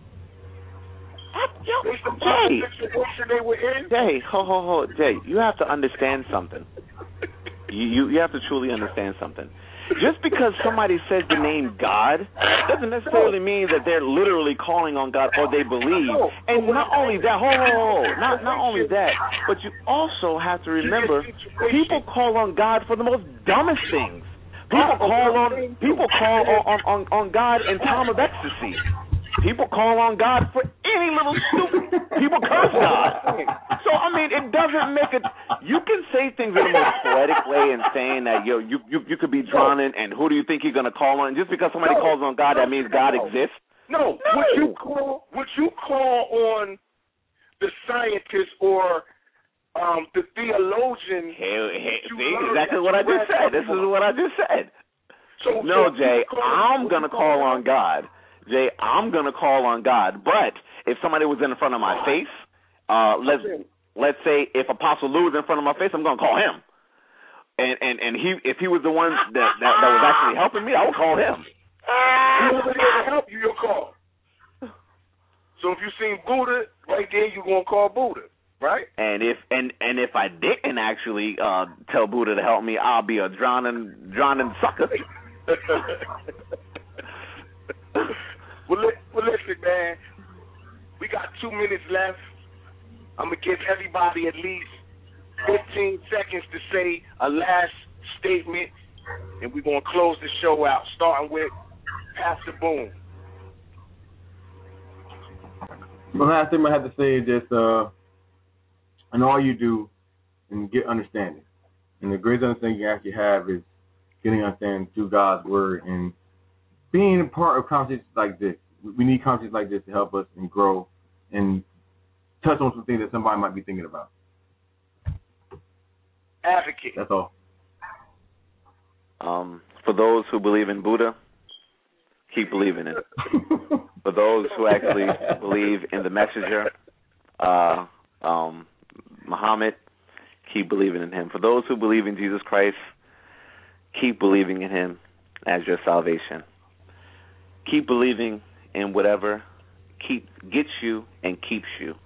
Speaker 5: Yo, Jay,
Speaker 2: they were in?
Speaker 5: Jay, ho, ho, ho, Jay, you have to understand something. You, you, you have to truly understand something. Just because somebody says the name God doesn't necessarily mean that they're literally calling on God or they believe. And not only that, hold on, hold on, not not only that, but you also have to remember people call on God for the most dumbest things. People call on people call on on, on God in time of ecstasy. People call on God for any little stupid. People curse God. So, I mean, it doesn't make it. You can say things in the most poetic way and saying that, yo, you, you, you could be drowning, and who do you think you're going to call on? Just because somebody no, calls on God, that means God
Speaker 2: no.
Speaker 5: exists?
Speaker 2: No. no. Would you call, would you call on the scientist or um, the theologian?
Speaker 5: Hey, hey, see, exactly what I just said. This is what I just said. So, no, so Jay, I'm going to call on God. Jay, I'm going to call on God. But if somebody was in front of my face, uh, let's let's say if Apostle Lou was in front of my face, I'm going to call him. And and, and he if he was the one that, that, that was actually helping me, I would call him.
Speaker 2: He wasn't here to help you, you'll call. So if you seen Buddha right there, you're going to call Buddha, right?
Speaker 5: And if and, and if I didn't actually uh, tell Buddha to help me, I'll be a drowning drowning sucker.
Speaker 2: Well, li- well, listen, man. We got two minutes left. I'm going to give everybody at least fifteen seconds to say a last statement, and we're going to close the show out, starting with Pastor Boone.
Speaker 7: The last thing I have to say is just, uh, and all you do and get understanding. And the greatest understanding you actually have is getting understanding through God's word and being a part of conversations like this. We need conversations like this to help us and grow and touch on some things that somebody might be thinking about.
Speaker 2: Advocate.
Speaker 7: That's all.
Speaker 5: Um, for those who believe in Buddha, keep believing it. For those who actually believe in the messenger, uh, um, Muhammad, keep believing in him. For those who believe in Jesus Christ, keep believing in him as your salvation. Keep believing in whatever keep gets you and keeps you.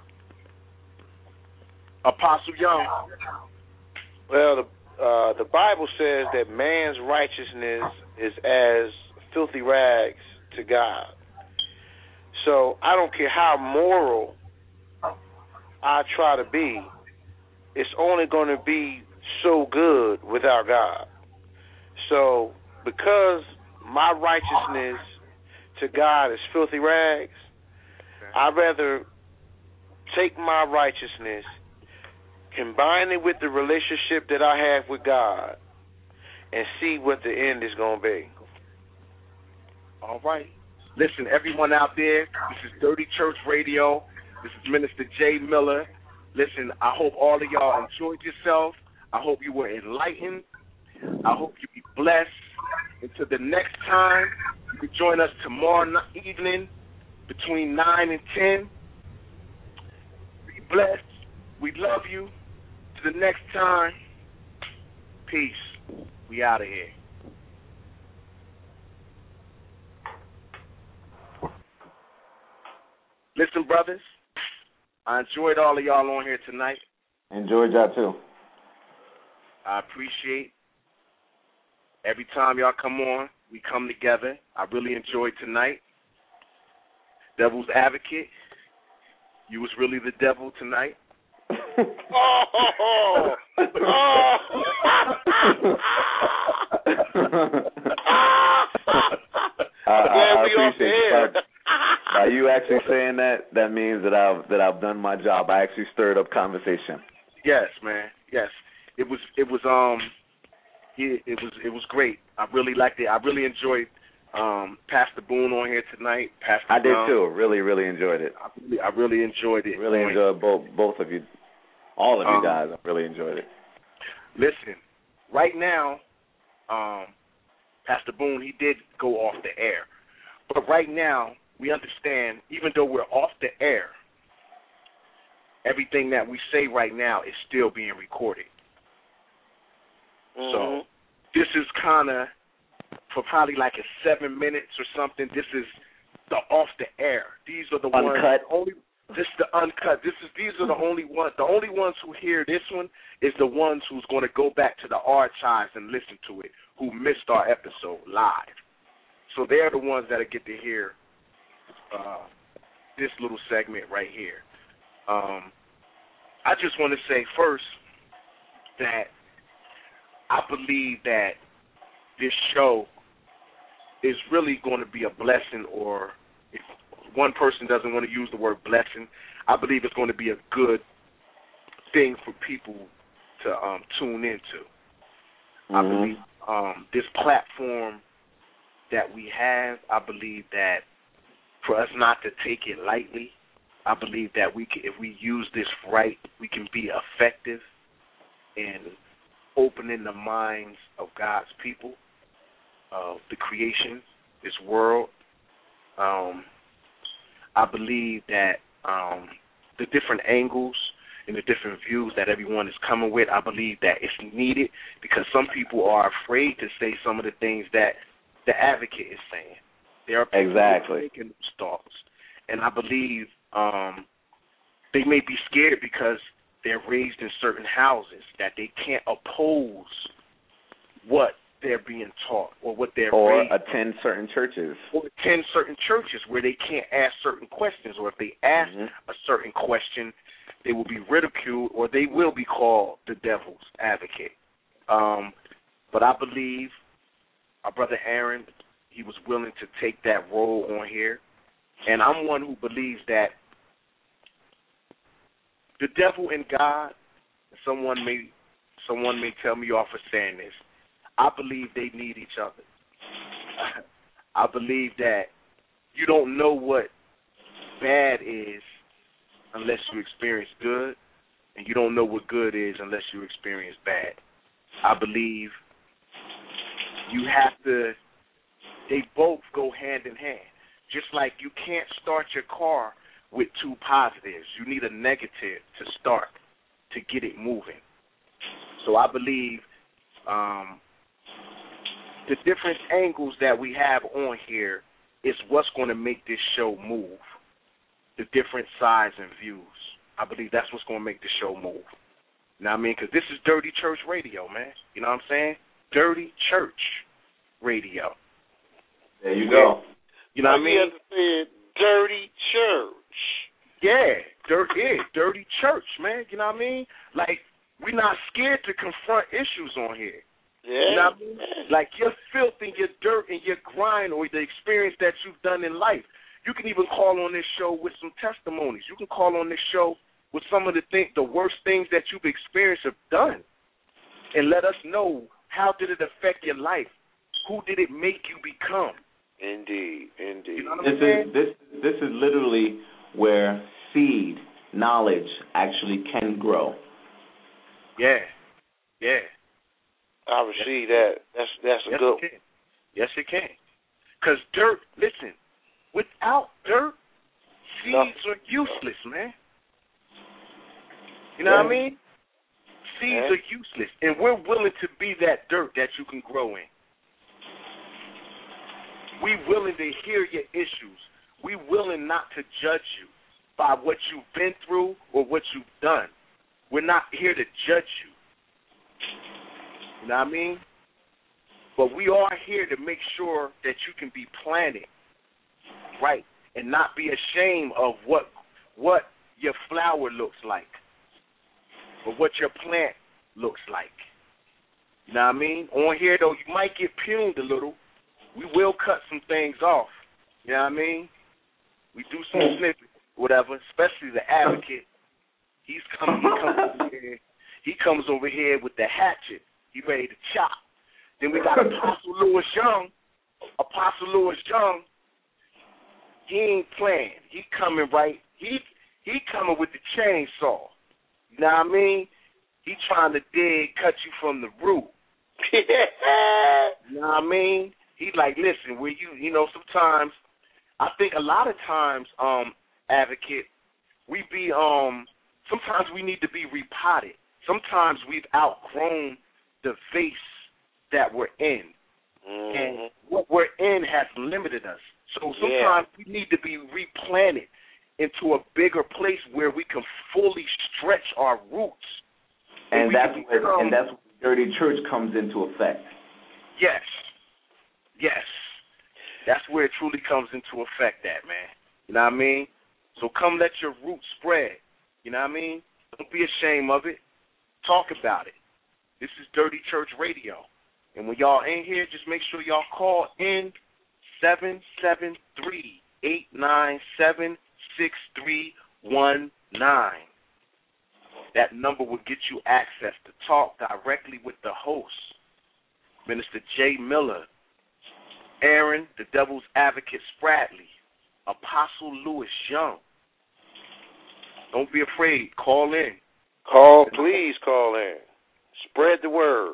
Speaker 2: Apostle Young.
Speaker 4: Well, the uh, the Bible says that man's righteousness is as filthy rags to God. So I don't care how moral I try to be, it's only going to be so good without God. So because my righteousness to God is filthy rags, I'd rather take my righteousness, combine it with the relationship that I have with God, and see what the end is going to be.
Speaker 2: All right. Listen, everyone out there, this is Dirty Church Radio. This is Minister Jay Miller. Listen, I hope all of y'all enjoyed yourself. I hope you were enlightened. I hope you be blessed. Until the next time, you can join us tomorrow evening between nine and ten. Be blessed. We love you. To the next time, peace. We out of here. Listen, brothers, I enjoyed all of y'all on here tonight.
Speaker 5: Enjoyed y'all too.
Speaker 2: I appreciate every time y'all come on, we come together. I really enjoyed tonight. Devil's Advocate, you was really the devil tonight.
Speaker 4: oh, oh, oh.
Speaker 5: I, I appreciate it. By you actually saying that, that means that I've that I've done my job. I actually stirred up conversation.
Speaker 2: Yes, man. Yes, it was it was um, it, it was it was great. I really liked it. I really enjoyed um Pastor Boone on here tonight. Pastor
Speaker 5: I did
Speaker 2: Brown.
Speaker 5: too. Really, really enjoyed it.
Speaker 2: I really, I really enjoyed it.
Speaker 5: Really enjoyed both both of you, all of you
Speaker 2: um,
Speaker 5: guys. I really enjoyed it.
Speaker 2: Listen, right now, um, Pastor Boone, he did go off the air, but right now we understand, even though we're off the air, everything that we say right now is still being recorded.
Speaker 4: Mm-hmm.
Speaker 2: So this is kind of, for probably like a seven minutes or something, this is the off the air. These are the
Speaker 5: uncut.
Speaker 2: ones only. This is the uncut. This is these are the only ones. The only ones who hear this one is the ones who's going to go back to the archives and listen to it, who missed our episode live. So they're the ones that get to hear uh, this little segment right here. Um, I just want to say first that I believe that this show is really going to be a blessing, or if one person doesn't want to use the word blessing, I believe it's going to be a good thing for people to um, tune into. Mm-hmm. I believe um, this platform that we have, I believe that for us not to take it lightly, I believe that we can, if we use this right, we can be effective in opening the minds of God's people, of the creation, this world. Um, I believe that um, the different angles and the different views that everyone is coming with, I believe that it's needed, because some people are afraid to say some of the things that the advocate is saying. There are people
Speaker 5: exactly.
Speaker 2: making those thoughts, and I believe um, they may be scared because they're raised in certain houses that they can't oppose what they're being taught or what they're
Speaker 5: or
Speaker 2: raised
Speaker 5: attend certain churches
Speaker 2: or attend certain churches where they can't ask certain questions, or if they ask mm-hmm. a certain question, they will be ridiculed or they will be called the devil's advocate. Um, but I believe our brother Aaron, he was willing to take that role on here, and I'm one who believes that the devil and God, someone may someone may tell me off for saying this, I believe they need each other. I believe that you don't know what bad is unless you experience good, and you don't know what good is unless you experience bad. I believe you have to, they both go hand in hand. Just like you can't start your car with two positives. You need a negative to start to get it moving. So I believe um, the different angles that we have on here is what's going to make this show move. The different sides and views. I believe that's what's going to make the show move. You know what I mean? Because this is Dirty Church Radio, man. You know what I'm saying? Dirty Church Radio.
Speaker 5: There you go.
Speaker 2: You know what I mean?
Speaker 4: You have to say Dirty Church.
Speaker 2: Yeah, dirty, yeah, dirty church, man. You know what I mean? Like, we're not scared to confront issues on here.
Speaker 4: Yeah.
Speaker 2: You know what I mean? Like your filth and your dirt and your grind or the experience that you've done in life. You can even call on this show with some testimonies. You can call on this show with some of the thing, the worst things that you've experienced or done, and let us know, how did it affect your life? Who did it make you become?
Speaker 4: Indeed, indeed.
Speaker 2: You know what
Speaker 5: this
Speaker 2: I'm saying?
Speaker 5: is this this is literally where seed knowledge actually can grow.
Speaker 2: Yeah, yeah.
Speaker 4: I receive that. That's that's a
Speaker 2: yes,
Speaker 4: good.
Speaker 2: It can. Yes, it can. Because dirt, listen, without dirt, seeds no. are useless, man. You know
Speaker 5: yeah.
Speaker 2: what I mean? Seeds
Speaker 4: yeah.
Speaker 2: are useless, and we're willing to be that dirt that you can grow in. We willing to hear your issues. We willing not to judge you. by what you've been through or what you've done. We're not here to judge you. You know what I mean? But we are here to make sure that you can be planted right and not be ashamed of what what your flower looks like or what your plant looks like. You know what I mean? On here, though, you might get pruned a little. We will cut some things off. You know what I mean? We do some snippets, whatever, especially the advocate. He's coming, he comes over here. He comes over here with the hatchet. He ready to chop. Then we got Apostle Louis Young. Apostle Louis Young, he ain't playing. He coming right. He he coming with the chainsaw. You know what I mean? He trying to dig, cut you from the root. You know what I mean? He like, listen, where you, you know, sometimes, I think a lot of times, um, advocate, we be, um, sometimes we need to be repotted. Sometimes we've outgrown the vase that we're in. Mm-hmm. And what we're in has limited us. So sometimes yeah. we need to be replanted into a bigger place where we can fully stretch our roots.
Speaker 5: And, and that's where become, and that's where Dirty Church comes into effect.
Speaker 2: Yes. Yes. That's where it truly comes into effect at, man. You know what I mean? So come let your roots spread. You know what I mean? Don't be ashamed of it. Talk about it. This is Dirty Church Radio. And when y'all in here, just make sure y'all call in seven seven three, eight nine seven, six three one nine. That number will get you access to talk directly with the host, Minister Jay Miller, Aaron, the Devil's Advocate Spradley, Apostle Louis Young. Don't be afraid. Call in.
Speaker 4: Call, please call in. Spread the word.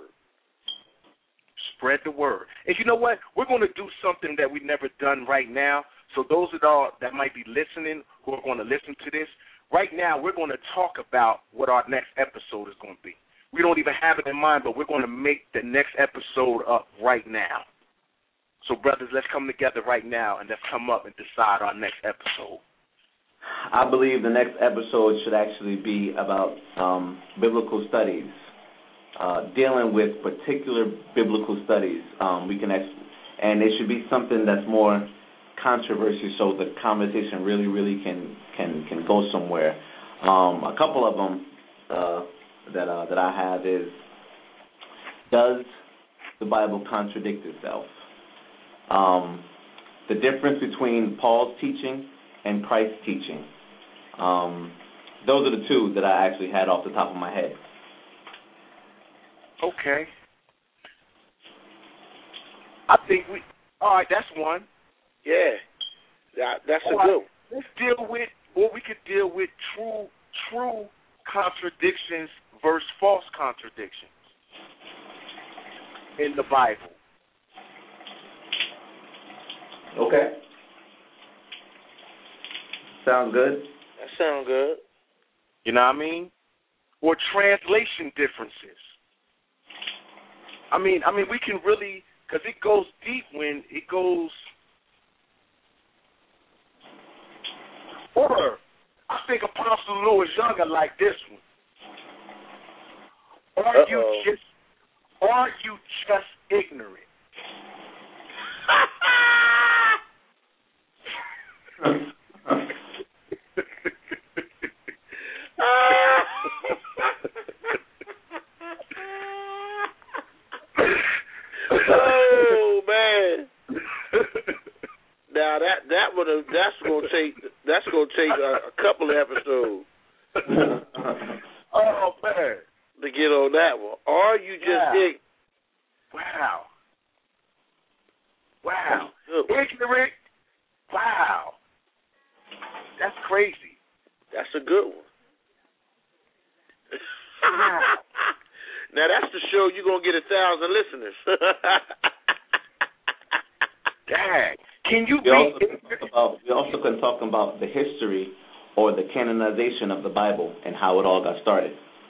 Speaker 2: Spread the word. And you know what? We're going to do something that we've never done right now. So those of y'all that might be listening who are going to listen to this, right now we're going to talk about what our next episode is going to be. We don't even have it in mind, but we're going to make the next episode up right now. So, brothers, let's come together right now and let's come up and decide our next episode.
Speaker 5: I believe the next episode should actually be about um, biblical studies, uh, dealing with particular biblical studies. Um, we can, ex- and it should be something that's more controversial, so the conversation really, really can can can go somewhere. Um, a couple of them uh, that uh, that I have is: does the Bible contradict itself? Um, the difference between Paul's teaching and Christ's teaching. Um, those are the two that I actually had off the top of my head.
Speaker 2: Okay. I think we. All right, that's one.
Speaker 4: Yeah, that, that's
Speaker 2: all
Speaker 4: a
Speaker 2: right,
Speaker 4: good one.
Speaker 2: Let's deal with, or we could deal with true, true contradictions versus false contradictions in the Bible.
Speaker 5: Okay. Sounds good.
Speaker 4: That sounds good.
Speaker 2: You know what I mean? Or translation differences. I mean, I mean, we can really, because it goes deep when it goes. Or I think Apostle Louis Young are like this one. Are Uh-oh. you just, are you just ignorant?
Speaker 4: Oh man! Now that that would have that's gonna take that's gonna take a, a couple of episodes.
Speaker 2: Oh man!
Speaker 4: To get on that one, or you just
Speaker 2: wow.
Speaker 4: dig.
Speaker 2: Wow! Wow! Ignorant. Wow! That's crazy.
Speaker 4: That's a good one.
Speaker 2: Wow.
Speaker 4: Now that's the show you're gonna get a thousand listeners.
Speaker 2: Dang. Can you
Speaker 5: we
Speaker 2: be
Speaker 5: also, can talk about, we also can talk about the history or the canonization of the Bible and how it all got started.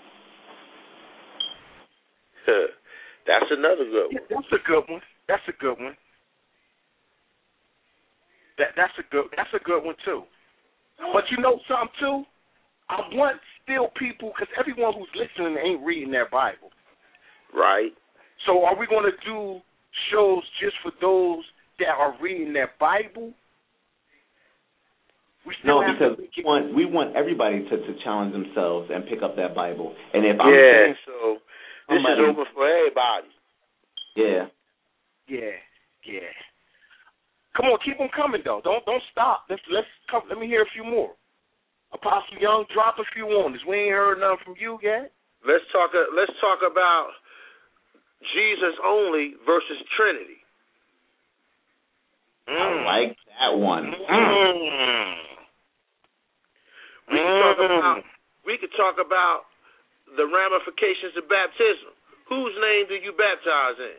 Speaker 4: That's another good one.
Speaker 2: Yeah, that's a good one. That's a good one. That that's a good that's a good one too. But you know something, too? I want still people, because everyone who's listening ain't reading their Bible.
Speaker 4: Right.
Speaker 2: So are we going to do shows just for those that are reading their Bible? We still
Speaker 9: no,
Speaker 2: have
Speaker 9: because
Speaker 2: to
Speaker 9: we want, we want everybody to, to challenge themselves and pick up that Bible. And if
Speaker 4: yeah,
Speaker 9: I'm saying
Speaker 4: so this
Speaker 9: somebody,
Speaker 4: is open for everybody.
Speaker 2: Yeah. Yeah, yeah. Come on, keep them coming, though. Don't don't stop. Let's, let's come. Let me hear a few more. Apostle Young, drop a few on this. We ain't heard nothing from you yet.
Speaker 4: Let's talk. Uh, let's talk about Jesus only versus Trinity.
Speaker 9: I like that one.
Speaker 2: Mm.
Speaker 4: We can talk about. We could talk about the ramifications of baptism. Whose name do you baptize in?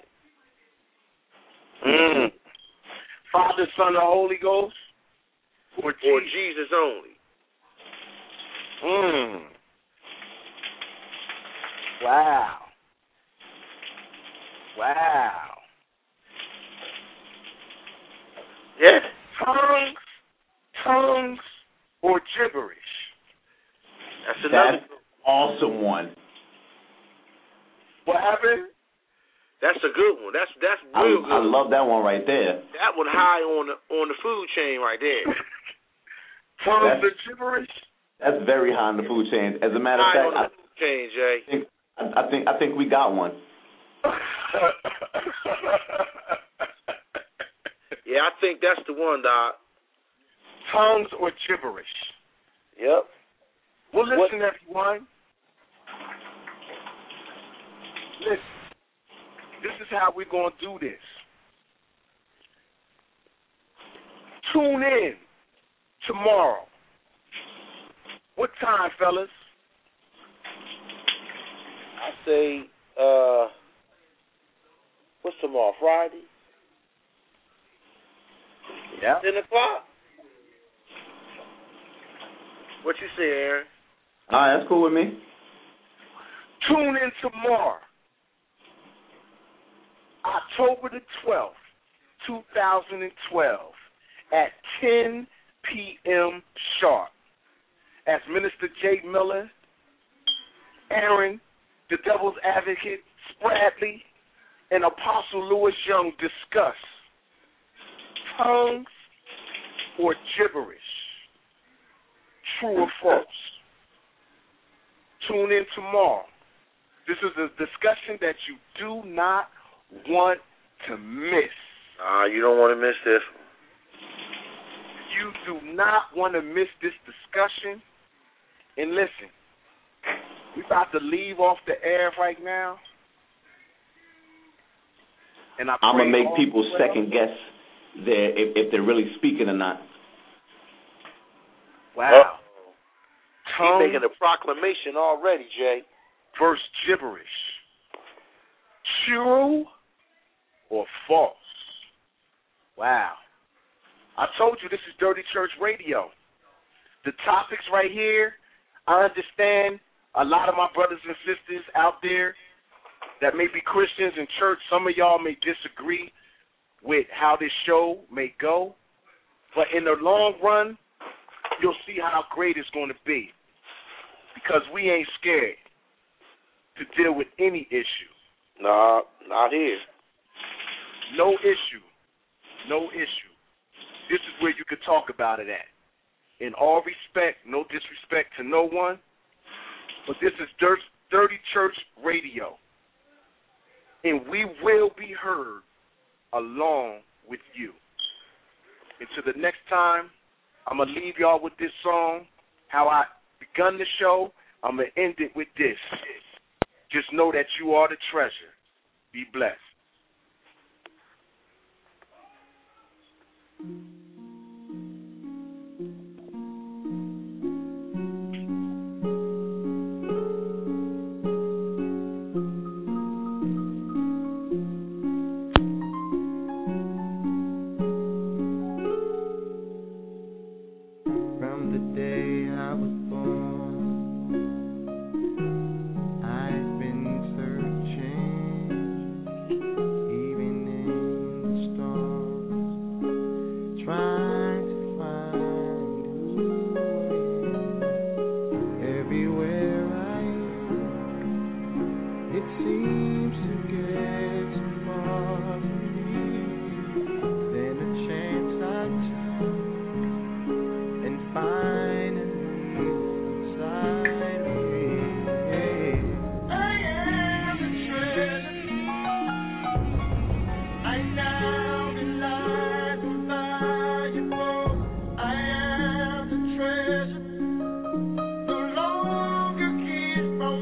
Speaker 2: Mm. Father, Son, or Holy Ghost, or Jesus,
Speaker 4: or Jesus only?
Speaker 2: Mm. Wow. Wow.
Speaker 4: Yeah.
Speaker 2: Tongues, tongues, or gibberish.
Speaker 4: That's another
Speaker 9: That's awesome one.
Speaker 2: What happened?
Speaker 4: That's a good one. That's that's
Speaker 9: I,
Speaker 4: real good.
Speaker 9: I love that one right there.
Speaker 4: That one high on the on the food chain right there.
Speaker 2: Tongues or gibberish?
Speaker 9: That's very high on the food chain. As a matter of
Speaker 4: high
Speaker 9: fact,
Speaker 4: on the
Speaker 9: I
Speaker 4: food chain, Jay.
Speaker 9: think I, I think I think we got one.
Speaker 4: Yeah, I think that's the one, Doc.
Speaker 2: Tongues or gibberish?
Speaker 4: Yep.
Speaker 2: Well, listen, what? everyone. Listen. This is how we're going to do this. Tune in tomorrow. What time, fellas?
Speaker 4: I say, uh, what's tomorrow, Friday?
Speaker 2: Yeah.
Speaker 4: ten o'clock? What you say, Aaron?
Speaker 9: All right, that's cool with me.
Speaker 2: Tune in tomorrow, October the twelfth, two thousand twelve, at ten p.m. sharp. As Minister Jay Miller, Aaron, the Devil's Advocate, Spradley, and Apostle Louis Young discuss tongues or gibberish, true or false. Tune in tomorrow. This is a discussion that you do not want to miss.
Speaker 4: Ah, uh, you don't want to miss this.
Speaker 2: You do not want to miss this discussion. And listen, we're about to leave off the air right now. And I
Speaker 9: I'm going to make
Speaker 2: all
Speaker 9: people
Speaker 2: well.
Speaker 9: second guess their, if, if they're really speaking or not.
Speaker 2: Wow.
Speaker 4: He's making a proclamation already, Jay.
Speaker 2: Verse gibberish. True or false? Wow. I told you this is Dirty Church Radio. The topics right here, I understand a lot of my brothers and sisters out there that may be Christians in church, some of y'all may disagree with how this show may go. But in the long run, you'll see how great it's going to be. Because we ain't scared to deal with any issue.
Speaker 4: Nah, not here.
Speaker 2: No issue. No issue. This is where you could talk about it at. In all respect, no disrespect to no one, but this is Dirty Church Radio. And we will be heard along with you. Until the next time, I'm going to leave y'all with this song. How I begun the show, I'm going to end it with this. Just know that you are the treasure. Be blessed.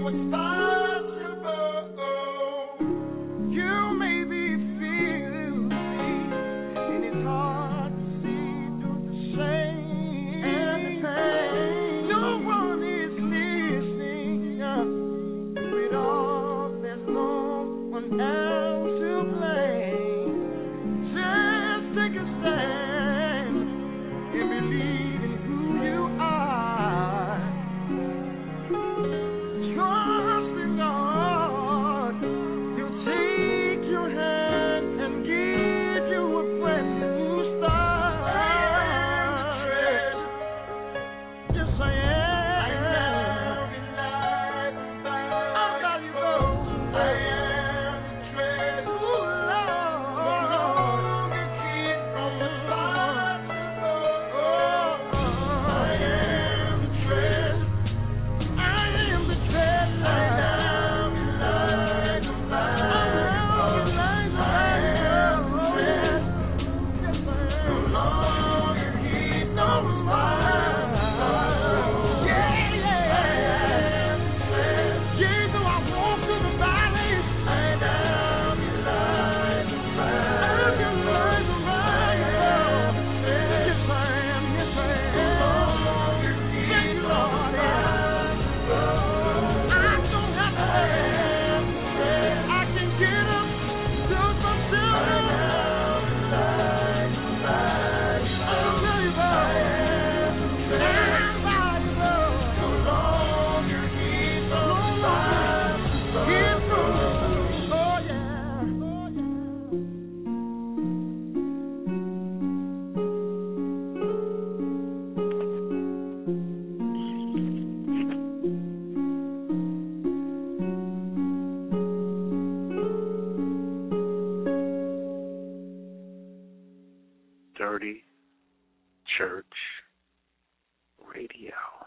Speaker 2: Dirty Church Radio.